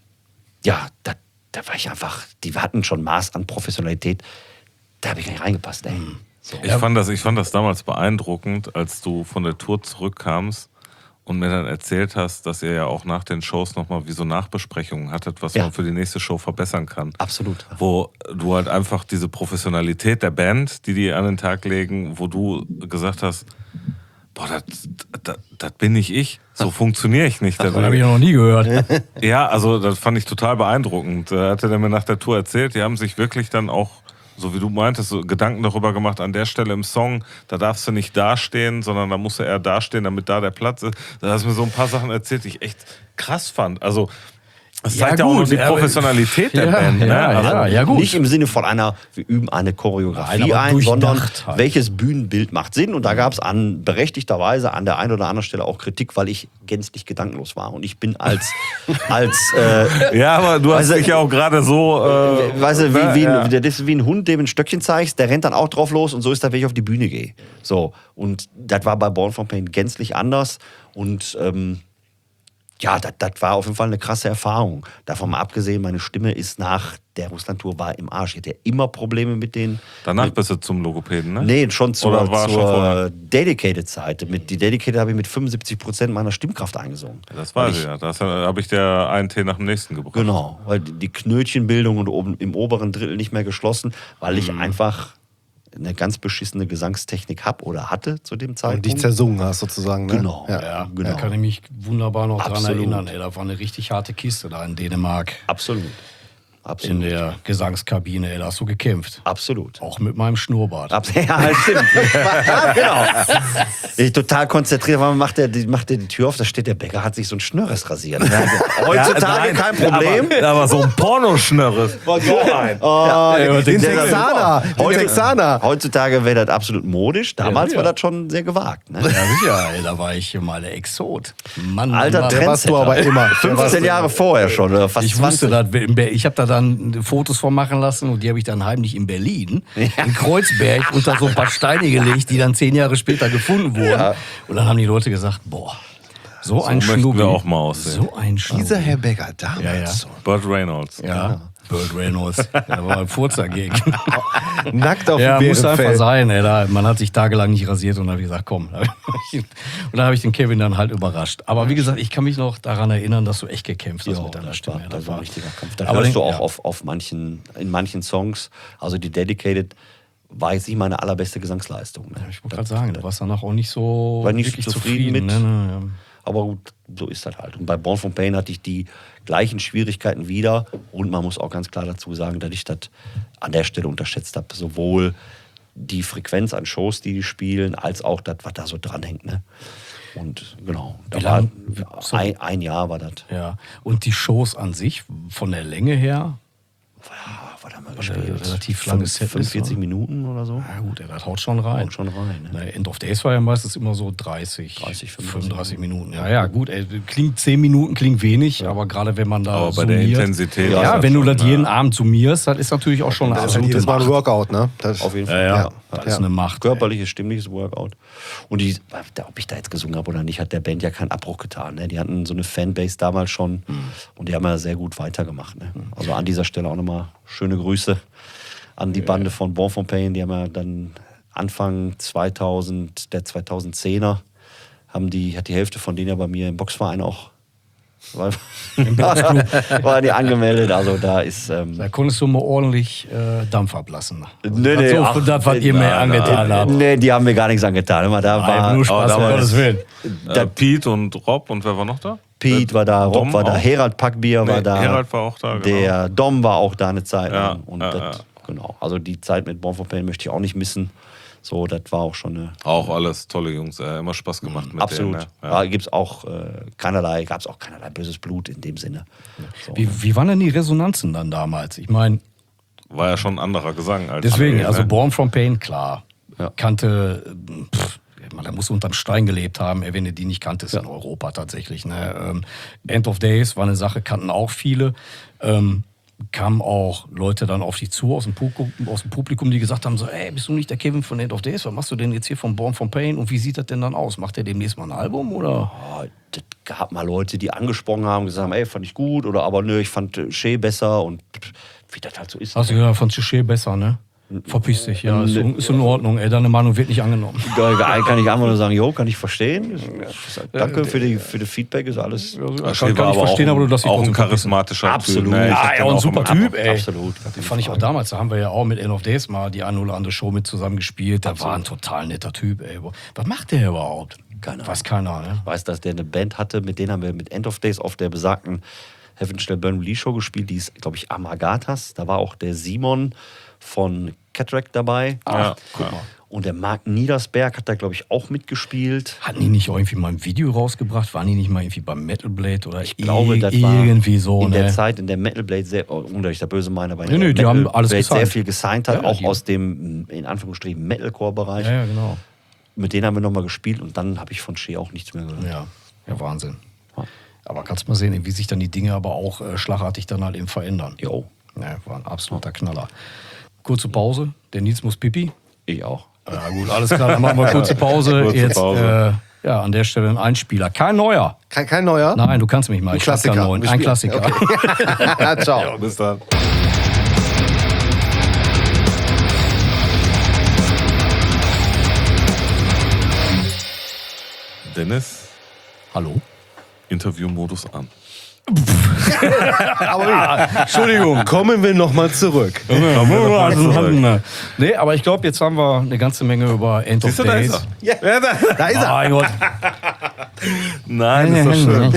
ja, da, da war ich einfach, die hatten schon Maß an Professionalität, da habe ich gar nicht reingepasst, ey. Mhm. So. Ich, fand das, ich fand das damals beeindruckend, als du von der Tour zurückkamst und mir dann erzählt hast, dass ihr ja auch nach den Shows nochmal wie so Nachbesprechungen hattet, was Ja. man für die nächste Show verbessern kann. Absolut. Wo du halt einfach diese Professionalität der Band, die die an den Tag legen, wo du gesagt hast, boah, das, das, das bin nicht ich, so funktioniere ich nicht. Das habe ich noch nie gehört. Ja, also das fand ich total beeindruckend. Da hatte der mir nach der Tour erzählt, die haben sich wirklich dann auch, so wie du meintest, so Gedanken darüber gemacht, an der Stelle im Song, da darfst du nicht dastehen, sondern da musst du eher dastehen, damit da der Platz ist. Da hast du mir so ein paar Sachen erzählt, die ich echt krass fand. Also das Ja, zeigt ja auch gut, noch die aber- Professionalität der Ja, Band. Ne? ja, Also, ja, ja, gut. Nicht im Sinne von einer, wir üben eine Choreografie Nein, aber ein, sondern durchdacht halt. welches Bühnenbild macht Sinn. Und da gab es an berechtigterweise an der einen oder anderen Stelle auch Kritik, weil ich gänzlich gedankenlos war. Und ich bin als, als äh, Ja, aber du hast Weißt du, dich ja auch gerade so... Äh, weißt du, wie, wie, ja. ein, das ist wie ein Hund, dem ein Stöckchen zeigst, der rennt dann auch drauf los und so ist das, wenn ich auf die Bühne gehe. So, und das war bei Born for Pain gänzlich anders. Und ähm, ja, das, das war auf jeden Fall eine krasse Erfahrung. Davon mal abgesehen, meine Stimme ist nach der Russland-Tour war im Arsch. Ich hatte ja immer Probleme mit den. Danach mit, bist du zum Logopäden, ne? Nee, schon zur, Oder war schon vorher? zur Dedicated-Zeit. Mit, die Dedicated habe ich mit fünfundsiebzig Prozent meiner Stimmkraft eingesungen. Das Weil weiß ich ja. Da habe ich dir einen Tee nach dem nächsten gebracht. Genau, weil die Knötchenbildung und oben im oberen Drittel nicht mehr geschlossen, weil ich Mhm. einfach eine ganz beschissene Gesangstechnik habe oder hatte zu dem Und Zeitpunkt. dich zersungen hast sozusagen. Ne? Genau. Ja. Ja, Genau. da kann ich mich wunderbar noch dran Absolut. erinnern. Ey, da war eine richtig harte Kiste da in Dänemark. Absolut. In Absolut. der Gesangskabine, ey, da hast du gekämpft. Absolut. Auch mit meinem Schnurrbart. Abs ja, stimmt. ja, genau. Ich total konzentriert war, macht er, die, macht er die Tür auf, da steht der Bäcker, hat sich so ein Schnörres rasiert. Heutzutage kein Problem. Aber, aber so ein Pornoschnörres. So ein. Oh, Den der- Texaner. Den Heute- Texaner. Heutzutage wäre das absolut modisch. Damals Ja, war ja. das schon sehr gewagt. Ne? Ja, sicher, ey, da war ich mal der Exot. Mann, Alter Mann. Trendsetter. warst du aber immer. fünfzehn Jahre vorher schon, oder fast Ich zwanzig. wusste das. in Ber- Ich habe da dann Fotos von machen lassen und die habe ich dann heimlich in Berlin, in Kreuzberg, unter so ein paar Steine gelegt, die dann zehn Jahre später gefunden wurden. Ja. Und dann haben die Leute gesagt, boah, so, ein möchten Schnubbi. wir auch mal aussehen. So ein Schnubbi. Dieser Herr Becker damals. Ja, ja. So. Burt Reynolds. Ja, Burt Reynolds. Da war ein Furzer gegen. Nackt auf Ja, dem muss einfach Bärenfell. sein. Ey. Da, man hat sich tagelang nicht rasiert und dann habe ich gesagt, komm. Und dann habe ich den Kevin dann halt überrascht. Aber wie gesagt, ich kann mich noch daran erinnern, dass du echt gekämpft hast Ja, mit deiner das Stimme. war, Ja, das war ein richtiger Kampf. Das Aber hörst du den- auch ja. auf, auf manchen, in manchen Songs. Also die Dedicated war jetzt nicht meine allerbeste Gesangsleistung. Ne? Ich wollte gerade sagen, du warst danach auch nicht so War nicht wirklich zufrieden mit. Ne, ne, ja. Aber gut, so ist das halt. Und bei Born from Pain hatte ich die gleichen Schwierigkeiten wieder. Und man muss auch ganz klar dazu sagen, dass ich das an der Stelle unterschätzt habe. Sowohl die Frequenz an Shows, die die spielen, als auch das, was da so dranhängt. Ne? Und genau, da Wie war lang- sorry. ein, ein Jahr war das. Ja. Und die Shows an sich, von der Länge her, Ja, was haben wir Weil gespielt? der relativ langes Set ist, fünfundvierzig oder? Minuten oder so. Na gut, das haut schon rein. Haut schon rein, ne? Ne, End of Days war ja meistens immer so dreißig, dreißig, fünfunddreißig Minuten. Ja, ja, gut, ey, klingt zehn Minuten, klingt wenig, aber gerade wenn man da Aber bei summiert, der Intensität. Ja, ist das wenn du schon, das jeden ja. Abend summierst, das ist natürlich auch schon eine Das ist halt absolute jedes Mal ein Macht. Workout, ne? Das, Auf jeden Fall. Ja, ja, Ja. das ist eine Macht. Körperliches, stimmliches Workout. Und die, ob ich da jetzt gesungen habe oder nicht, hat der Band ja keinen Abbruch getan. Ne? Die hatten so eine Fanbase damals schon und die haben ja sehr gut weitergemacht. Ne? Also an dieser Stelle auch nochmal schöne Grüße an die Bande von Born from Pain. Die haben ja dann Anfang zweitausend, der zweitausendzehner, haben die, hat die Hälfte von denen ja bei mir im Boxverein auch war, war die angemeldet. Also da ist... Ähm, Da konntest du mal ordentlich äh, Dampf ablassen. Nee, das, nee, so, ach, das, was ihr mir nein, angetan habt. nee, die haben mir gar nichts angetan. Immer da war Nur Spaß, da um war Gottes es- Willen. Äh, Pete und Rob und wer war noch da? Pete war da, Rob Dom war da, auch? Herald Packbier war Nee, da. Herald war auch da, genau. Der Dom war auch da eine Zeit Ja, lang. Und ja, das, ja. genau. Also die Zeit mit Born from Pain möchte ich auch nicht missen. So, das war auch schon eine. Auch alles tolle Jungs, äh, immer Spaß gemacht mit Absolut. denen. Ne? Da gibt's auch äh, keinerlei, gab es auch keinerlei böses Blut in dem Sinne. So. Wie, wie waren denn die Resonanzen dann damals? Ich meine, War ja schon ein anderer Gesang als deswegen, andere, also ne? Born from Pain, klar. Ja. Kannte, pff, man, da muss unterm Stein gelebt haben, ey, wenn du die nicht kanntest in Europa tatsächlich. Ne? Ähm, End of Days war eine Sache, kannten auch viele. Ähm, kamen auch Leute dann auf dich zu aus dem, Publikum, aus dem Publikum, die gesagt haben, so, ey, bist du nicht der Kevin von End of Days? Was machst du denn jetzt hier von Born from Pain? Und wie sieht das denn dann aus? Macht der demnächst mal ein Album, oder? Oh, das gab mal Leute, die angesprochen haben, gesagt haben, ey, fand ich gut, oder aber nö, ich fand äh, Shea besser und wie das halt so ist. Hast du gedacht, von Touché besser, ne? Verpiss dich, ja, ist, ist in Ordnung, ey, deine Meinung wird nicht angenommen. Da kann ich einfach nur sagen, jo, kann ich verstehen. Danke für die, für das Feedback, ist alles. Ja, Shea kann, kann ich war aber verstehen, auch, aber du darfst dich auch trotzdem ein verpissen. charismatischer Absolut. Typ. Ne? Ich Ja, hab ja, den auch ein auch super immer- Typ, ey. Absolut. Das fand ich auch damals, da haben wir ja auch mit End of Days mal die eine oder andere Show mit zusammen gespielt. Der war ein total netter Typ, ey. Was macht der überhaupt? Keine Weiß keiner, ne? Ich weiß, dass der eine Band hatte, mit denen haben wir mit End of Days auf der besagten Heaven Shall Burn Release Show gespielt. Die ist, glaube ich, Amagatas. Da war auch der Simon von Cataract dabei. Ja, Guck mal. Und der Marc Niedersberg hat da, glaube ich, auch mitgespielt. Hatten die nicht irgendwie mal ein Video rausgebracht? Waren die nicht mal irgendwie beim Metal Blade oder Ich glaube, das war irgendwie so, in ne? der Zeit, in der Metal Blade, sehr, oh, ohne dass ich da böse meine, aber in Nee, der nee, die Metal haben alles Blade sehr gesigned. viel gesigned hat, Ja, auch die- aus dem, in Anführungsstrichen, Metalcore-Bereich. Ja, ja, genau. Mit denen haben wir nochmal gespielt und dann habe ich von Shea auch nichts mehr gehört. Ja, ja, Wahnsinn. Aber kannst mal sehen, wie sich dann die Dinge aber auch äh, schlagartig dann halt eben verändern. Jo, Ja, war ein absoluter Knaller. Kurze Pause, der Nils muss pipi. ich auch. Ja gut, alles klar, dann machen wir kurze Pause. Kurze Jetzt Pause. Äh, ja, an der Stelle ein Einspieler. Kein neuer. Kein, kein neuer? Nein, du kannst mich mal. Ein Ich hab keinen Klassiker. neuen. Wir Ein spielen. Klassiker. Ja, ciao. Bis dann. Dennis, Hallo? Interviewmodus an. Entschuldigung. Kommen wir nochmal zurück. Nee, aber ich glaube, jetzt haben wir eine ganze Menge über End of Siehst du, da ist Days. er. Ja, da. Da ist er. Mein Gott. Nein, ist doch schön.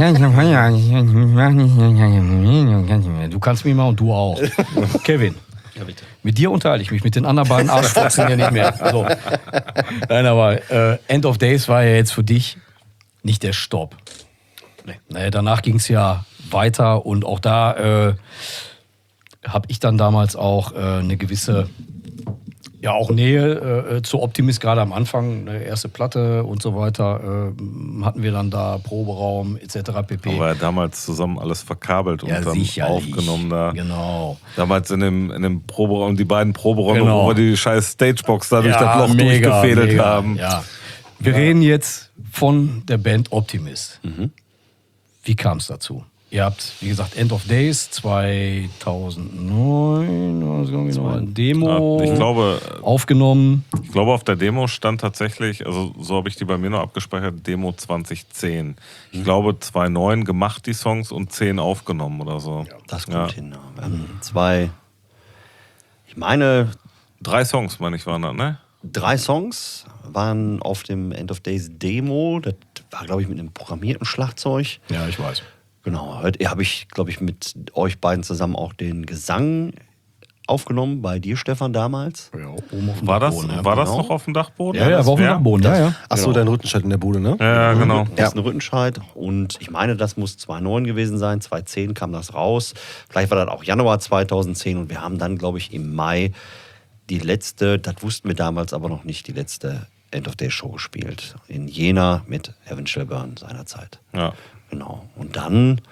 Du kannst mich mal und du auch. Kevin. Mit dir unterhalte ich mich, mit den anderen beiden Arschfotzen ja nicht mehr. So. Nein, aber äh, End of Days war ja jetzt für dich nicht der Stopp. Nee. Nee, danach ging es ja weiter und auch da äh, habe ich dann damals auch äh, eine gewisse, ja auch Nähe äh, zu Optimist, gerade am Anfang, eine erste Platte und so weiter, äh, hatten wir dann da Proberaum et cetera pp. Haben wir ja damals zusammen alles verkabelt und Ja, dann sicherlich. aufgenommen da. Genau. Damals in dem, in dem Proberaum, die beiden Proberäume, Genau. wo wir die scheiß Stagebox da durch Ja, das Loch mega, durchgefädelt mega, haben. Ja. Wir reden jetzt von der Band Optimist. Wie kam es dazu? Ihr habt, wie gesagt, End of Days zweitausendneun also irgendwie noch ein Demo Ja, ich glaube, aufgenommen. ich glaube, auf der Demo stand tatsächlich, also so habe ich die bei mir noch abgespeichert, Demo zwanzig zehn. Ich glaube, zweitausendneun gemacht die Songs und zehn aufgenommen oder so. Das kommt Ja. hin. Ja. Wir haben zwei, ich meine, Drei Songs, meine ich, waren das, ne? drei Songs waren auf dem End of Days Demo. Das war, glaube ich, mit einem programmierten Schlagzeug. Ja, ich weiß. Genau, heute habe ich, glaube ich, mit euch beiden zusammen auch den Gesang aufgenommen bei dir, Stefan, damals. Ja, oben auf dem War das, Dachboden, ja. war das genau. noch auf dem Dachboden? Ja, ja, Das war auf dem wär- Dachboden, ja, ja. Achso, Genau. dein Rüttenscheid in der Bude, ne? Ja, genau. Das ist ein Rüttenscheid. Und ich meine, das muss zweitausendneun gewesen sein. zweitausendzehn kam das raus. Vielleicht war das auch Januar zweitausendzehn. Und wir haben dann, glaube ich, im Mai die letzte, das wussten wir damals aber noch nicht, die letzte End of Day Show gespielt. In Jena mit Evan Shelburne seinerzeit. Ja. Genau. Und dann,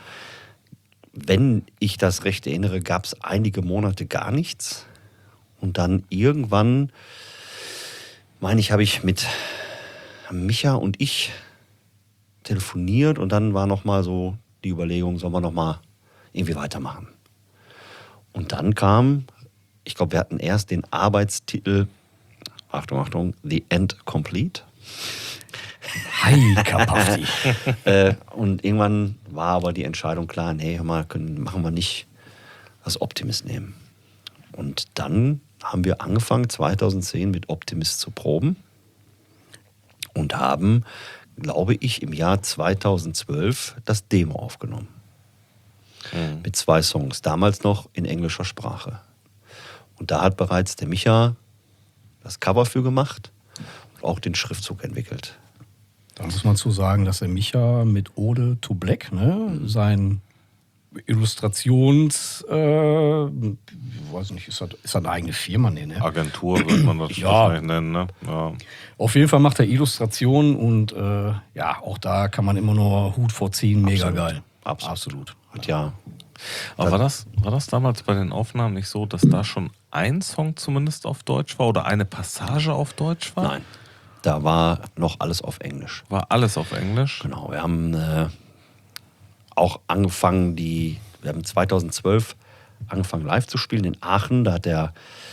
wenn ich das recht erinnere, gab es einige Monate gar nichts. Und dann irgendwann, meine ich, habe ich mit Micha und ich telefoniert und dann war nochmal so die Überlegung, sollen wir nochmal irgendwie weitermachen. Und dann kam, ich glaube, wir hatten erst den Arbeitstitel, Achtung, Achtung, The End Complete. Hi, Kapafti. Äh, und irgendwann war aber die Entscheidung klar, nee, hör mal, können, machen wir nicht das Optimist nehmen. Und dann haben wir angefangen, zweitausendzehn mit Optimist zu proben und haben, glaube ich, im Jahr zweitausendzwölf das Demo aufgenommen. Mhm. Mit zwei Songs, damals noch in englischer Sprache. Und da hat bereits der Micha das Cover für gemacht und auch den Schriftzug entwickelt. Da muss man zu sagen, dass der Micha mit Ode to Black, ne, sein Illustrations, äh, ich weiß nicht, ist das, ist das eine eigene Firma? Nee, ne? Agentur würde man das Ja. wahrscheinlich nennen. Ne? Ja. Auf jeden Fall macht er Illustrationen und äh, ja, auch da kann man immer nur Hut vorziehen, mega Absolut. geil. Absolut. Absolut. Hat ja Aber war das, war das damals bei den Aufnahmen nicht so, dass da schon ein Song zumindest auf Deutsch war oder eine Passage auf Deutsch war? Nein, da war noch alles auf Englisch. War alles auf Englisch? Genau, wir haben äh, auch angefangen, die, wir haben zweitausendzwölf angefangen live zu spielen in Aachen. Da hat der,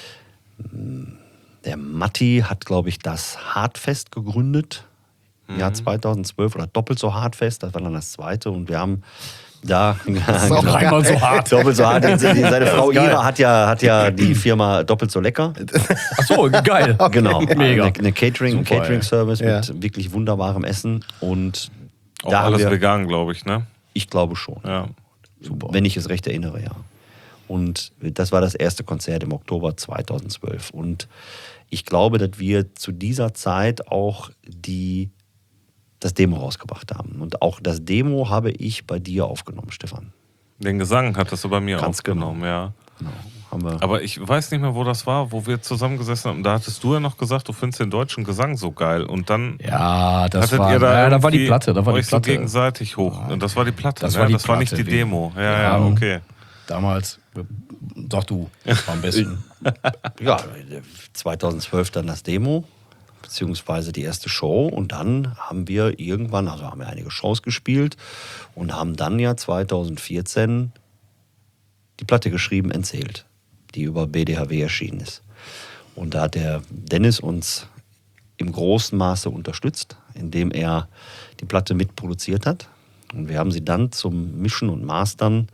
der Matti hat, glaube ich, das Hardfest gegründet im Jahr zweitausendzwölf oder doppelt so Hardfest, das war dann das zweite und wir haben da ist auch genau, Einmal so hart. doppelt so hart. Seine Frau geil. Ira hat ja, hat ja die Firma doppelt so lecker. Ach so, geil. Genau, Mega. eine, eine Catering, Super, Catering Service Ja. mit wirklich wunderbarem Essen und Auch da haben alles wir, vegan, glaube ich, ne? ich glaube schon, Ja. super. Wenn ich es recht erinnere, ja. Und das war das erste Konzert im Oktober zweitausendzwölf und ich glaube, dass wir zu dieser Zeit auch die, das Demo rausgebracht haben und auch das Demo habe ich bei dir aufgenommen, Stefan. Den Gesang hattest du bei mir Ganz aufgenommen, ja. Genau, haben wir. Aber ich weiß nicht mehr, wo das war, wo wir zusammengesessen haben. Da hattest du ja noch gesagt, du findest den deutschen Gesang so geil. Und dann Ja, das hattet war, ihr da, ja, da war die irgendwie Platte. Da war die euch so Platte. gegenseitig hoch. Und das war die Platte, Das ne? war die das war nicht die Platte. Demo. Ja, Wir ja, haben- okay. Damals, sag du, war am besten. Ja, zweitausendzwölf dann das Demo, beziehungsweise die erste Show. Und dann haben wir irgendwann, also haben wir einige Shows gespielt und haben dann ja zweitausendvierzehn die Platte geschrieben, Entzählt, die über B D H W erschienen ist. Und da hat der Dennis uns im großen Maße unterstützt, indem er die Platte mitproduziert hat. Und wir haben sie dann zum Mischen und Mastern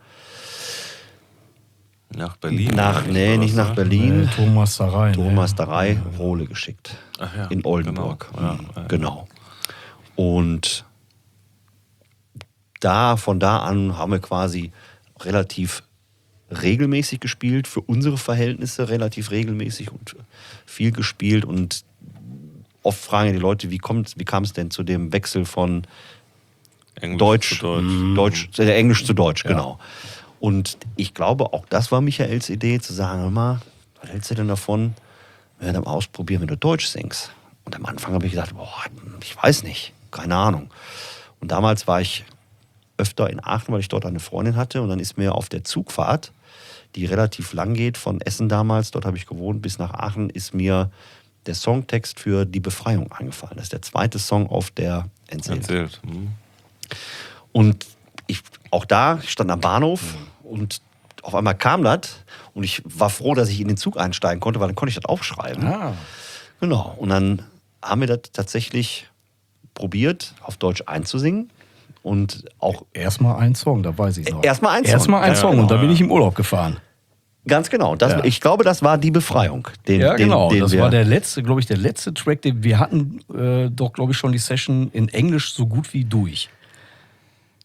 Nach Berlin. nach, oder nee, war nicht das, nach ne? Berlin. Äh, Tonmeisterei. ne? Tonmeisterei Rohle geschickt. Ach ja, In Oldenburg. genau. Ja, Mhm, ja. genau. Und da, von da an haben wir quasi relativ regelmäßig gespielt, für unsere Verhältnisse relativ regelmäßig und viel gespielt. Und oft fragen die Leute, wie, kommt, wie kam es denn zu dem Wechsel von Englisch Deutsch, zu Deutsch. mh, Deutsch äh, Englisch zu Deutsch, genau. Und ich glaube, auch das war Michaels Idee, zu sagen, hör mal, was hältst du denn davon, wenn wir dann ausprobieren, wenn du Deutsch singst? Und am Anfang habe ich gedacht, boah, ich weiß nicht, keine Ahnung. Und damals war ich öfter in Aachen, weil ich dort eine Freundin hatte. Und dann ist mir auf der Zugfahrt, die relativ lang geht, von Essen damals, dort habe ich gewohnt, bis nach Aachen, ist mir der Songtext für Die Befreiung eingefallen. Das ist der zweite Song auf der Endzählt. Erzählt. Hm. Und ich, auch da, ich stand am Bahnhof und auf einmal kam das und ich war froh, dass ich in den Zug einsteigen konnte, weil dann konnte ich das aufschreiben. Ah, Genau. Und dann haben wir das tatsächlich probiert, auf Deutsch einzusingen und auch erstmal ein Song, da weiß ich noch. Erstmal ein Song. Erstmal ein Ja, Song genau, und da bin ja. ich im Urlaub gefahren. ganz genau. Das, Ja. Ich glaube, das war Die Befreiung. Den, Ja, den, genau. Den das wir, war der letzte, glaube ich, der letzte Track, den wir hatten, äh, doch, glaube ich, schon die Session in Englisch so gut wie durch.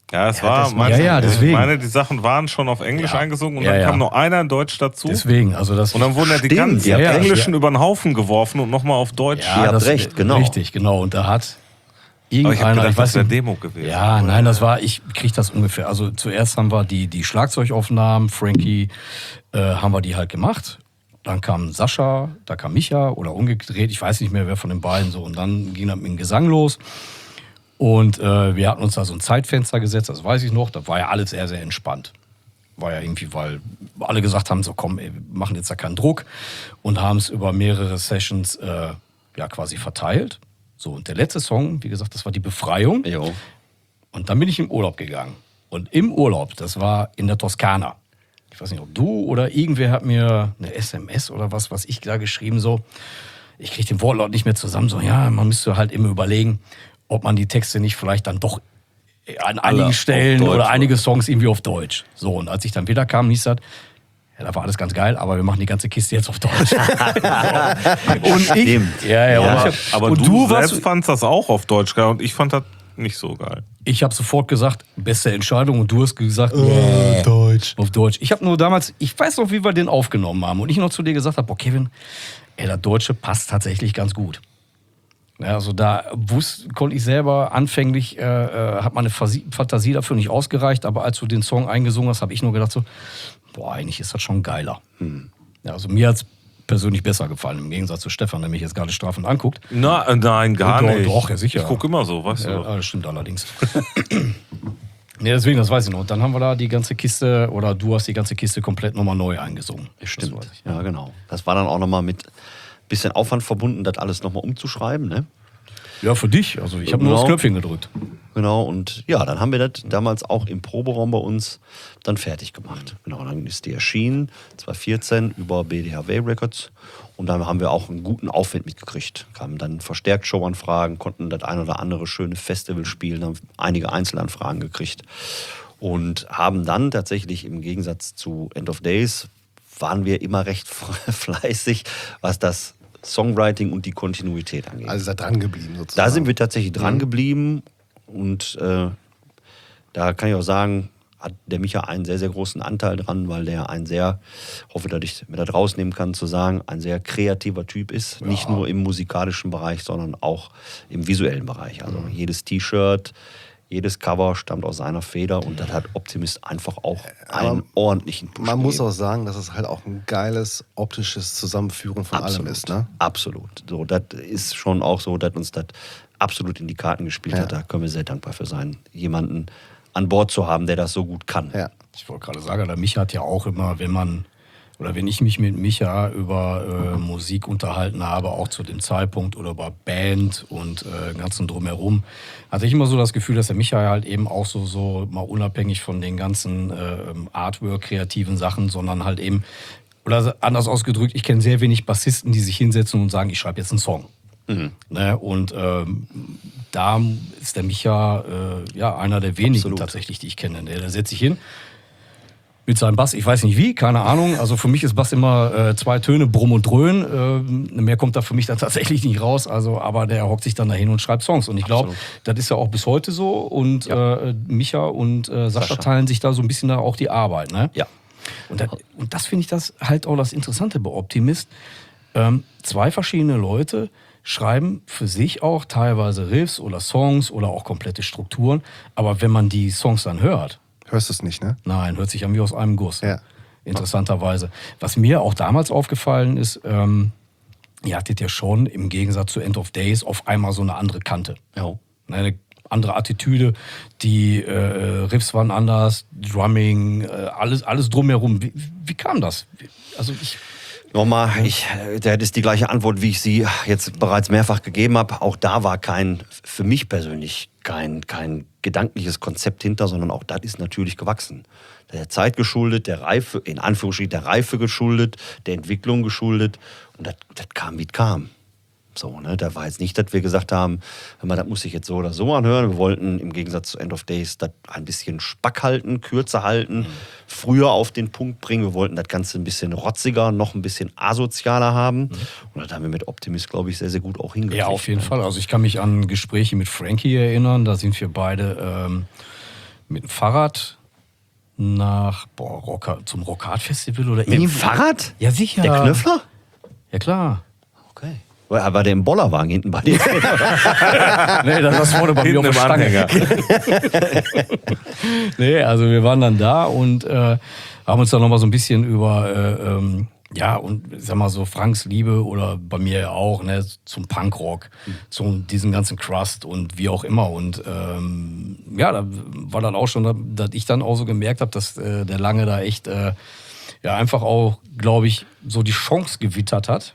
Ja, es Ja, war, das- meine, Ja, ja, deswegen. ich meine, die Sachen waren schon auf Englisch Ja. eingesungen und Ja, dann ja. kam nur einer in Deutsch dazu. Deswegen, also das. Und dann wurden ja die Stimmt, ganzen ja, ja, Englischen ja. über den Haufen geworfen und nochmal auf Deutsch. ja, Ihr habt das, recht, genau. Richtig, genau. Und da hat Aber ich irgendeiner, habe gedacht, ich weiß das wäre nicht, Demo gewesen. ja, nein, das war, ich krieg das ungefähr. Also zuerst haben wir die, die Schlagzeugaufnahmen, Frankie, äh, haben wir die halt gemacht. Dann kam Sascha, da kam Micha oder umgedreht, ich weiß nicht mehr, wer von den beiden so. Und dann ging das mit dem Gesang los. Und äh, wir hatten uns da so ein Zeitfenster gesetzt, das weiß ich noch. Da war ja alles sehr, sehr entspannt. War ja irgendwie, weil alle gesagt haben, so komm, ey, wir machen jetzt da keinen Druck. Und haben es über mehrere Sessions äh, ja quasi verteilt. So, und der letzte Song, wie gesagt, das war die Befreiung. Jo. Und dann bin ich im Urlaub gegangen. Und im Urlaub, das war in der Toskana. Ich weiß nicht, ob du oder irgendwer hat mir eine S M S oder was, was ich da geschrieben, so. Ich kriege den Wortlaut nicht mehr zusammen, so, ja, man müsste halt immer überlegen, ob man die Texte nicht vielleicht dann doch an Alle einigen auf Stellen Deutsch, oder oder? einige Songs irgendwie auf Deutsch. So, und als ich dann wieder kam, hieß das, ja, da war alles ganz geil, aber wir machen die ganze Kiste jetzt auf Deutsch. und ich, Stimmt. ja, ja, und Aber, ich hab, aber und du, du warst, selbst fandst das auch auf Deutsch geil und ich fand das nicht so geil. ich habe sofort gesagt, beste Entscheidung, und du hast gesagt, Äh, nee, Deutsch. auf Deutsch. Ich habe nur damals, ich weiß noch, wie wir den aufgenommen haben, und ich noch zu dir gesagt habe, boah, Kevin, ey, der Deutsche passt tatsächlich ganz gut. Ja, also da wusste, konnte ich selber anfänglich, äh, äh, hat meine Fasi- Fantasie dafür nicht ausgereicht, aber als du den Song eingesungen hast, habe ich nur gedacht so, boah, eigentlich ist das schon geiler. Ja, also mir hat es persönlich besser gefallen, im Gegensatz zu Stefan, der mich jetzt gerade strafend anguckt. Na, äh, nein, gar Doch, nicht. doch, ja, sicher. Ich gucke immer so, weißt Ja, du. das stimmt allerdings. Nee, deswegen, das weiß ich noch. Und dann haben wir da die ganze Kiste, oder du hast die ganze Kiste komplett nochmal neu eingesungen. Das Stimmt. weiß ich. Ja, genau. Das war dann auch nochmal mit bisschen Aufwand verbunden, das alles nochmal umzuschreiben, ne? Ja, für dich. Also ich habe nur Genau. das Knöpfchen gedrückt. Genau, und ja, dann haben wir das damals auch im Proberaum bei uns dann fertig gemacht. Genau, dann ist die erschienen, zwanzig vierzehn, über B D H W Records. Und dann haben wir auch einen guten Aufwand mitgekriegt. Kamen dann verstärkt Showanfragen, konnten das ein oder andere schöne Festival spielen, haben einige Einzelanfragen gekriegt. Und haben dann tatsächlich im Gegensatz zu End of Days, waren wir immer recht fleißig, was das Songwriting und die Kontinuität angeht. Also ist er dran geblieben sozusagen. Da sind wir tatsächlich dran geblieben und äh, da kann ich auch sagen, hat der Micha einen sehr, sehr großen Anteil dran, weil der ein sehr, hoffe, dass ich mir das rausnehmen kann, zu sagen, ein sehr kreativer Typ ist. Ja. Nicht nur im musikalischen Bereich, sondern auch im visuellen Bereich. Also mhm. jedes T-Shirt, jedes Cover stammt aus seiner Feder und das hat Optimist einfach auch einen Aber ordentlichen Push Man muss gegeben. auch sagen, dass es halt auch ein geiles optisches Zusammenführen von Absolut. allem ist. Ne? Absolut. So, das ist schon auch so, dass uns das absolut in die Karten gespielt Ja. hat. Da können wir sehr dankbar für sein, jemanden an Bord zu haben, der das so gut kann. Ja. Ich wollte gerade sagen, der Micha hat ja auch immer, wenn man, oder wenn ich mich mit Micha über äh, Musik unterhalten habe, auch zu dem Zeitpunkt, oder über Band und äh, ganzen Drumherum, hatte ich immer so das Gefühl, dass der Micha halt eben auch so, so mal unabhängig von den ganzen äh, Artwork, kreativen Sachen, sondern halt eben, oder anders ausgedrückt, ich kenne sehr wenig Bassisten, die sich hinsetzen und sagen, ich schreibe jetzt einen Song. Mhm. Ne? Und ähm, da ist der Micha äh, ja, einer der wenigen Absolut. tatsächlich, die ich kenne. Der, der setzt sich hin mit seinem Bass, ich weiß nicht wie, keine Ahnung. Also für mich ist Bass immer äh, zwei Töne, Brumm und Dröhn. Äh, mehr kommt da für mich dann tatsächlich nicht raus. Also, aber der hockt sich dann dahin und schreibt Songs. Und ich glaube, das ist ja auch bis heute so. Und Ja. äh, Micha und äh, Sascha, Sascha. teilen sich da so ein bisschen da auch die Arbeit. Ne? Ja. Und, das, und das finde ich das halt auch das Interessante bei Optimist. Ähm, zwei verschiedene Leute schreiben für sich auch teilweise Riffs oder Songs oder auch komplette Strukturen. Aber wenn man die Songs dann hört, Hörst du es nicht, ne? nein, hört sich an wie aus einem Guss. Ja. Interessanterweise. Was mir auch damals aufgefallen ist, ähm, ihr hattet ja schon im Gegensatz zu End of Days auf einmal so eine andere Kante. Ja. Eine andere Attitüde, die äh, Riffs waren anders, Drumming, äh, alles, alles drumherum. Wie, wie kam das? Also ich... Nochmal, ich, das ist die gleiche Antwort, wie ich sie jetzt bereits mehrfach gegeben habe. Auch da war kein, für mich persönlich, kein, kein gedankliches Konzept hinter, sondern auch das ist natürlich gewachsen. Der Zeit geschuldet, der Reife, in Anführungsstrichen der Reife geschuldet, der Entwicklung geschuldet. Und das, das kam, wie es kam. So, ne? Da war jetzt nicht, dass wir gesagt haben, hör mal, das muss ich jetzt so oder so anhören. Wir wollten im Gegensatz zu End of Days das ein bisschen Spack halten, kürzer halten, mhm. früher auf den Punkt bringen. Wir wollten das Ganze ein bisschen rotziger, noch ein bisschen asozialer haben. Mhm. Und das haben wir mit Optimist, glaube ich, sehr, sehr gut auch hingekriegt. Ja, auf jeden Fall. Also ich kann mich an Gespräche mit Frankie erinnern. Da sind wir beide ähm, mit dem Fahrrad nach boah, Rocker, zum Rockhard-Festival oder Mit dem irgendwie- Fahrrad? Ja, sicher. Der Knöpfler? Ja, klar. Okay. War war der im Bollerwagen hinten bei dir? Nee, das war vorne bei mir auf Hinten der im Stange. Anhänger. Nee, also wir waren dann da und äh, haben uns dann nochmal so ein bisschen über, äh, ähm, ja, und sag mal so Franks Liebe oder bei mir ja auch, ne, zum Punkrock, zu diesem ganzen Crust und wie auch immer. Und ähm, ja, da war dann auch schon, dass ich dann auch so gemerkt habe, dass äh, der Lange da echt, äh, ja, einfach auch, glaube ich, so die Chance gewittert hat,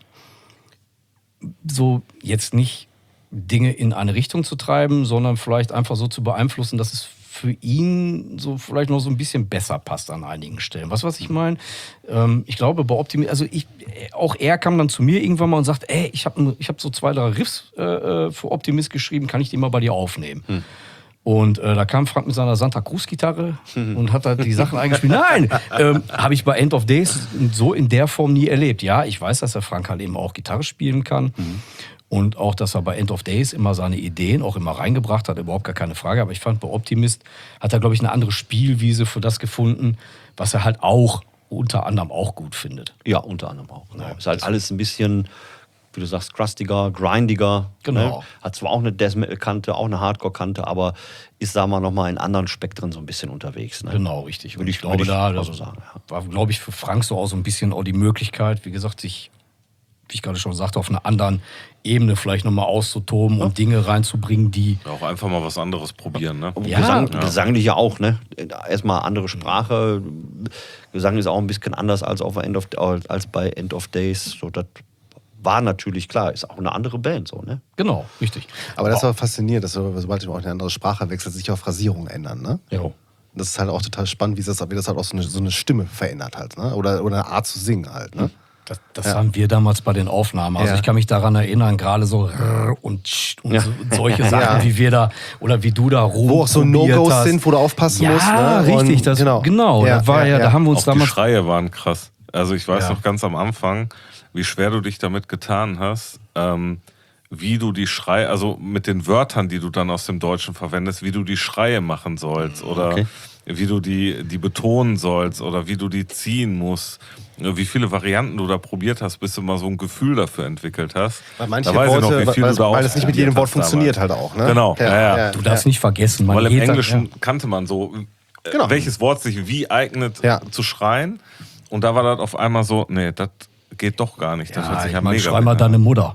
so jetzt nicht Dinge in eine Richtung zu treiben, sondern vielleicht einfach so zu beeinflussen, dass es für ihn so vielleicht noch so ein bisschen besser passt an einigen Stellen. Weißt du, was ich meine? Ähm, ich glaube, bei Optimist, also ich, auch er kam dann zu mir irgendwann mal und sagt, ey, ich habe ich hab so zwei, drei Riffs äh, für Optimist geschrieben, kann ich die mal bei dir aufnehmen? Hm. Und äh, da kam Frank mit seiner Santa Cruz-Gitarre und hat da die Sachen eingespielt. Nein, ähm, habe ich bei End of Days so in der Form nie erlebt. Ja, ich weiß, dass der Frank halt eben auch Gitarre spielen kann. Mhm. Und auch, dass er bei End of Days immer seine Ideen auch immer reingebracht hat, überhaupt gar keine Frage. Aber ich fand, bei Optimist hat er, glaube ich, eine andere Spielwiese für das gefunden, was er halt auch unter anderem auch gut findet. Ja, unter anderem auch. Genau. Ja, Ist halt das- alles ein bisschen, wie du sagst, crustiger, grindiger. Genau. Ne? Hat zwar auch eine Death Metal-Kante, auch eine Hardcore-Kante, aber ist, sagen wir noch mal, in anderen Spektren so ein bisschen unterwegs. Ne? Genau, richtig. Würde Und ich- ich glaube, würde ich da mal das so sagen, ja. war, glaube ich, für Frank so auch so ein bisschen auch die Möglichkeit, wie gesagt, sich, wie ich gerade schon sagte, auf einer anderen Ebene vielleicht nochmal auszutoben und Dinge reinzubringen, die Ja, auch einfach mal was anderes probieren, ne? Ja. Gesang, Ja. Gesanglich ja auch, ne? Erstmal andere Sprache. Gesang ist auch ein bisschen anders als, auf End of, als bei End of Days. So, das war natürlich klar, ist auch eine andere Band, so, ne? genau, richtig. Aber das war faszinierend, dass so- sobald du auch eine andere Sprache wechselt, sich auch Phrasierungen ändern, ne? Ja. Das ist halt auch total spannend, wie das, wie das halt auch so eine, so eine Stimme verändert halt, ne? Oder, oder eine Art zu singen halt, ne? Das, das Ja. haben wir damals bei den Aufnahmen. Also Ja. ich kann mich daran erinnern, gerade so rrr und tsch und Ja. so, solche Sachen, Ja. wie wir da oder wie du da rum Wo auch so No-Gos sind, wo du aufpassen ja, musst. Ne? richtig, Und- das, genau. genau. Ja, das war ja, ja, da ja. haben wir uns Auch die damals. Schreie waren krass. Also ich weiß Ja. noch ganz am Anfang, wie schwer du dich damit getan hast, ähm, wie du die Schreie, also mit den Wörtern, die du dann aus dem Deutschen verwendest, wie du die Schreie machen sollst oder Okay. wie du die, die betonen sollst oder wie du die ziehen musst. Wie viele Varianten du da probiert hast, bis du mal so ein Gefühl dafür entwickelt hast. Weil manche Da weiß ich Worte, noch, wie viel weil, du da weil es nicht mit jedem Wort ausprobiert hast funktioniert damals. halt auch, ne? Genau, ja, ja. Du darfst nicht vergessen, man Weil im geht da- Englischen ja. kannte man so, äh, Genau. welches Wort sich wie eignet Ja. zu schreien. Und da war das auf einmal so, nee, das geht doch gar nicht. Das hört Ja, sich ich ja meine, mega schrei mal an. deine Mutter.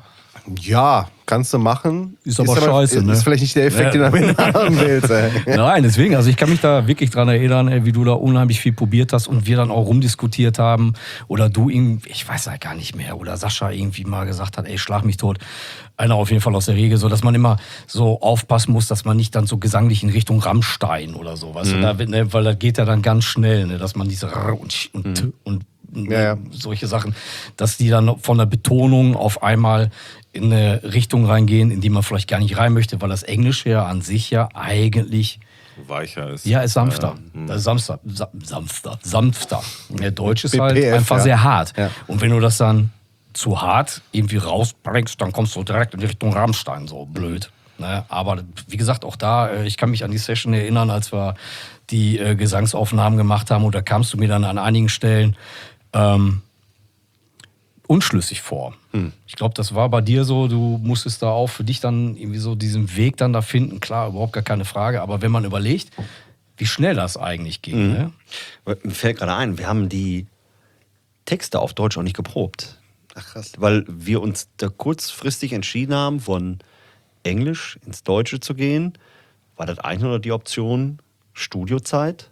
Ja, kannst du machen. Ist aber scheiße, ist, ne? Ist vielleicht nicht der Effekt, Ja. den du damit haben willst. Ey. Nein, deswegen, also ich kann mich da wirklich dran erinnern, ey, wie du da unheimlich viel probiert hast und wir dann auch rumdiskutiert haben oder du irgendwie, ich weiß halt gar nicht mehr, oder Sascha irgendwie mal gesagt hat, ey, schlag mich tot. Einer auf jeden Fall aus der Regel, so dass man immer so aufpassen muss, dass man nicht dann so gesanglich in Richtung Rammstein oder so, weißt du, da, ne, weil das geht ja dann ganz schnell, ne, dass man diese R und Sch und T und Ja, ja. solche Sachen, dass die dann von der Betonung auf einmal in eine Richtung reingehen, in die man vielleicht gar nicht rein möchte, weil das Englische ja an sich ja eigentlich, Weicher ist. ja, ist sanfter. Ja. Das ist sanfter, sa- sanfter, sanfter. Der Deutsch ist B P F, halt einfach ja. sehr hart. Ja. Und wenn du das dann zu hart irgendwie rausbringst, dann kommst du direkt in Richtung Rammstein, so blöd. Ne? Aber wie gesagt, auch da, äh, ich kann mich an die Session erinnern, als wir die äh, Gesangsaufnahmen gemacht haben und da kamst du mir dann an einigen Stellen ähm, unschlüssig vor. Hm. Ich glaube, das war bei dir so, du musstest da auch für dich dann irgendwie so diesen Weg dann da finden. Klar, überhaupt gar keine Frage, aber wenn man überlegt, wie schnell das eigentlich ging. Mhm. Ne? Mir fällt gerade ein, wir haben die Texte auf Deutsch auch nicht geprobt. Ach krass. Weil wir uns da kurzfristig entschieden haben, von Englisch ins Deutsche zu gehen, war das eigentlich nur die Option Studiozeit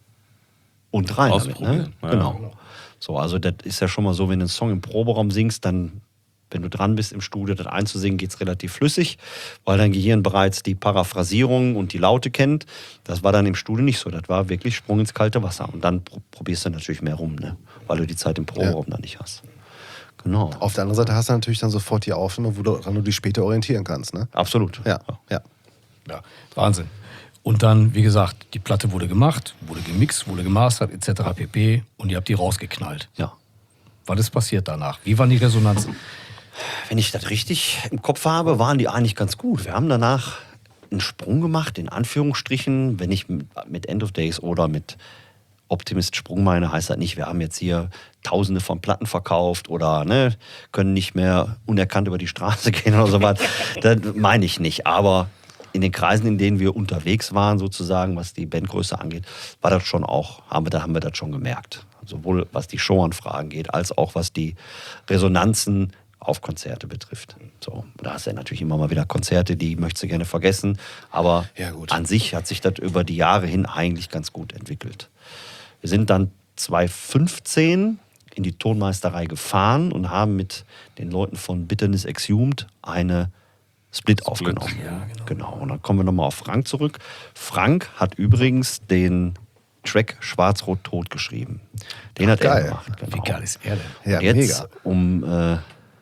und rein damit. Ne? Ausprobieren, ja. Genau. So, also das ist ja schon mal so, wenn du einen Song im Proberaum singst, dann, wenn du dran bist im Studio, das einzusingen, geht es relativ flüssig, weil dein Gehirn bereits die Paraphrasierung und die Laute kennt. Das war dann im Studio nicht so. Das war wirklich Sprung ins kalte Wasser. Und dann pro- probierst du natürlich mehr rum, ne? Weil du die Zeit im Proberaum dann nicht hast. Genau. Auf der anderen Seite hast du natürlich dann sofort die Aufnahme, woran du dich später orientieren kannst, ne? Absolut. Ja, ja. Ja, Wahnsinn. Und dann, wie gesagt, die Platte wurde gemacht, wurde gemixt, wurde gemastert, et cetera pp. Und ihr habt die rausgeknallt. Ja. Was ist passiert danach? Wie waren die Resonanzen? Wenn ich das richtig im Kopf habe, waren die eigentlich ganz gut. Wir haben danach einen Sprung gemacht, in Anführungsstrichen, wenn ich mit End of Days oder mit Optimist Sprung meine, heißt das nicht, wir haben jetzt hier Tausende von Platten verkauft oder ne, können nicht mehr unerkannt über die Straße gehen oder sowas. Das meine ich nicht. Aber in den Kreisen, in denen wir unterwegs waren, sozusagen, was die Bandgröße angeht, war das schon auch, haben wir, da haben wir das schon gemerkt. Sowohl was die Showanfragen geht, als auch was die Resonanzen auf Konzerte betrifft. So, da hast du ja natürlich immer mal wieder Konzerte, die möchtest du gerne vergessen. Aber Ja, gut. an sich hat sich das über die Jahre hin eigentlich ganz gut entwickelt. Wir sind dann zweitausendfünfzehn in die Tonmeisterei gefahren und haben mit den Leuten von Bitterness Exhumed eine Split, aufgenommen. Ja, genau. genau. Und dann kommen wir nochmal auf Frank zurück. Frank hat übrigens den Track Schwarz-Rot-Tot geschrieben. Den Ach, hat er geil. gemacht. Genau. Wie geil ist er denn? Ja, Und jetzt, mega. um äh,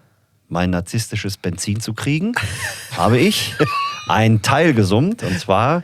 mein narzisstisches Benzin zu kriegen, habe ich einen Teil gesummt. Und zwar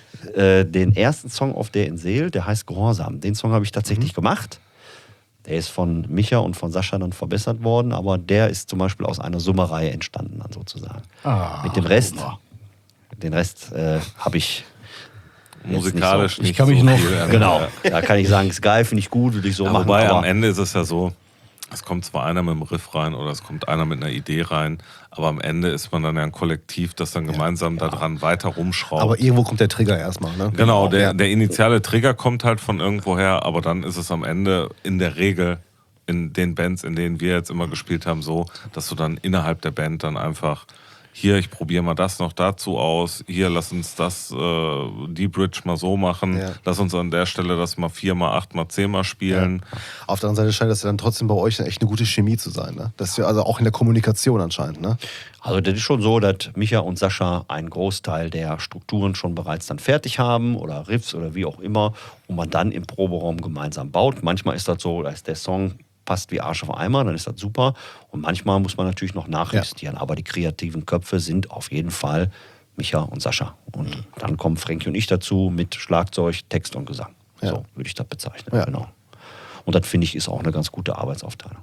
äh, den ersten Song auf der Insel, der heißt Gehorsam. Den Song habe ich tatsächlich Mhm. gemacht. Der ist von Micha und von Sascha dann verbessert worden, aber der ist zum Beispiel aus einer Summerei entstanden, dann sozusagen. Ah, Mit dem Rest, guck mal. den Rest äh, habe ich jetzt Musikalisch nicht nicht Ich kann so mich noch- viel so. ändern. Genau, da kann ich sagen, ist geil, finde ich gut, würde ich so Ja, machen. wobei aber am Ende ist es ja so, es kommt zwar einer mit dem Riff rein oder es kommt einer mit einer Idee rein, aber am Ende ist man dann ja ein Kollektiv, das dann gemeinsam daran weiter rumschraubt. Aber irgendwo kommt der Trigger erstmal, ne? Genau, der, Ja. der initiale Trigger kommt halt von irgendwoher, aber dann ist es am Ende in der Regel in den Bands, in denen wir jetzt immer gespielt haben, so, dass du dann innerhalb der Band dann einfach hier, ich probiere mal das noch dazu aus, hier, lass uns das, äh, die Bridge mal so machen, Ja. lass uns an der Stelle das mal vier mal, acht mal, zehn mal spielen. Auf der anderen Seite scheint das ja dann trotzdem bei euch echt eine gute Chemie zu sein, ne? Das ist ja also auch in der Kommunikation anscheinend, ne? Also das ist schon so, dass Micha und Sascha einen Großteil der Strukturen schon bereits dann fertig haben oder Riffs oder wie auch immer und man dann im Proberaum gemeinsam baut. Manchmal ist das so, da ist der Song passt wie Arsch auf Eimer, dann ist das super und manchmal muss man natürlich noch nachjustieren, aber die kreativen Köpfe sind auf jeden Fall Micha und Sascha und Mhm. dann kommen Frankie und ich dazu mit Schlagzeug, Text und Gesang. Ja. So würde ich das bezeichnen, Ja. genau. Und das finde ich ist auch eine ganz gute Arbeitsaufteilung.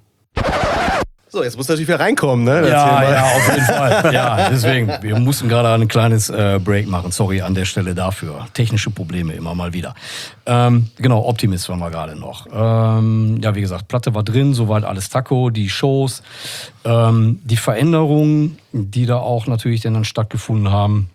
So, jetzt muss natürlich wieder reinkommen, ne? Erzähl Ja, mal. ja, auf jeden Fall. Ja, deswegen, wir mussten gerade ein kleines äh, Break machen. Sorry an der Stelle dafür. Technische Probleme immer mal wieder. Ähm, genau, Optimist waren wir gerade noch. Ähm, ja, wie gesagt, Platte war drin, soweit alles Taco, die Shows, ähm, die Veränderungen, die da auch natürlich dann stattgefunden haben.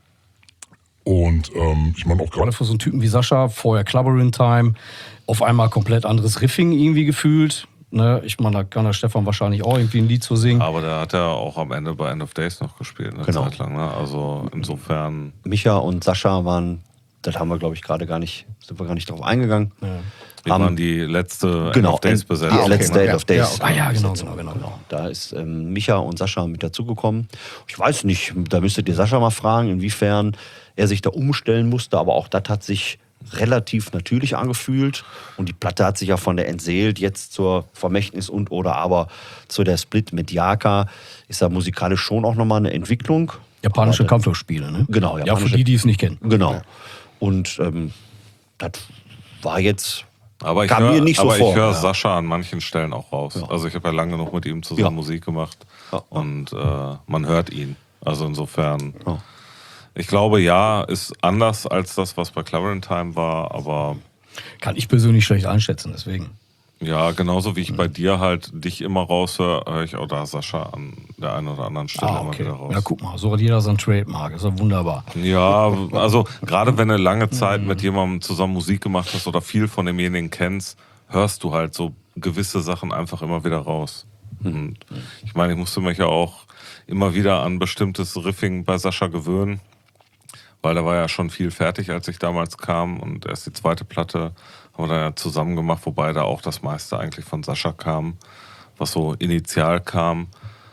Und ähm, ich meine auch Gerade gerade für so einen Typen wie Sascha, vorher Clubbering Time, auf einmal komplett anderes Riffing irgendwie gefühlt. Ne? Ich meine, da kann der Stefan wahrscheinlich auch irgendwie ein Lied zu singen. Aber da hat er auch am Ende bei End of Days noch gespielt, eine Genau. Zeit lang. Ne? Also insofern, Micha und Sascha waren, das haben wir glaube ich gerade gar nicht, sind wir gar nicht drauf eingegangen. wir Haben- waren die letzte Genau, End of Days die besetzung. okay. letzte End Ja, of Days. ja, okay. Ah ja, genau, Besetzung. genau, genau. Da ist ähm, Micha und Sascha mit dazugekommen. Ich weiß nicht, da müsstet ihr Sascha mal fragen, inwiefern er sich da umstellen musste, aber auch das hat sich relativ natürlich angefühlt und die Platte hat sich ja von der Entseelt jetzt zur Vermächtnis und oder aber zu der Split mit Yaka ist da musikalisch schon auch nochmal eine Entwicklung. Japanische Aber das- Kampfspiele, ne? Genau, Ja, für japanische- die, die es nicht kennen. Genau. Und ähm, das war jetzt Aber ich kam höre mir nicht so aber vor. ich höre Ja. Sascha an manchen Stellen auch raus. Ja. Also ich habe ja lange noch mit ihm zusammen Ja. Musik gemacht Ja. und äh, man hört ihn. Also insofern, Ja. ich glaube, ja, ist anders als das, was bei Clubbering Time war, aber Kann ich persönlich schlecht einschätzen, deswegen. ja, genauso wie ich bei dir halt dich immer raushöre, höre ich auch da Sascha an der einen oder anderen Stelle Ah, immer okay. wieder raus. Ja, guck mal, so hat jeder sein Trademark. Das ist ja wunderbar. Ja, also gerade wenn du lange Zeit mit jemandem zusammen Musik gemacht hast oder viel von demjenigen kennst, hörst du halt so gewisse Sachen einfach immer wieder raus. Und ich meine, ich musste mich ja auch immer wieder an bestimmtes Riffing bei Sascha gewöhnen, weil da war ja schon viel fertig, als ich damals kam und erst die zweite Platte haben wir dann ja zusammen gemacht, wobei da auch das meiste eigentlich von Sascha kam, was so initial kam.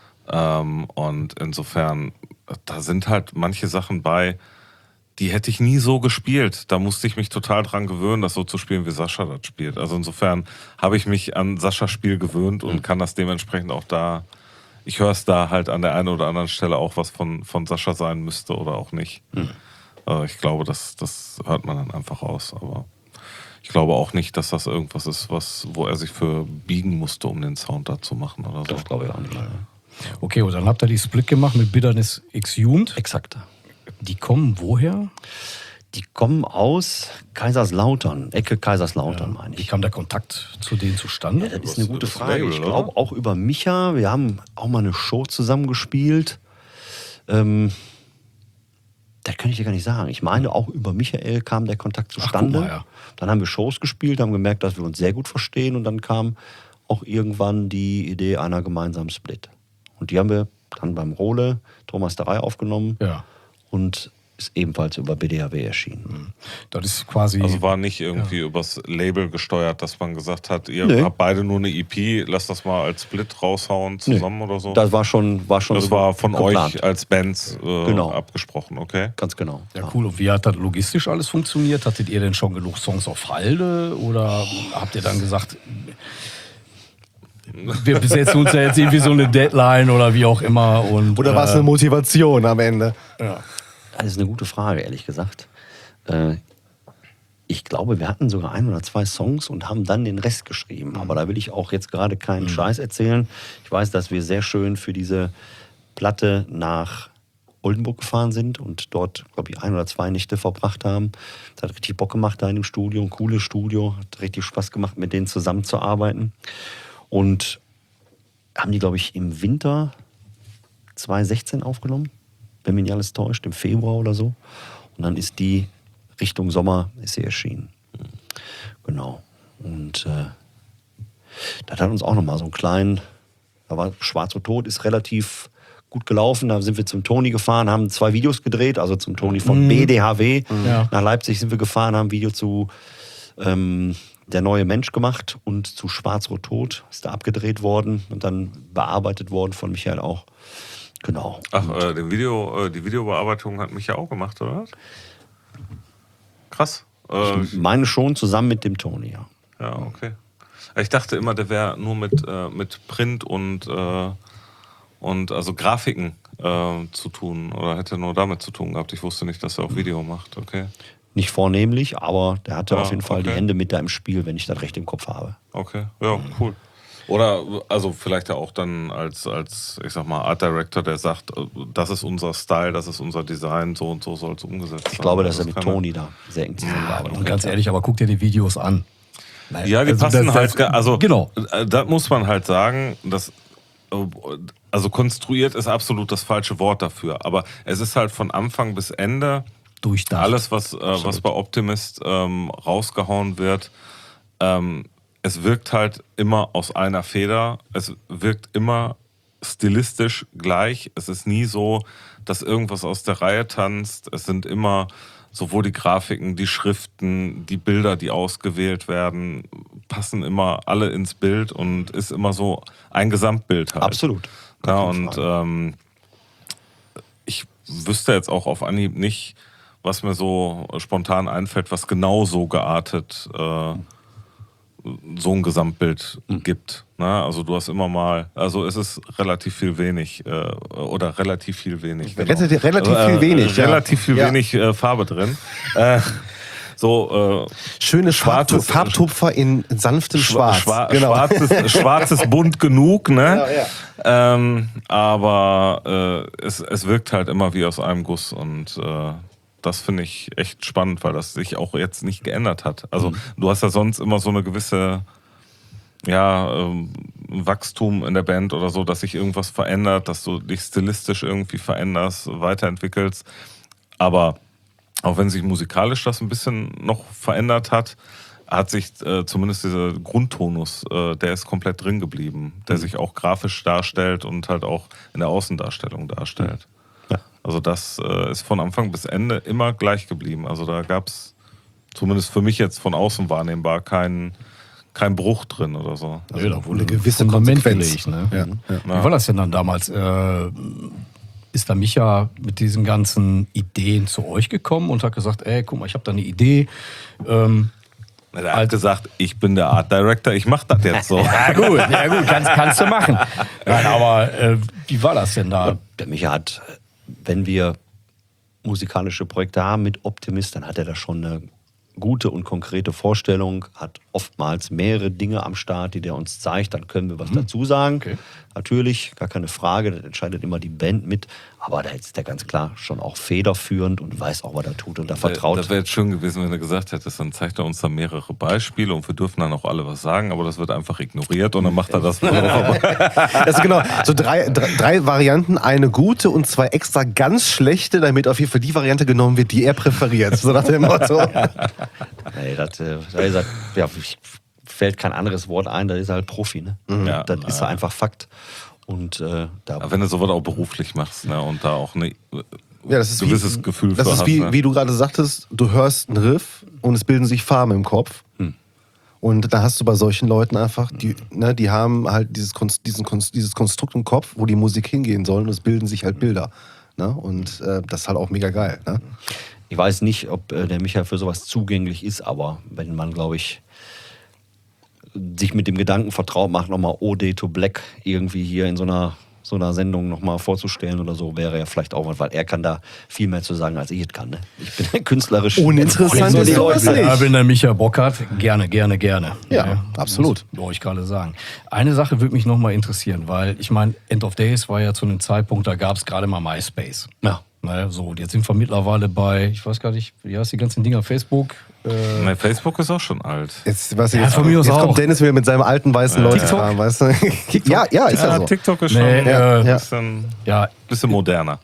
Ähm, und insofern, da sind halt manche Sachen bei, die hätte ich nie so gespielt. Da musste ich mich total dran gewöhnen, das so zu spielen, wie Sascha das spielt. Also insofern habe ich mich an Saschas Spiel gewöhnt und kann das dementsprechend auch da, ich höre es da halt an der einen oder anderen Stelle auch, was von, von Sascha sein müsste oder auch nicht. Also ich glaube, das, das hört man dann einfach aus. Aber ich glaube auch nicht, dass das irgendwas ist, was, wo er sich für biegen musste, um den Sound da zu machen oder so. Das glaube ich auch nicht. Okay, und dann habt ihr die Split gemacht mit Bitterness Exhumed. Exakt. Die kommen woher? Die kommen aus Kaiserslautern, Ecke Kaiserslautern, meine Wie ich. kam der Kontakt zu denen zustande? Ja, das ist eine gute das Frage. Label, Ich oder? glaube auch über Micha. Wir haben auch mal eine Show zusammen gespielt. Ähm, das kann ich dir gar nicht sagen. Ich meine, auch über Michael kam der Kontakt zustande. guck mal, ja. Dann haben wir Shows gespielt, haben gemerkt, dass wir uns sehr gut verstehen. Und dann kam auch irgendwann die Idee einer gemeinsamen Split. Und die haben wir dann beim Rohle Traumasterei aufgenommen. Ja. Und ist ebenfalls über B D A W erschienen. Das ist quasi. Also war nicht irgendwie übers Label gesteuert, dass man gesagt hat, ihr Nee. habt beide nur eine E P, lasst das mal als Split raushauen zusammen oder so. Das war schon, war schon Das so war von geplant. euch als Bands äh, Genau. abgesprochen, okay? Ganz genau. Ja, cool. Und wie hat das logistisch alles funktioniert? Hattet ihr denn schon genug Songs auf Halde? Oder habt ihr dann gesagt, wir besetzen uns ja jetzt irgendwie so eine Deadline oder wie auch immer? Und, Oder war es eine Motivation am Ende? Ja. Das ist eine gute Frage, ehrlich gesagt. Äh, ich glaube, wir hatten sogar ein oder zwei Songs und haben dann den Rest geschrieben. Aber da will ich auch jetzt gerade keinen Scheiß erzählen. Ich weiß, dass wir sehr schön für diese Platte nach Oldenburg gefahren sind und dort, glaube ich, ein oder zwei Nächte verbracht haben. Das hat richtig Bock gemacht da in dem Studio, ein cooles Studio. Hat richtig Spaß gemacht, mit denen zusammenzuarbeiten. Und haben die, glaube ich, im Winter zwanzig sechzehn aufgenommen, wenn mich nicht alles täuscht, im Februar oder so. Und dann ist die Richtung Sommer ist sie erschienen. Genau. Und äh, das hat uns auch nochmal so einen kleinen, da war Schwarz und Tot, ist relativ gut gelaufen. Da sind wir zum Toni gefahren, haben zwei Videos gedreht, also zum Toni von B D H W. Ja. Nach Leipzig sind wir gefahren, haben ein Video zu ähm, Der neue Mensch gemacht und zu Schwarz-Rot Tot ist da abgedreht worden und dann bearbeitet worden von Michael auch. Genau. Ach, äh, den Video, äh, die Videobearbeitung hat mich ja auch gemacht, oder was? Krass. Äh, Ich meine schon zusammen mit dem Toni, ja. ja, okay. Ich dachte immer, der wäre nur mit, äh, mit Print und, äh, und also Grafiken äh, zu tun oder hätte nur damit zu tun gehabt. Ich wusste nicht, dass er auch Video macht, okay. Nicht vornehmlich, aber der hatte Ja, auf jeden Fall okay. die Hände mit da im Spiel, wenn ich das recht im Kopf habe. Okay, ja, cool. Oder also vielleicht ja auch dann als, als, ich sag mal, Art Director, der sagt, äh, das ist unser Style, das ist unser Design, so und so soll es umgesetzt sein. Ich glaube, dass er mit kann Toni da sehr eng zusammengearbeitet Und hat. ganz ehrlich, aber guck dir die Videos an. Ja, die Also passen das- halt, das- ge- also genau. äh, da muss man halt sagen, dass, äh, also konstruiert ist absolut das falsche Wort dafür, aber es ist halt von Anfang bis Ende Durchdacht. alles, was, äh, was bei Optimist ähm, rausgehauen wird, ähm, es wirkt halt immer aus einer Feder, es wirkt immer stilistisch gleich, es ist nie so, dass irgendwas aus der Reihe tanzt, es sind immer sowohl die Grafiken, die Schriften, die Bilder, die ausgewählt werden, passen immer alle ins Bild und ist immer so ein Gesamtbild halt. Absolut. Ja, Keine und Frage. ähm, ich wüsste jetzt auch auf Anhieb nicht, was mir so spontan einfällt, was genau so geartet äh, so ein Gesamtbild gibt. Ne? Also du hast immer mal, also es ist relativ viel wenig äh, oder relativ viel wenig. genau. Relativ, relativ Also, viel äh, wenig. ja. Relativ viel Ja. wenig äh, Farbe drin. äh, so äh, Schöne Schwarzes- Farb Farbtupfer in sanftem Schwarz. Schwa genau. schwarzes, schwarzes bunt genug, ne? Ja, ja. Ähm, aber äh, es, es wirkt halt immer wie aus einem Guss und äh, das finde ich echt spannend, weil das sich auch jetzt nicht geändert hat. Also Mhm. du hast ja sonst immer so eine gewisse ja, ähm, Wachstum in der Band oder so, dass sich irgendwas verändert, dass du dich stilistisch irgendwie veränderst, weiterentwickelst. Aber auch wenn sich musikalisch das ein bisschen noch verändert hat, hat sich äh, zumindest dieser Grundtonus, äh, der ist komplett drin geblieben, der sich auch grafisch darstellt und halt auch in der Außendarstellung darstellt. Ja. Also das äh, ist von Anfang bis Ende immer gleich geblieben. Also da gab es zumindest für mich jetzt von außen wahrnehmbar keinen kein Bruch drin oder so. Ja, da wurde eine gewisse Fundament Konsequenz. gelegt. Ne? Ja, ja. Wie war das denn dann damals? Äh, ist da Micha mit diesen ganzen Ideen zu euch gekommen und hat gesagt, ey, guck mal, ich habe da eine Idee. Ähm, Er hat gesagt, ich bin der Art Director, ich mach das jetzt so. ja gut, ja gut, kannst, kannst du machen. Nein, aber äh, wie war das denn da? Der Micha hat, wenn wir musikalische Projekte haben mit Optimist, dann hat er da schon eine gute und konkrete Vorstellung, hat oftmals mehrere Dinge am Start, die der uns zeigt, dann können wir was dazu sagen. Okay. Natürlich, gar keine Frage, das entscheidet immer die Band mit, Aber da ist der ganz klar schon auch federführend und weiß auch, was er tut und da vertraut. Das wäre jetzt schön gewesen, wenn er gesagt hätte, dann zeigt er uns da mehrere Beispiele und wir dürfen dann auch alle was sagen, aber das wird einfach ignoriert und dann macht er das. Das ist genau so drei, drei, drei Varianten, eine gute und zwei extra ganz schlechte, damit auf jeden Fall die Variante genommen wird, die er präferiert. So nach dem Motto. Nee, das, äh, da ist er, ja, fällt kein anderes Wort ein, da ist er halt Profi. Ne? Ja, das ist ja. einfach Fakt. Und äh, da Aber wenn du sowas auch beruflich machst, ne, und da auch ein Ja, das ist gewisses wie, Gefühl das für ist hast. wie, Ne? wie du gerade sagtest, du hörst einen Riff und es bilden sich Farben im Kopf. Hm. Und da hast du bei solchen Leuten einfach, die, ne, die haben halt dieses, Konst, diesen, Konst, dieses Konstrukt im Kopf, wo die Musik hingehen soll und es bilden sich halt Bilder. Ne? Und äh, das ist halt auch mega geil. Ne? Ich weiß nicht, ob äh, der Micha für sowas zugänglich ist, aber wenn man, glaube ich, sich mit dem Gedanken vertraut macht, nochmal O D to Black irgendwie hier in so einer, so einer Sendung nochmal vorzustellen oder so, wäre ja vielleicht auch was, weil er kann da viel mehr zu sagen, als ich es kann. Ne? Ich bin künstlerisch Uninteressant ist sowas nicht. Ja, wenn der Micha Bock hat, gerne, gerne, gerne. Ja, absolut. Das wollte ich gerade sagen. Eine Sache würde mich nochmal interessieren, weil ich meine, End of Days war ja zu einem Zeitpunkt, da gab es gerade mal MySpace. Ja. Naja, so, und jetzt sind wir mittlerweile bei, ich weiß gar nicht, wie heißt die ganzen Dinger, Facebook? Äh, Nein, Facebook ist auch schon alt. Jetzt, was, Ja, jetzt, von mir aus jetzt auch. kommt Dennis wieder mit seinem alten weißen Leute-Kram, weißt du? Ja, ja, ist ja, Ja, so. TikTok ist schon Nee, ein äh, ja. bisschen, ja, bisschen moderner.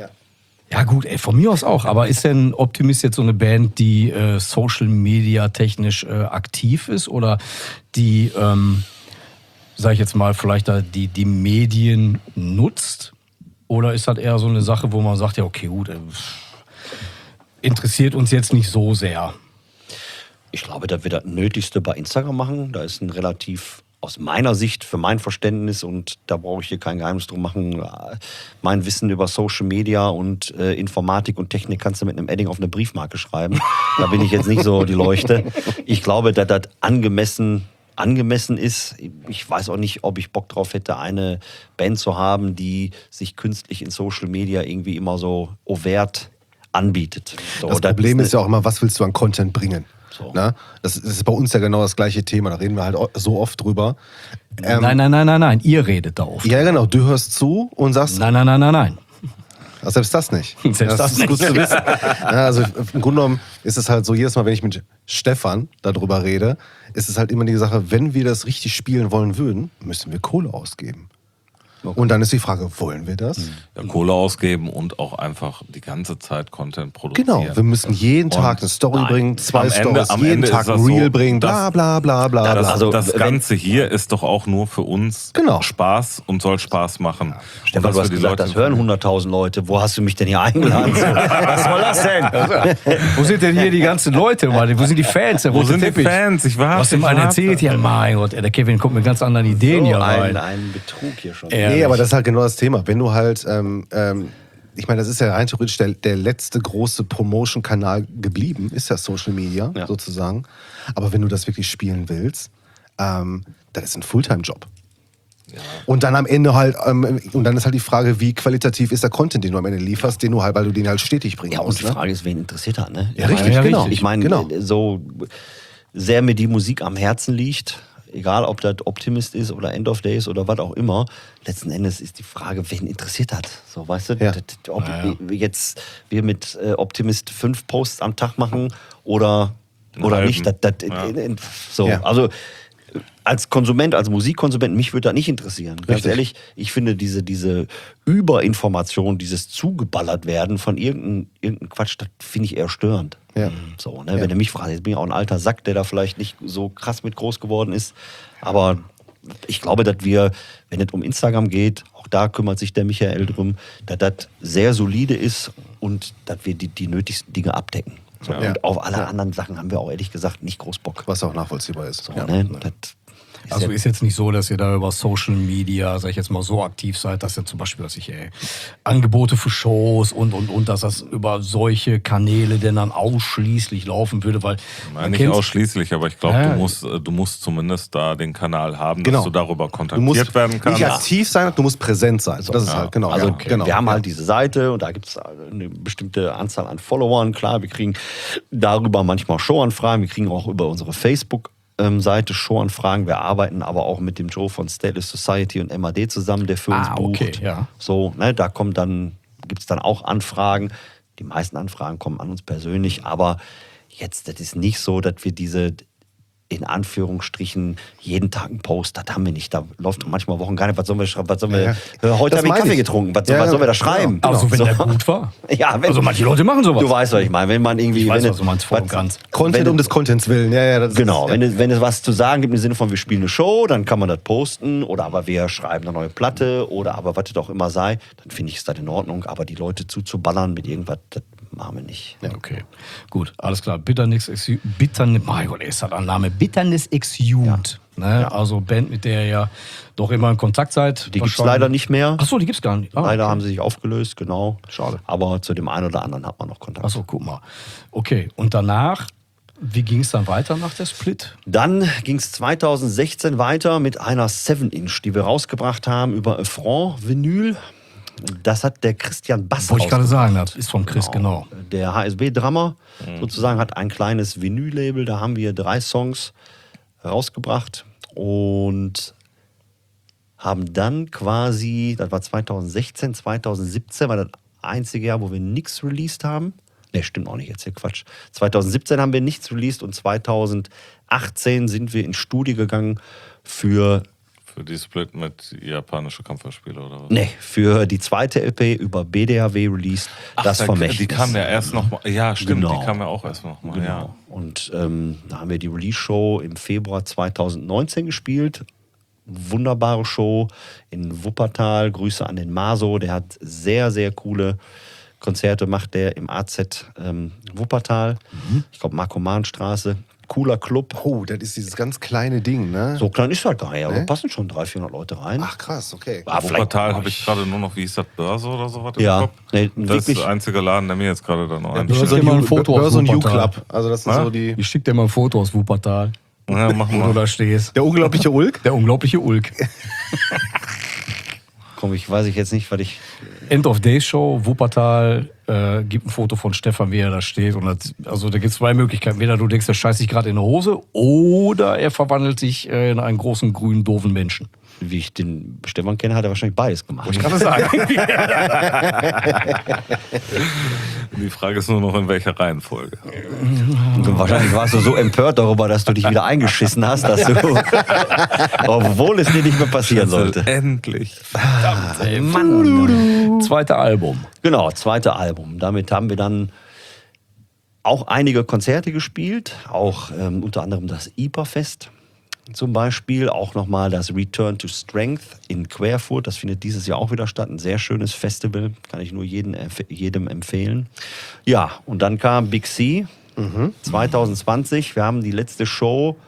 ja gut, ey, von mir aus auch. Aber ist denn Optimist jetzt so eine Band, die äh, Social Media technisch äh, aktiv ist oder die, ähm, sag ich jetzt mal, vielleicht da die, die Medien nutzt? Oder ist das eher so eine Sache, wo man sagt, ja okay, gut, äh, interessiert uns jetzt nicht so sehr? Ich glaube, dass wir das Nötigste bei Instagram machen. Da ist ein relativ, aus meiner Sicht, für mein Verständnis, und da brauche ich hier kein Geheimnis drum machen, mein Wissen über Social Media und äh, Informatik und Technik kannst du mit einem Edding auf eine Briefmarke schreiben. Da bin ich jetzt nicht so die Leuchte. Ich glaube, dass das angemessen, angemessen ist. Ich weiß auch nicht, ob ich Bock drauf hätte, eine Band zu haben, die sich künstlich in Social Media irgendwie immer so overt anbietet. So, Das das Problem eine- ist ja auch immer, was willst du an Content bringen? So. Na? Das, das ist bei uns ja genau das gleiche Thema, da reden wir halt o- so oft drüber. Ähm, nein, nein, nein, nein, nein, ihr redet da oft. Ja, genau, du hörst zu und sagst, Nein, nein, nein, nein, nein. ach, selbst das nicht. Selbst das ist gut nicht. zu wissen. Ja, also im Grunde genommen ist es halt so, jedes Mal, wenn ich mit Stefan darüber rede, ist es halt immer die Sache, wenn wir das richtig spielen wollen würden, müssen wir Kohle ausgeben. Und dann ist die Frage, wollen wir das? Ja, Kohle ausgeben und auch einfach die ganze Zeit Content produzieren. Genau, wir müssen jeden Tag Und eine Story nein, bringen, zwei am Ende- Stories, am jeden Ende Tag ist ein das Reel so, bringen, bla dass- bla bla bla Das, bla. also, das wenn- Ganze hier ist doch auch nur für uns Genau. Spaß und soll Spaß machen. Und Stefan, dass du hast wir die gesagt, Leute das hören hunderttausend Leute. Wo hast du mich denn hier eingeladen? Was soll das denn? Wo sind denn hier die ganzen Leute, Mann? Wo sind die Fans? Der Wo rote sind die Teppich? Fans? Ich Was warte. ihm ich einer warte. erzählt? Ja, mein Gott, ey, der Kevin kommt mit ganz anderen Ideen hier ein, rein. ein Betrug hier schon. Ja. Nee, aber das ist halt genau das Thema. Wenn du halt, ähm, ähm, ich meine, das ist ja rein theoretisch der, der letzte große Promotion-Kanal geblieben, ist ja Social Media Ja. sozusagen. Aber wenn du das wirklich spielen willst, ähm, das ist ein Fulltime-Job. Und dann am Ende halt, ähm, und dann ist halt die Frage, wie qualitativ ist der Content, den du am Ende lieferst, den du halt, weil du den halt stetig bringen Ja, und musst. die Ne? Frage ist, wen interessiert hat, ne? Ja, richtig, ja, genau. richtig. Ich meine, genau. so sehr mir die Musik am Herzen liegt, egal ob das Optimist ist oder End of Days oder was auch immer, letzten Endes ist die Frage, wen interessiert hat. So, weißt du, Ja. das, ob Ja, ja. wir jetzt wir mit äh, Optimist fünf Posts am Tag machen oder, oder halben. nicht. Das, das, Ja. äh, so, Ja. also als Konsument, als Musikkonsument, mich würde das nicht interessieren. Ganz Richtig. ehrlich, ich finde diese, diese Überinformation, dieses zugeballert werden von irgendeinem irgendein Quatsch, das finde ich eher störend. Ja. So, ne? Ja. Wenn du mich fragst, jetzt bin ich auch ein alter Sack, der da vielleicht nicht so krass mit groß geworden ist. Aber ich glaube, dass wir, wenn es um Instagram geht, auch da kümmert sich der Michael drum, dass das sehr solide ist und dass wir die, die nötigsten Dinge abdecken. So, Ja. Und auf alle Ja. anderen Sachen haben wir auch ehrlich gesagt nicht groß Bock. Was auch nachvollziehbar ist. So, Ja. ne? Das ist Also ja- ist jetzt nicht so, dass ihr da über Social Media, sag ich jetzt mal, so aktiv seid, dass ihr zum Beispiel, dass ich ey, Angebote für Shows und und und, dass das über solche Kanäle denn dann ausschließlich laufen würde, weil Nein, man nicht kennt's- ausschließlich, aber ich glaube, Ja. du musst, äh, du musst zumindest da den Kanal haben, Genau. dass du darüber Du kontaktiert musst werden kannst. nicht aktiv sein, du musst präsent sein. Das ist halt, genau. Also ja, genau. wir haben ja. halt diese Seite und da gibt es eine bestimmte Anzahl an Followern. Klar, wir kriegen darüber manchmal Showanfragen, wir kriegen auch über unsere Facebook-Seite Showanfragen. Wir arbeiten aber auch mit dem Joe von Stateless Society und M A D zusammen, der für uns Ah, bucht. okay, ja. So, ne, da kommt dann gibt es dann auch Anfragen. Die meisten Anfragen kommen an uns persönlich, aber jetzt, das ist nicht so, dass wir diese in Anführungsstrichen jeden Tag einen Post, das haben wir nicht. Da läuft manchmal Wochen gar nicht, was sollen wir schreiben, was sollen wir, Ja, äh, heute das habe ich meine Kaffee ich. getrunken, was, Ja, was sollen wir da genau. schreiben? Also wenn So. der gut war. Ja, wenn, Also manche Leute machen sowas. du weißt, was ich meine, wenn man irgendwie... Ich weiß, wenn was du meinst, voll und ganz. Content wenn um des Contents willen. Ja, ja, das Genau, ist, wenn, es, wenn es was zu sagen gibt im Sinne von, wir spielen eine Show, dann kann man das posten oder aber wir schreiben eine neue Platte oder aber was es auch immer sei, dann finde ich es das in Ordnung. Aber die Leute zuzuballern mit irgendwas, das machen wir nicht. Ja, okay. Gut, alles klar. Bitterness Exude. Bitterness, mein Gott, ist das ein Name. Bitterness Exude. Ne? Also Band, mit der ihr ja doch immer in Kontakt seid. Die gibt es Wahrscheinlich- leider nicht mehr. Ach so, die gibt's gar nicht. Ah, Leider okay. haben sie sich aufgelöst, genau. Schade. Aber zu dem einen oder anderen hat man noch Kontakt. Ach so, guck mal. Okay, und danach, wie ging es dann weiter nach der Split? Dann ging es zweitausendsechzehn weiter mit einer seven inch, die wir rausgebracht haben über Franc Vinyl. Das hat der Christian Bass Wollte ich gerade rausgebracht. sagen, das ist von Chris, genau. Der H S B-Drummer sozusagen hat ein kleines Vinyl-Label, da haben wir drei Songs rausgebracht und haben dann quasi, das war zweitausendsechzehn, zweitausendsiebzehn war das einzige Jahr, wo wir nichts released haben. Ne, stimmt auch nicht, jetzt hier Quatsch. zweitausendsiebzehn haben wir nichts released und zweitausendachtzehn sind wir ins Studio gegangen für, Für die Split mit japanische Kampfspiele oder was? ne, für die zweite L P über B D H W released, das da- Vermächtnis. Die kam ja erst noch mal. Ja, stimmt, Genau. die kam ja auch erst noch mal. Genau. Ja. Und ähm, da haben wir die Release-Show im Februar zweitausendneunzehn gespielt. Wunderbare Show in Wuppertal. Grüße an den Maso. Der hat sehr, sehr coole Konzerte, macht der im A Z ähm, Wuppertal. Ich glaube, Markomanstraße. Cooler Club. Oh, das ist dieses ganz kleine Ding, ne? So klein ist halt gar nicht, aber Ne? passen schon dreihundert, vierhundert Leute rein. Ach krass, okay. Ah, vielleicht- Wuppertal habe ich gerade nur noch, wie hieß das, Börse oder so was im Ja, Kopf? nee, Das ist wirklich- der einzige Laden, der mir jetzt gerade da noch Ja, einfällt. Börse schick dir mal ein und Foto U- aus Börse und Wuppertal. U-Club. Also das sind Ha? so die... Ich schick dir mal ein Foto aus Wuppertal, Ja, mach wo du mal. da stehst. Der unglaubliche Ulk. Der unglaubliche Ulk. Komm, ich weiß ich jetzt nicht, was ich. End of Days Show, Wuppertal, äh, gibt ein Foto von Stefan, wie er da steht. Und das, also da gibt es zwei Möglichkeiten. Entweder du denkst, der scheißt sich gerade in die Hose oder er verwandelt sich äh, in einen großen, grünen, doofen Menschen. Wie ich den Stefan kenne, hat er wahrscheinlich beides gemacht. Ich kann das sagen. Die Frage ist nur noch, in welcher Reihenfolge. Und wahrscheinlich warst du so empört darüber, dass du dich wieder eingeschissen hast, dass du, obwohl es dir nicht mehr passieren sollte. Endlich. Ey, Mann. Zweite Album. Genau, zweite Album. Damit haben wir dann auch einige Konzerte gespielt, auch ähm, unter anderem das I P A-Fest zum Beispiel, auch nochmal das Return to Strength in Querfurt, das findet dieses Jahr auch wieder statt, ein sehr schönes Festival, kann ich nur jeden, jedem empfehlen. Ja, und dann kam Big C zwanzig zwanzig, wir haben die letzte Show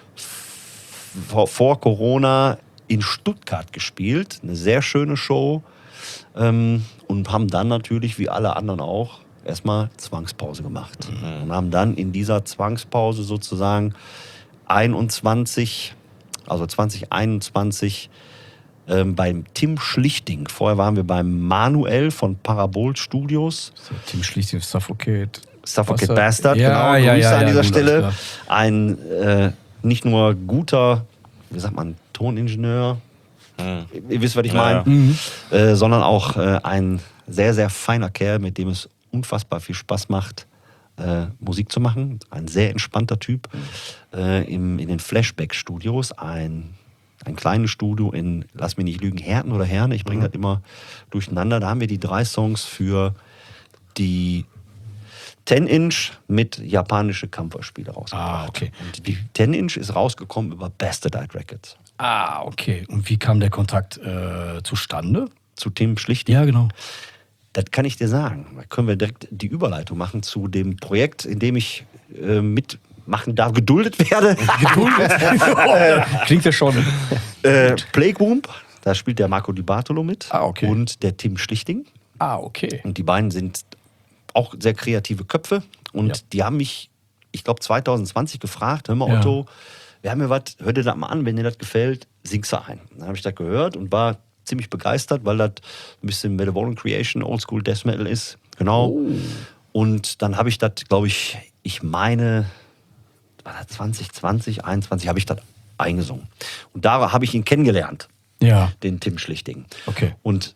vor, vor Corona in Stuttgart gespielt, eine sehr schöne Show. Ähm, und haben dann natürlich, wie alle anderen auch, erstmal Zwangspause gemacht. Mhm. Und haben dann in dieser Zwangspause sozusagen einundzwanzig, also zwanzig einundzwanzig, ähm, beim Tim Schlichting. Vorher waren wir beim Manuel von Parabol Studios. Tim Schlichting, Suffocate. Suffocate Was, Bastard, ja, genau. ja, Grüße ja, an ja, dieser gut, Stelle. alles Ein äh, nicht nur guter, wie sagt man, Toningenieur, ihr wisst, was ich Ja. meine, äh, sondern auch äh, ein sehr, sehr feiner Kerl, mit dem es unfassbar viel Spaß macht, äh, Musik zu machen. Ein sehr entspannter Typ. Äh, im, in den Flashback-Studios, ein, ein kleines Studio in, lass mich nicht lügen, Herten oder Herne, ich bringe das immer durcheinander. Da haben wir die drei Songs für die zehn inch mit japanische Kampfspiele rausgebracht. Ah, okay. Und die zehn inch ist rausgekommen über Bastardite Records. Ah, okay. Und wie kam der Kontakt äh, zustande? Zu Tim Schlichting. Ja, genau. Das kann ich dir sagen. Da können wir direkt die Überleitung machen zu dem Projekt, in dem ich äh, mitmachen darf, geduldet werde. Klingt ja schon. äh, Plague Womb, da spielt der Marco Di Bartolo mit. Ah, okay. Und der Tim Schlichting. Ah, okay. Und die beiden sind auch sehr kreative Köpfe. Und Ja. die haben mich, ich glaube, zwanzig zwanzig gefragt: Hör mal, Ja. Otto, wir haben ja was, hör dir das mal an, wenn dir das gefällt, singst du ein. Dann habe ich das gehört und war ziemlich begeistert, weil das ein bisschen Malevolent Creation, Oldschool Death Metal ist. Genau. Oh. Und dann habe ich das, glaube ich, ich meine, war das zwanzig zwanzig, einundzwanzig, habe ich das eingesungen. Und da habe ich ihn kennengelernt, Ja. den Tim Schlichting. Okay. Und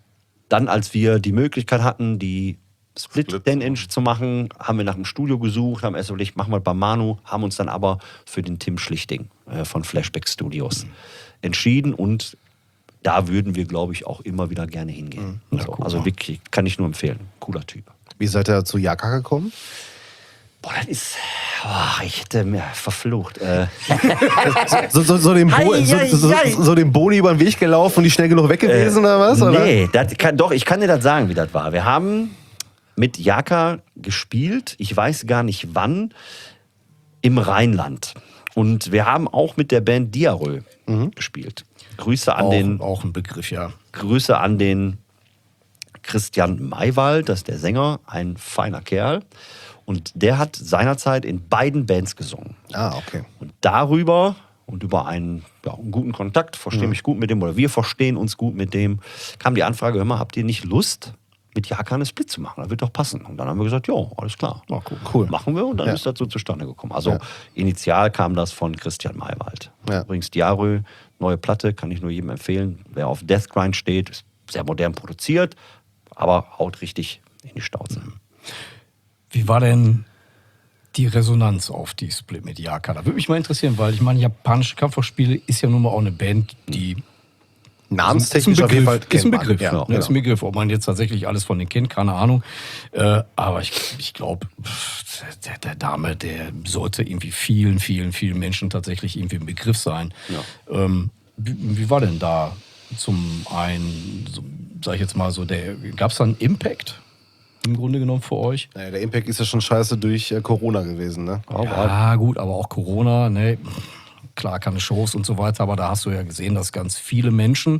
dann, als wir die Möglichkeit hatten, die Split Split. zehn Inch zu machen, haben wir nach einem Studio gesucht, haben erst überlegt, machen wir bei Manu, haben uns dann aber für den Tim Schlichting äh, von Flashback Studios mhm. entschieden und da würden wir, glaube ich, auch immer wieder gerne hingehen. Mhm. Ja, so, cool. also wirklich, kann ich nur empfehlen. Cooler Typ. Wie seid ihr zu Jaka gekommen? Boah, das ist. Oh, ich hätte mir verflucht. Äh, So, so, so, den Bo Ei, so, ei, so, ei. so, so den Boni über den Weg gelaufen und die schnell genug weg gewesen oder was? Oder? Nee, das kann, doch, ich kann dir das sagen, wie das war. Wir haben mit Jaka gespielt, ich weiß gar nicht wann, im Rheinland. Und wir haben auch mit der Band Diarö mhm. gespielt. Grüße an Auch, den. auch ein Begriff, ja. Grüße an den Christian Maywald, das ist der Sänger, ein feiner Kerl. Und der hat seinerzeit in beiden Bands gesungen. Ah, okay. Und darüber und über einen, ja, einen guten Kontakt, verstehe mich gut mit dem, oder wir verstehen uns gut mit dem, kam die Anfrage, hör mal, habt ihr nicht Lust, mit Jaka eine Split zu machen? Das wird doch passen. Und dann haben wir gesagt, ja, alles klar. Oh, cool. Cool. Machen wir und dann Ja. ist das so zustande gekommen. Also Ja. initial kam das von Christian Maywald. Ja. Übrigens Diarö, neue Platte, kann ich nur jedem empfehlen. Wer auf Death Grind steht, ist sehr modern produziert, aber haut richtig in die Stauze. Wie war denn die Resonanz auf die Split mit Jaka? Da würde mich mal interessieren, weil ich meine, japanische Kampfsportspiele ist ja nun mal auch eine Band, die Namenstechnisch ist ein auf jeden Fall Begriff, ist ein kennt man. Begriff, Ja, ja, genau. ist ein Begriff. Ob man jetzt tatsächlich alles von denen kennt, keine Ahnung. Äh, aber ich, ich glaube, der, der Dame, der sollte irgendwie vielen, vielen, vielen Menschen tatsächlich irgendwie ein Begriff sein. Ja. Ähm, wie, wie war denn da zum einen, so, sag ich jetzt mal so, der gab es da einen Impact im Grunde genommen für euch? Naja, der Impact ist ja schon scheiße durch äh, Corona gewesen, ne? Ja, gut, aber auch Corona, ne? Klar, keine Shows und so weiter, aber da hast du ja gesehen, dass ganz viele Menschen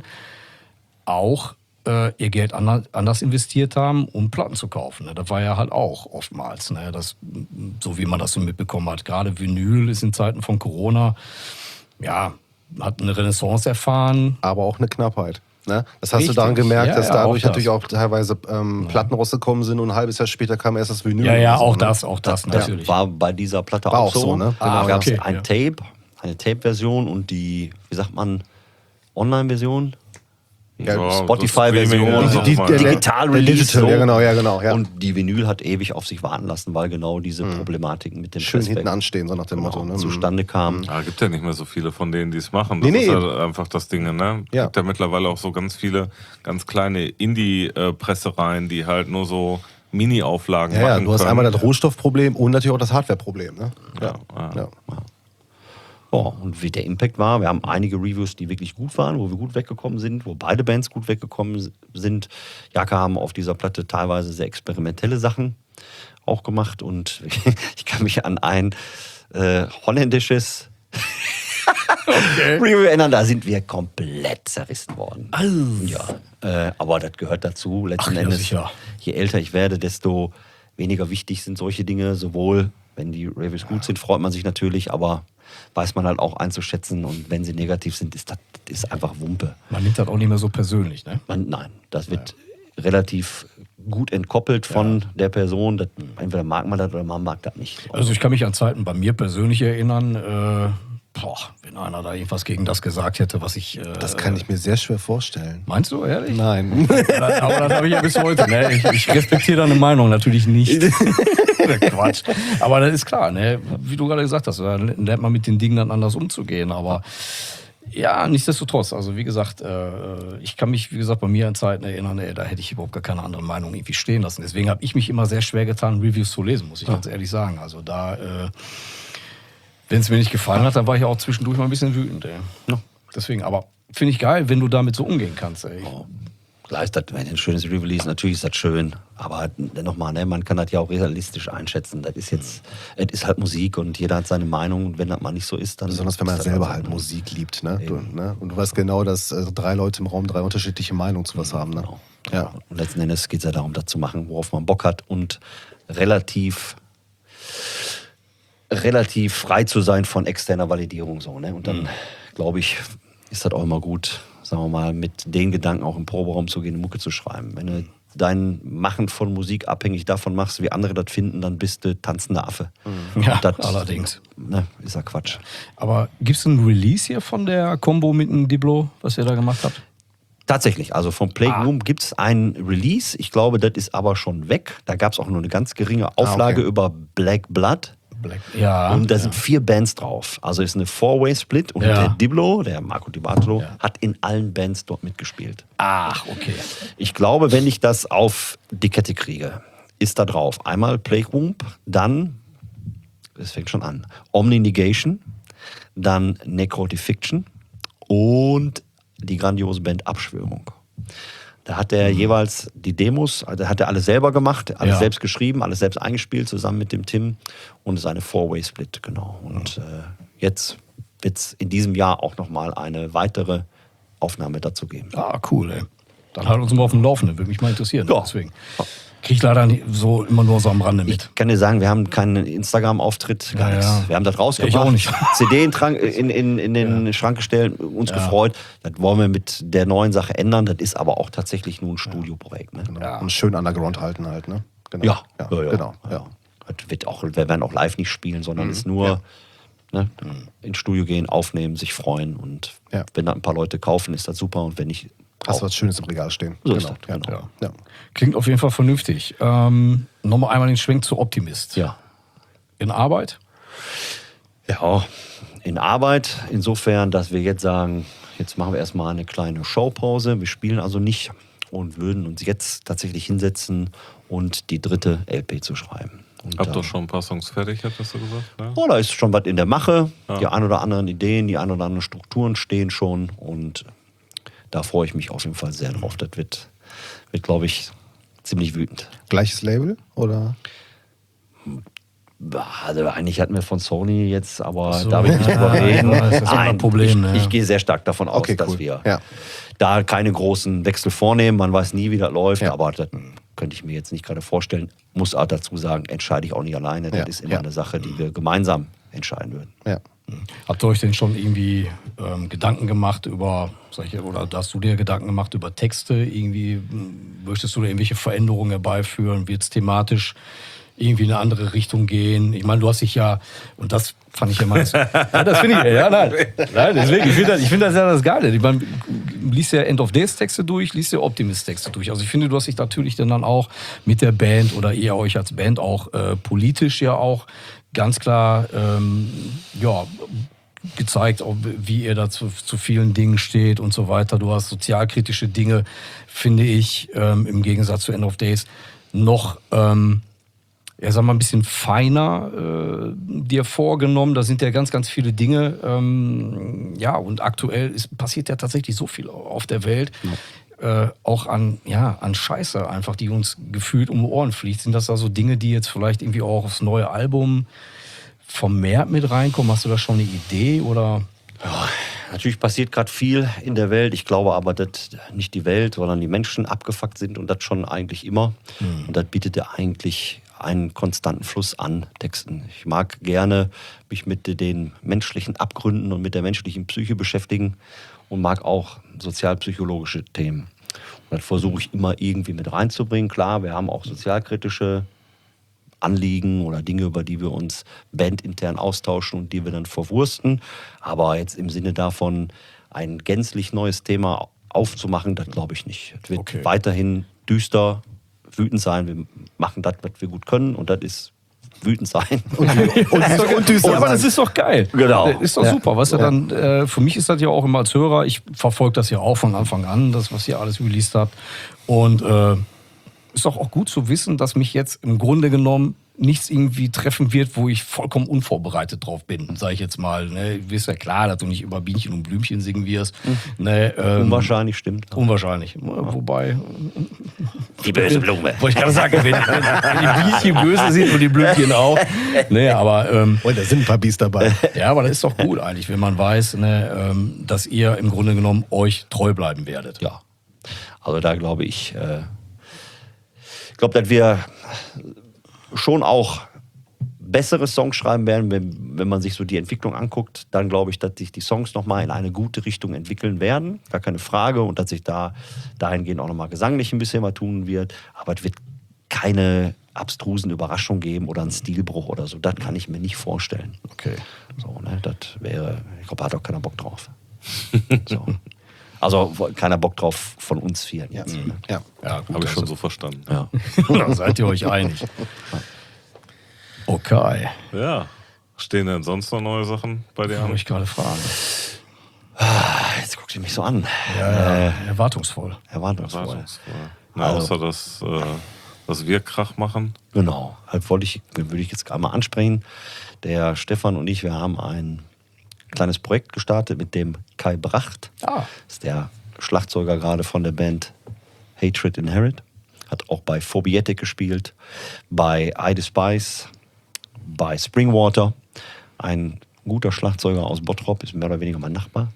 auch äh, ihr Geld ander, anders investiert haben, um Platten zu kaufen. Ne? Das war ja halt auch oftmals, ne? Das, so wie man das so mitbekommen hat. Gerade Vinyl ist in Zeiten von Corona, ja, hat eine Renaissance erfahren. Aber auch eine Knappheit. Ne? Das hast Richtig. du daran gemerkt, Ja, dass ja, dadurch auch natürlich das. auch teilweise ähm, Platten rausgekommen sind und ein halbes Jahr später kam erst das Vinyl. Ja, ja, oder so, auch ne? das, auch das, natürlich. War bei dieser Platte War auch auch so. so, ne? Da Genau, gab es okay, ein ja. Tape, eine Tape-Version und die, wie sagt man, Online-Version? Ja, Ja, Spotify-Version, das Streaming, Die- die- sag mal. der- Digital der Release. Digital, so. ja, genau, ja, genau, ja. Und die Vinyl hat ewig auf sich warten lassen, weil genau diese Problematiken mit dem Schön Pressback hinten anstehen, so nach dem Motto. Ne? zustande kamen. Ja, gibt ja nicht mehr so viele von denen, die es machen. Das Nee, ist nee. halt einfach das Ding, ne? Ja. Gibt ja mittlerweile auch so ganz viele, ganz kleine Indie-Pressereien, die halt nur so Mini-Auflagen Ja, ja, machen du hast können. einmal das Rohstoffproblem und natürlich auch das Hardwareproblem. Ne? Ja. Ja, Ja. Ja, und wie der Impact war, wir haben einige Reviews, die wirklich gut waren, wo wir gut weggekommen sind, wo beide Bands gut weggekommen sind. Jaka haben auf dieser Platte teilweise sehr experimentelle Sachen auch gemacht und ich kann mich an ein äh, holländisches Review erinnern, da sind wir komplett zerrissen worden. Ja, äh, aber das gehört dazu. Letzten Ach ja, Endes, sicher. je älter ich werde, desto weniger wichtig sind solche Dinge. Sowohl, wenn die Reviews gut sind, freut man sich natürlich, aber weiß man halt auch einzuschätzen. Und wenn sie negativ sind, ist das ist einfach Wumpe. Man nimmt das auch nicht mehr so persönlich, ne? Man, nein, das wird relativ gut entkoppelt von der Person. Das, entweder mag man das oder man mag das nicht. Also ich kann mich an Zeiten bei mir persönlich erinnern, äh, boah, wenn einer da irgendwas gegen das gesagt hätte, was ich... Äh, Das kann ich mir sehr schwer vorstellen. Meinst du, ehrlich? Nein. Aber das habe ich ja bis heute. Ne? Ich, ich respektiere deine Meinung natürlich nicht. Quatsch. Aber das ist klar, ne? Wie du gerade gesagt hast, da lernt man mit den Dingen dann anders umzugehen. Aber ja, nichtsdestotrotz. Also wie gesagt, äh, ich kann mich, wie gesagt, bei mir an Zeiten erinnern, ey, da hätte ich überhaupt gar keine andere Meinung irgendwie stehen lassen. Deswegen habe ich mich immer sehr schwer getan, Reviews zu lesen, muss ich ganz ehrlich sagen. Also da, äh, wenn es mir nicht gefallen hat, dann war ich auch zwischendurch mal ein bisschen wütend. Ey. Ja. Deswegen, aber finde ich geil, wenn du damit so umgehen kannst. Ey. Klar ist das, wenn ein schönes Release, natürlich ist das schön, aber nochmal, ne, man kann das ja auch realistisch einschätzen. Das ist jetzt, es ist halt Musik und jeder hat seine Meinung und wenn das mal nicht so ist, dann... Besonders wenn man ist das selber so, halt ne? Musik liebt. Ne? Du, Eben. ne? Und du weißt genau, dass äh, drei Leute im Raum drei unterschiedliche Meinungen zu was haben. Ne? Genau. Ja. Und letzten Endes geht es ja darum, das zu machen, worauf man Bock hat und relativ relativ frei zu sein von externer Validierung. So, ne? Und dann, glaube ich, ist das auch immer gut, sagen wir mal, mit den Gedanken auch im Proberaum zu gehen, eine Mucke zu schreiben. Wenn du dein Machen von Musik abhängig davon machst, wie andere das finden, dann bist du tanzender Affe. Ja, Und das, allerdings. Ne, ist ja Quatsch. Aber gibt es ein Release hier von der Combo mit dem Diplo, was ihr da gemacht habt? Tatsächlich, also vom Plague Ah. Room gibt es ein Release. Ich glaube, das ist aber schon weg. Da gab es auch nur eine ganz geringe Auflage okay. über Black Blood. Black, ja. Und da ja. sind vier Bands drauf. Also ist eine Four-Way-Split. Und Ja. der Diblo, der Marco Di Bartolo, Ja. hat in allen Bands dort mitgespielt. Ach, okay. Ich glaube, wenn ich das auf die Kette kriege, ist da drauf einmal Plague Womb, dann, es fängt schon an, Omni Negation, dann Necrotifiction und die grandiose Band Abschwörung. Da hat er mhm. jeweils die Demos, also hat er alles selber gemacht, alles Ja. selbst geschrieben, alles selbst eingespielt, zusammen mit dem Tim und seine Four-Way-Split, genau. Und mhm. äh, jetzt wird es in diesem Jahr auch nochmal eine weitere Aufnahme dazu geben. Ah, cool, ey. Dann halt uns mal auf dem Laufenden, würde mich mal interessieren. Ja. Deswegen. Kriege ich leider nicht so immer nur so am Rande mit. Ich kann dir sagen, wir haben keinen Instagram-Auftritt, gar Ja, nichts. ja. Wir haben das rausgebracht, Ja, ich auch nicht. C D in, Trank, in, in, in den Schrank gestellt, uns Ja. gefreut. Das wollen wir mit der neuen Sache ändern. Das ist aber auch tatsächlich nur ein Studioprojekt. Ne? Genau. Ja. Und schön underground halten halt, ne? Genau. Ja. ja. Ja, ja. Genau. Ja. Das wird auch, wir werden auch live nicht spielen, sondern Mhm. ist nur Ja. ne, ins Studio gehen, aufnehmen, sich freuen. Und Ja. wenn da ein paar Leute kaufen, ist das super. Und wenn nicht, Hast auch. du was Schönes im Regal stehen. So genau. ist das, Ja. genau. Ja. Klingt auf jeden Fall vernünftig. Ähm, Nochmal einmal den Schwenk zu Optimist. Ja. In Arbeit? Ja, in Arbeit, insofern, dass wir jetzt sagen, jetzt machen wir erstmal eine kleine Showpause. Wir spielen also nicht und würden uns jetzt tatsächlich hinsetzen und die dritte L P zu schreiben. Und Habt da- doch schon ein paar Songs fertig, hattest du gesagt? Ne? Oh, da ist schon was in der Mache. Ja. Die ein oder anderen Ideen, die ein oder anderen Strukturen stehen schon. Und da freue ich mich auf jeden Fall sehr drauf. Das wird, wird glaube ich, ziemlich wütend. Gleiches Label oder? Also eigentlich hatten wir von Sony jetzt, aber Ach so, da will ich nicht ja, drüber reden. ja, das ist immer ein Problem, ich, ne? ich gehe sehr stark davon aus, Okay, dass cool. wir Ja. da keine großen Wechsel vornehmen. Man weiß nie, wie das läuft, Ja. aber das könnte ich mir jetzt nicht gerade vorstellen. Muss auch dazu sagen, entscheide ich auch nicht alleine. Das Ja, ist immer ja. eine Sache, die wir gemeinsam entscheiden würden. Ja. Habt ihr euch denn schon irgendwie ähm, Gedanken gemacht über, sag ich, oder hast du dir Gedanken gemacht über Texte? Irgendwie m, möchtest du da irgendwelche Veränderungen herbeiführen? Wird es thematisch irgendwie in eine andere Richtung gehen? Ich meine, du hast dich ja, und das fand ich ja mal, ja, das finde ich, ja, nein, nein deswegen, ich finde das, ich find das ja das Geile. Ich meine, du liest ja End of Days Texte durch, liest ja Optimist Texte durch. Also ich finde, du hast dich natürlich dann auch mit der Band oder ihr euch als Band auch äh, politisch ja auch ganz klar, ähm, ja, gezeigt, auch wie ihr da zu, zu vielen Dingen steht und so weiter. Du hast sozialkritische Dinge, finde ich, ähm, im Gegensatz zu End of Days, noch, ähm, ja, sag mal, ein bisschen feiner äh, dir vorgenommen. Da sind ja ganz, ganz viele Dinge. Ähm, ja, und aktuell ist, passiert ja tatsächlich so viel auf der Welt. Äh, auch an, ja, an Scheiße einfach, die uns gefühlt um die Ohren fliegt. Sind das also Dinge, die jetzt vielleicht irgendwie auch aufs neue Album vermehrt mit reinkommen? Hast du da schon eine Idee oder? Ja, natürlich passiert gerade viel in der Welt. Ich glaube aber, dass nicht die Welt, sondern die Menschen abgefuckt sind und das schon eigentlich immer. Mhm. Und das bietet ja eigentlich einen konstanten Fluss an Texten. Ich mag gerne mich mit den menschlichen Abgründen und mit der menschlichen Psyche beschäftigen und mag auch sozialpsychologische Themen. Und das versuche ich immer irgendwie mit reinzubringen. Klar, wir haben auch sozialkritische Anliegen oder Dinge, über die wir uns bandintern austauschen und die wir dann verwursten. Aber jetzt im Sinne davon, ein gänzlich neues Thema aufzumachen, das glaube ich nicht. Es wird Okay. weiterhin düster, wütend sein. Wir machen das, was wir gut können, und das ist wütend sein. Und, und, und düster Ja, aber das sein. ist doch geil. Genau. Das ist doch Ja. super. Weißt du, Ja. dann, äh, für mich ist das ja auch immer als Hörer, ich verfolge das ja auch von Anfang an, das, was ihr alles released habt. Und äh, ist doch auch gut zu wissen, dass mich jetzt im Grunde genommen nichts irgendwie treffen wird, wo ich vollkommen unvorbereitet drauf bin, sage ich jetzt mal. Ne? Du wirst ja klar, dass du nicht über Bienchen und Blümchen singen wirst. Ne? Ähm, Unwahrscheinlich, stimmt. Unwahrscheinlich. Wobei, Die böse Blume. wollte ich gerade sagen, wenn, wenn die Bienchen böse sind und die Blümchen auch. Ne, aber ähm, Oh, da sind ein paar Bies dabei. ja, aber das ist doch gut eigentlich, wenn man weiß, ne, ähm, dass ihr im Grunde genommen euch treu bleiben werdet. Ja, also da glaube ich, äh, ich glaube, dass wir schon auch bessere Songs schreiben werden, wenn, wenn man sich so die Entwicklung anguckt. Dann glaube ich, dass sich die Songs nochmal in eine gute Richtung entwickeln werden, gar keine Frage, und dass sich da dahingehend auch nochmal gesanglich ein bisschen was tun wird. Aber es wird keine abstrusen Überraschungen geben oder einen Stilbruch oder so. Das kann ich mir nicht vorstellen. Okay. So, ne, das wäre, ich glaube, da hat auch keiner Bock drauf. So. Also keiner Bock drauf von uns vier. Ja. Jetzt. Ja. Ja, gut, Habe ich schon also- so verstanden. Ja. Da seid ihr euch einig. Okay, Ja. Stehen denn sonst noch neue Sachen bei dir wollte an? ich gerade fragen. Jetzt guckt ihr mich so an. Ja, ja, erwartungsvoll. Erwartungsvoll. Erwartungsvoll. Na, Also- außer dass, äh, dass wir Krach machen. Genau. Halt wollte ich, würde ich jetzt gerade mal ansprechen. Der Stefan und ich, wir haben ein kleines Projekt gestartet mit dem Kai Bracht. Ah. Das ist der Schlagzeuger gerade von der Band Hatred Inherit. Hat auch bei Phobietic gespielt, bei I Despise, bei Springwater. Ein guter Schlagzeuger aus Bottrop, ist mehr oder weniger mein Nachbar.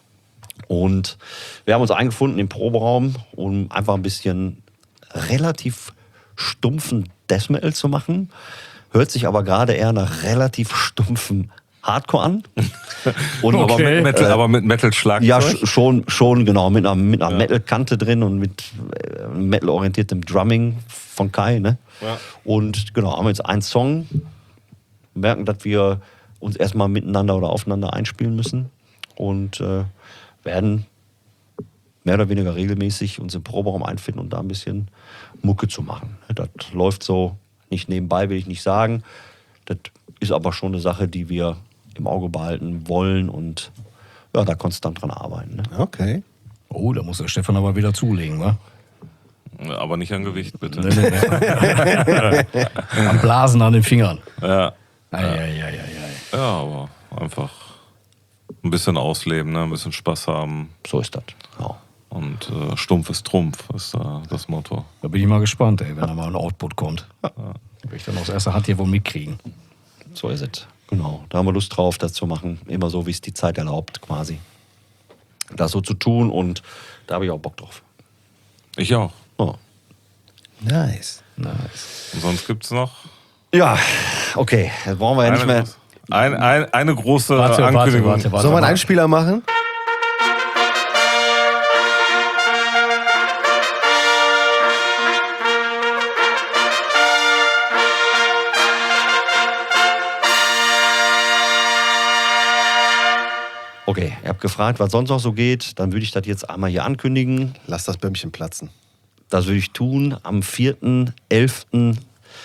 Und wir haben uns eingefunden im Proberaum, um einfach ein bisschen relativ stumpfen Death Metal zu machen. Hört sich aber gerade eher nach relativ stumpfen Hardcore an. Und Okay. Aber mit Metal, aber mit Metal-Schlagzeug? ja, sch- schon, schon, genau, mit einer, mit einer Metal-Kante drin und mit äh, Metal-orientiertem Drumming von Kai. Ne? Ja. Und genau, haben jetzt einen Song, merken, dass wir uns erstmal miteinander oder aufeinander einspielen müssen und äh, werden mehr oder weniger regelmäßig uns im Proberaum einfinden und da ein bisschen Mucke zu machen. Das läuft so nicht nebenbei, will ich nicht sagen. Das ist aber schon eine Sache, die wir im Auge behalten wollen und ja, da konstant dran arbeiten. Ne? Okay. Oh, da muss der Stefan aber wieder zulegen, wa? Aber nicht an Gewicht, bitte. Nee, nee, nee. Am Blasen an den Fingern. Ja. Ei, ei, ei, ei, ei. ja, aber einfach ein bisschen ausleben, ne? Ein bisschen Spaß haben. So ist das. Ja. Und äh, stumpf ist Trumpf, ist äh, das Motto. Da bin ich mal gespannt, ey, wenn da mal ein Output kommt. Will ich dann aus erster Hand hier wohl mitkriegen. So ist es. Genau. Da haben wir Lust drauf, das zu machen. Immer so, wie es die Zeit erlaubt, quasi. Das so zu tun und da habe ich auch Bock drauf. Ich auch. Oh. Nice. Nice. Und sonst gibt es noch Ja, okay. Jetzt brauchen wir ja nicht eine, mehr. große, ein, ein, eine große Warte, warte, Ankündigung. warte, warte. Sollen wir einen warte. Einspieler machen? Okay, ihr habt gefragt, was sonst noch so geht. Dann würde ich das jetzt einmal hier ankündigen. Lass das Bäumchen platzen. Das würde ich tun. Am vierten elften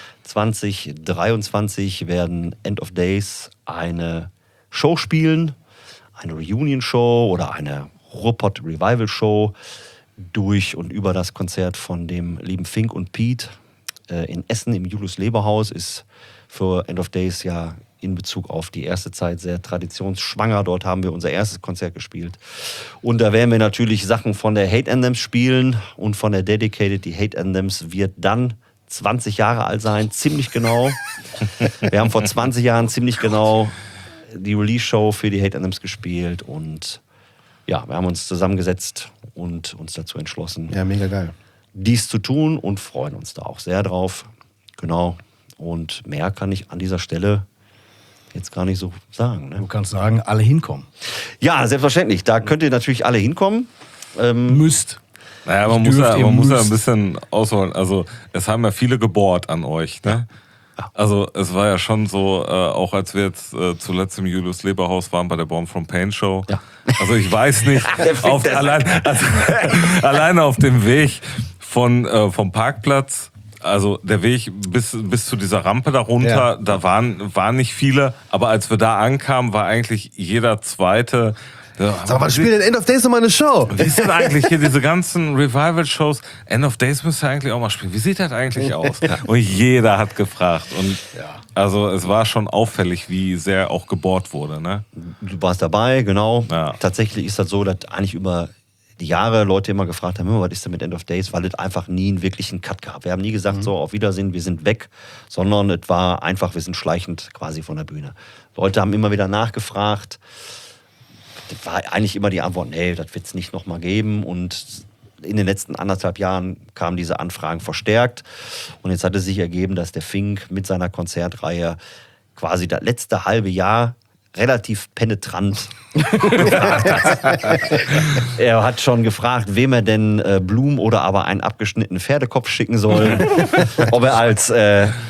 zweitausenddreiundzwanzig werden End of Days eine Show spielen. Eine Reunion-Show oder eine Ruhrpott-Revival-Show durch und über das Konzert von dem lieben Fink und Pete äh, in Essen im Julius-Leber-Haus. Ist für End of Days ja in Bezug auf die erste Zeit sehr traditionsschwanger. Dort haben wir unser erstes Konzert gespielt. Und da werden wir natürlich Sachen von der Hate Anthems spielen und von der Dedicated. Die Hate Anthems wird dann zwanzig Jahre alt sein, ziemlich genau. Wir haben vor zwanzig Jahren ziemlich genau die Release-Show für die Hate Anthems gespielt und ja, wir haben uns zusammengesetzt und uns dazu entschlossen, Ja, mega geil. dies zu tun und freuen uns da auch sehr drauf. Genau. Und mehr kann ich an dieser Stelle jetzt gar nicht so sagen. Du Ne? kannst sagen, alle hinkommen. Ja, selbstverständlich. Da könnt ihr natürlich alle hinkommen. Ähm, Müsst. Naja, man, Dürft, muss ja, ihr man muss ja ein müsst. bisschen ausholen. Also, es haben ja viele gebohrt an euch. Ne? Also, es war ja schon so, äh, auch als wir jetzt äh, zuletzt im Julius-Leber-Haus waren bei der Born from Pain Show. Ja. Also, ich weiß nicht, auf, allein, also, alleine auf dem Weg von, äh, vom Parkplatz, also der Weg bis, bis zu dieser Rampe darunter, Ja. da waren, waren nicht viele. Aber als wir da ankamen, war eigentlich jeder Zweite. Sag mal, wann spielt denn End of Days nochmal eine Show? Wie ist denn eigentlich hier diese ganzen Revival-Shows? End of Days müsst ihr eigentlich auch mal spielen. Wie sieht das eigentlich aus? Und jeder hat gefragt. Und also es war schon auffällig, wie sehr auch gebohrt wurde. Ne? Du warst dabei, genau. Ja. Tatsächlich ist das so, dass eigentlich über die Jahre Leute immer gefragt haben, was ist denn mit End of Days, weil es einfach nie einen wirklichen Cut gab. Wir haben nie gesagt, so auf Wiedersehen, wir sind weg, sondern es war einfach, wir sind schleichend quasi von der Bühne. Leute haben immer wieder nachgefragt. Das war eigentlich immer die Antwort, nee, das wird es nicht nochmal geben. Und in den letzten anderthalb Jahren kamen diese Anfragen verstärkt. Und jetzt hat es sich ergeben, dass der Fink mit seiner Konzertreihe quasi das letzte halbe Jahr relativ penetrant gefragt hat. Er hat schon gefragt, wem er denn äh, Blumen oder aber einen abgeschnittenen Pferdekopf schicken soll. Ob er als äh,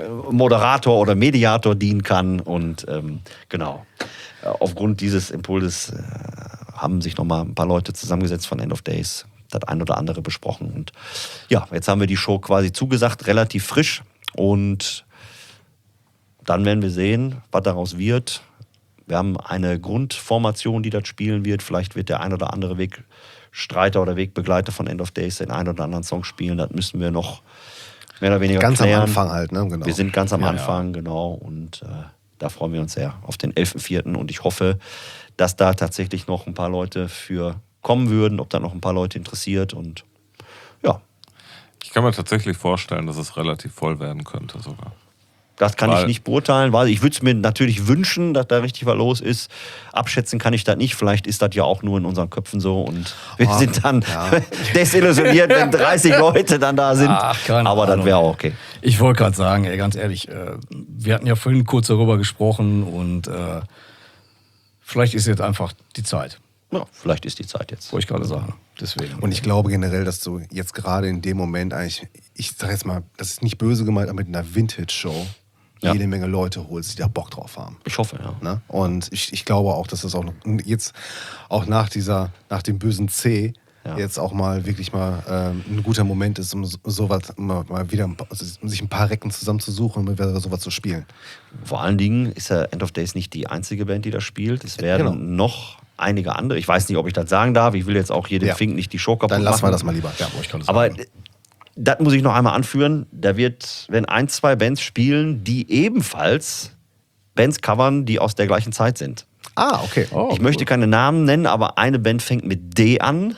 Moderator oder Mediator dienen kann. Und ähm, genau, äh, aufgrund dieses Impulses äh, haben sich nochmal ein paar Leute zusammengesetzt von End of Days, das ein oder andere besprochen. Und ja, jetzt haben wir die Show quasi zugesagt, relativ frisch. Und dann werden wir sehen, was daraus wird. Wir haben eine Grundformation, die das spielen wird. Vielleicht wird der ein oder andere Wegstreiter oder Wegbegleiter von End of Days den einen oder anderen Song spielen. Das müssen wir noch mehr oder weniger Ganz klären. am Anfang halt, ne? Genau. Wir sind ganz am Ja, Anfang, genau. Und äh, da freuen wir uns sehr auf den elften vierten Und ich hoffe, dass da tatsächlich noch ein paar Leute für kommen würden, ob da noch ein paar Leute interessiert. Und ja, Ich kann mir tatsächlich vorstellen, dass es relativ voll werden könnte sogar. das kann Weil- ich nicht beurteilen, weil ich würde es mir natürlich wünschen, dass da richtig was los ist. Abschätzen kann ich das nicht. Vielleicht ist das ja auch nur in unseren Köpfen so und wir Ah, sind dann ja. desillusioniert, wenn dreißig Leute dann da sind. Ach, keine Aber das Ahnung. wäre auch okay. Ich wollte gerade sagen, ey, ganz ehrlich, äh, wir hatten ja vorhin kurz darüber gesprochen und äh, vielleicht ist jetzt einfach die Zeit, Ja, vielleicht ist die Zeit jetzt. wollte ich gerade sagen. Deswegen. Und ich glaube generell, dass du jetzt gerade in dem Moment eigentlich, ich sag jetzt mal, das ist nicht böse gemeint, aber mit einer Vintage-Show Ja. jede Menge Leute holst, die da Bock drauf haben. Ich hoffe, ja. Ne? Und ich, ich glaube auch, dass das auch noch, jetzt auch nach dieser, nach dem bösen C, Ja. jetzt auch mal wirklich mal ähm, ein guter Moment ist, um so- sowas mal, mal wieder, ein paar- also sich ein paar Recken zusammenzusuchen und wieder sowas zu spielen. Vor allen Dingen ist ja End of Days nicht die einzige Band, die das spielt. Es werden Genau. noch einige andere. Ich weiß nicht, ob ich das sagen darf. Ich will jetzt auch jedem Ja. Fink nicht die Show kaputt Dann lassen wir machen. das mal lieber. Ja, wollte ich gerade Aber sagen. äh, das muss ich noch einmal anführen. Da wird, wenn ein, zwei Bands spielen, die ebenfalls Bands covern, die aus der gleichen Zeit sind. Ah, okay. Oh, ich möchte keine Namen nennen, aber eine Band fängt mit D an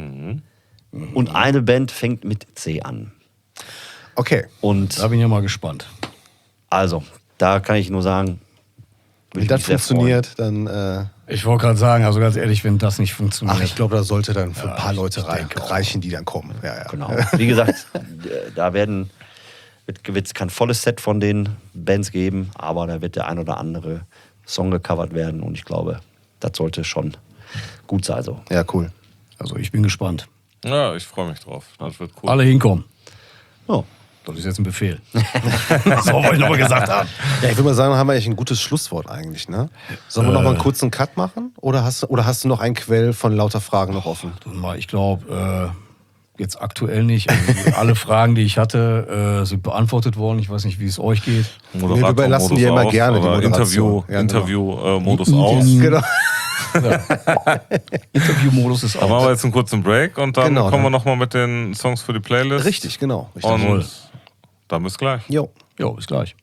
und eine Band fängt mit C an. Okay. Und Da bin ich ja mal gespannt. also, da kann ich nur sagen, würde Wenn ich das mich sehr funktioniert, dann. Äh, Ich wollte gerade sagen, also ganz ehrlich, wenn das nicht funktioniert. ach, ich glaube, da sollte dann für ein paar ich- Leute ich rein, denke auch. reichen, die dann kommen. Ja, ja. Genau. Wie gesagt, da werden wird es kein volles Set von den Bands geben, aber da wird der ein oder andere Song gecovert werden und ich glaube, das sollte schon gut sein. So. Ja, cool. Also ich bin gespannt. Ja, ich freue mich drauf. Das wird cool. Alle hinkommen. Oh. Das ist jetzt ein Befehl. Das wollte ich nochmal gesagt haben. Ja, ich würde mal sagen, haben wir eigentlich ein gutes Schlusswort eigentlich, ne? Sollen wir noch mal einen kurzen Cut machen? Oder hast, du- oder hast du noch ein Quell von lauter Fragen noch offen? Du, mal, Ich glaube, äh, jetzt aktuell nicht. Also, alle Fragen, die ich hatte, äh, sind beantwortet worden. Ich weiß nicht, wie es euch geht. Moderator- Wir überlassen Modus dir immer aus gerne die oder Moderation. Interview, Ja, genau. Interview äh, Modus In- aus. in- Genau. Interviewmodus ist Dann machen wir aus. jetzt einen kurzen Break und dann Genau, kommen wir dann- nochmal mit den Songs für die Playlist. Richtig, genau. Richtig. Und Jawohl. dann bis gleich. Jo. Jo, bis gleich.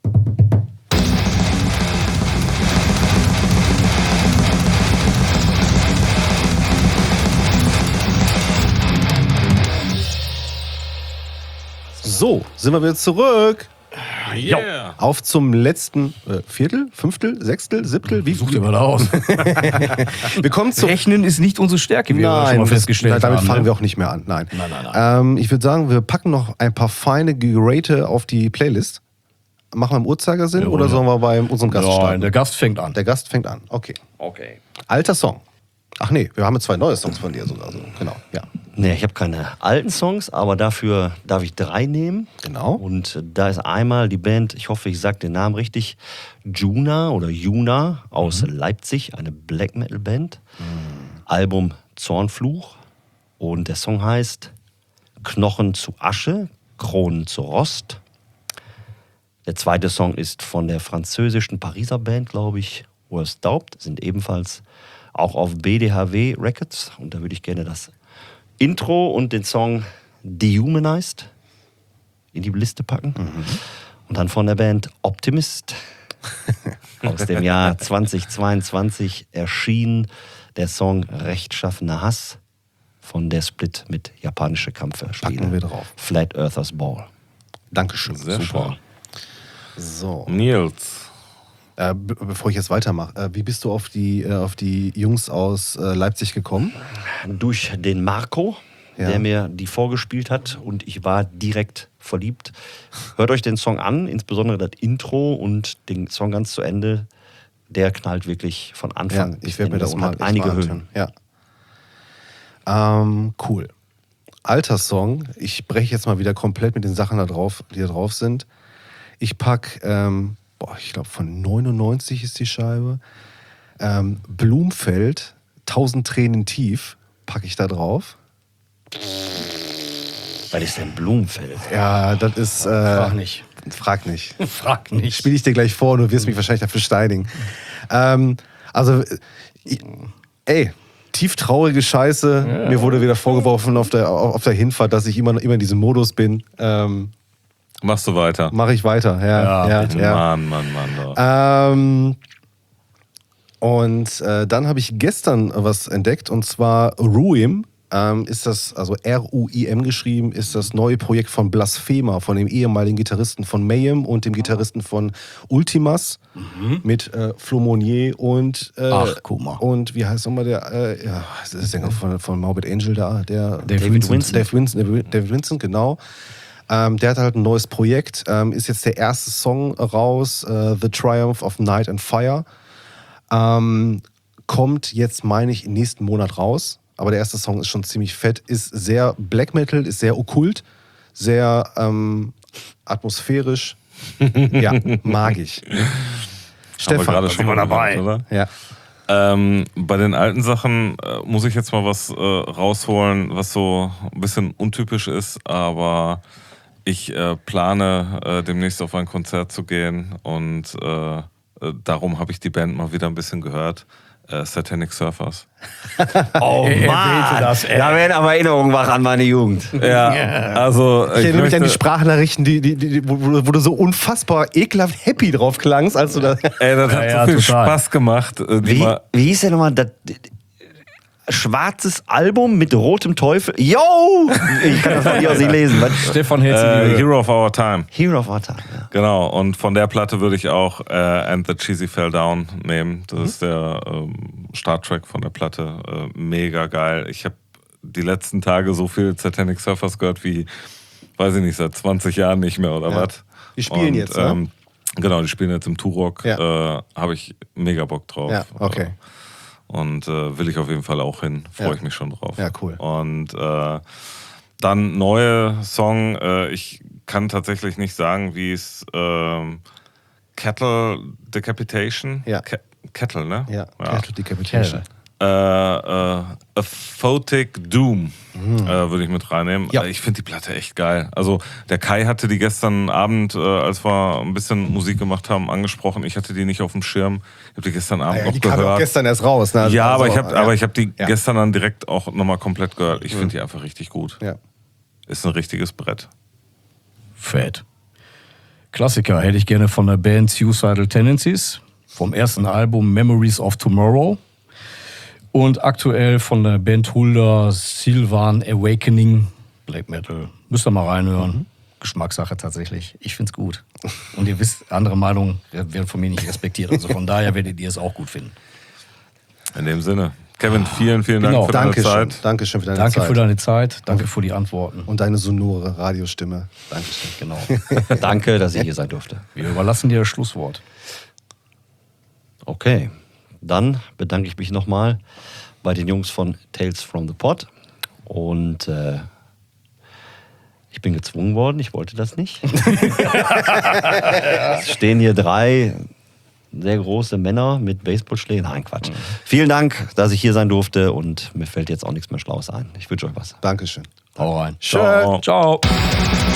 So, sind wir wieder zurück. Yeah. Auf zum letzten äh, Viertel, Fünftel, Sechstel, Siebtel. Wie Sucht ihr mal da aus. Wir kommen zum. Rechnen ist nicht unsere Stärke, wie wir schon Nein, mal das, festgestellt damit haben. fangen ne? wir auch nicht mehr an. Nein. Nein, nein, nein. Ähm, ich würde sagen, wir packen noch ein paar feine Gerate auf die Playlist. Machen wir im Uhrzeigersinn Jawohl, oder ja. sollen wir bei unserem Gast Nein, starten? der Gast fängt an. Der Gast fängt an. Okay. Okay. Alter Song. Ach nee, wir haben jetzt zwei neue Songs von dir sogar. So. Genau. Ja. Nee, ich habe keine alten Songs, aber dafür darf ich drei nehmen. Genau. Und äh, da ist einmal die Band, ich hoffe, ich sage den Namen richtig, Juna oder Juna aus Leipzig, eine Black Metal Band. Album Zornfluch. Und der Song heißt Knochen zu Asche, Kronen zu Rost. Der zweite Song ist von der französischen Pariser Band, glaube ich, Worst Daubt, sind ebenfalls auch auf B D H W Records. Und da würde ich gerne das Intro und den Song Dehumanized in die Liste packen. Und dann von der Band Optimist aus dem Jahr zweitausendzweiundzwanzig erschien der Song Rechtschaffener Hass von der Split mit japanische Kampfspiele. Packen wir drauf. Flat Earthers Ball. Dankeschön. Sehr Super. schön. So. Nils. Äh, be bevor ich jetzt weitermache, äh, wie bist du auf die, äh, auf die Jungs aus äh, Leipzig gekommen? Durch den Marco, Ja. der mir die vorgespielt hat und ich war direkt verliebt. Hört euch den Song an, insbesondere das Intro und den Song ganz zu Ende. Der knallt wirklich von Anfang Ja, bis ich werde mir Ende das und mal hat echt einige mal Höhen. anhören. Ja. Ähm, cool. Alter Song. Ich breche jetzt mal wieder komplett mit den Sachen da drauf, die da drauf sind. Ich pack, ähm, boah, ich glaube von neunundneunzig ist die Scheibe. Ähm, Blumfeld, tausend Tränen tief, packe ich da drauf. Was ist denn Blumenfeld? Ja, das ist. Äh, Frag nicht. Frag nicht. Frag nicht. Spiele ich dir gleich vor und du wirst mich wahrscheinlich dafür steinigen. Ähm, also, ich, ey, tief traurige Scheiße. Ja. Mir wurde wieder vorgeworfen auf der, auf der Hinfahrt, dass ich immer, immer in diesem Modus bin. Ähm, Machst du weiter? Mache ich weiter, ja. Ja, ja, ja. Mann, Mann, Mann. Doch. Ähm, und äh, dann habe ich gestern was entdeckt und zwar Ruim. Ähm, ist das, also R U I M geschrieben, ist das neue Projekt von Blasphema, von dem ehemaligen Gitarristen von Mayhem und dem Gitarristen von Ultimas mhm. mit äh, Flo Monnier und äh, Ach, guck mal. Und wie heißt nochmal der, äh, ja, das ist der Sänger von, von Morbid Angel da, der Dave David Vincent. Winston. Dave Vincent, Dave Vincent, genau. Ähm, der hat halt ein neues Projekt, ähm, ist jetzt der erste Song raus, äh, The Triumph of Night and Fire. Ähm, kommt jetzt, meine ich, im nächsten Monat raus. Aber der erste Song ist schon ziemlich fett, ist sehr Black Metal, ist sehr okkult, sehr ähm, atmosphärisch. Ja, mag ich. Stefan, schon mal dabei, oder? Ja. Ähm, bei den alten Sachen äh, muss ich jetzt mal was äh, rausholen, was so ein bisschen untypisch ist, aber ich äh, plane äh, demnächst auf ein Konzert zu gehen und äh, äh, darum habe ich die Band mal wieder ein bisschen gehört. Äh, Satanic Surfers. Oh Er- er Mann, wählte das, ey. da werden aber Erinnerungen wach an meine Jugend. Ja, also Ich erinnere mich an die möchte- Sprachnachrichten, die, die, die, wo, wo du so unfassbar ekelhaft happy drauf klangst, als du da. Ey, das hat Ja, ja, so viel total. Spaß gemacht. äh, Die Wie, mal, wie hieß der nochmal? Das, schwarzes Album mit rotem Teufel. Yo! Ich kann das von hier aus nicht lesen. Was? Stefan hält sie äh, die Höhe. Hero of Our Time. Hero of Our Time. Ja. Genau, und von der Platte würde ich auch äh, And the Cheesy Fell Down nehmen. Das ist der ähm, Starttrack von der Platte. Äh, mega geil. Ich habe die letzten Tage so viel Satanic Surfers gehört wie, weiß ich nicht, seit zwanzig Jahren nicht mehr oder Ja. was. Die spielen Und, jetzt, ne? ähm, Genau, die spielen jetzt im Turok. Ja. Äh, habe ich mega Bock drauf. Ja, okay. Und äh, will ich auf jeden Fall auch hin. Freue Ja. ich mich schon drauf. Ja, cool. Und äh, dann neue Song. Äh, ich kann tatsächlich nicht sagen, wie es ähm, Cattle Decapitation. Ja. Ke Kettle, ne? Ja, Cattle Decapitation. Äh, äh, A Photic Doom äh, würde ich mit reinnehmen. Ja. Äh, Ich finde die Platte echt geil. Also der Kai hatte die gestern Abend, äh, als wir ein bisschen Musik gemacht haben, angesprochen. Ich hatte die nicht auf dem Schirm. Ich habe die gestern Abend Ja, noch die kam gehört. auch gestern erst raus. Ne? Also- Ja, aber also, ich habe ja. aber ich hab die Ja. gestern dann direkt auch nochmal komplett gehört. Ich finde die einfach richtig gut. Ja. Ist ein richtiges Brett. Fett. Klassiker hätte ich gerne von der Band Suicidal Tendencies, vom ersten Album Memories of Tomorrow. Und aktuell von der Band Hulda Sylvan Awakening, Black Metal. Müsst ihr mal reinhören. Mhm. Geschmackssache tatsächlich. Ich find's gut. Und ihr wisst, andere Meinungen werden von mir nicht respektiert. Also von daher werdet ihr es auch gut finden. In dem Sinne. Kevin, vielen, vielen Dank Genau. für deine Dankeschön. Zeit. Dankeschön für deine Danke Zeit. für deine Zeit, danke für die Antworten. Und deine sonore Radiostimme. Dankeschön. Genau. Danke, dass ich hier sein durfte. Wir überlassen dir das Schlusswort. Okay, dann bedanke ich mich nochmal bei den Jungs von Tales from the Pod. Und äh, ich bin gezwungen worden, ich wollte das nicht. Es stehen hier drei sehr große Männer mit Baseballschlägen. Nein, Quatsch. Mhm. Vielen Dank, dass ich hier sein durfte und mir fällt jetzt auch nichts mehr Schlaues ein. Ich wünsche euch was. Dankeschön. Hau rein. Ciao. Ciao.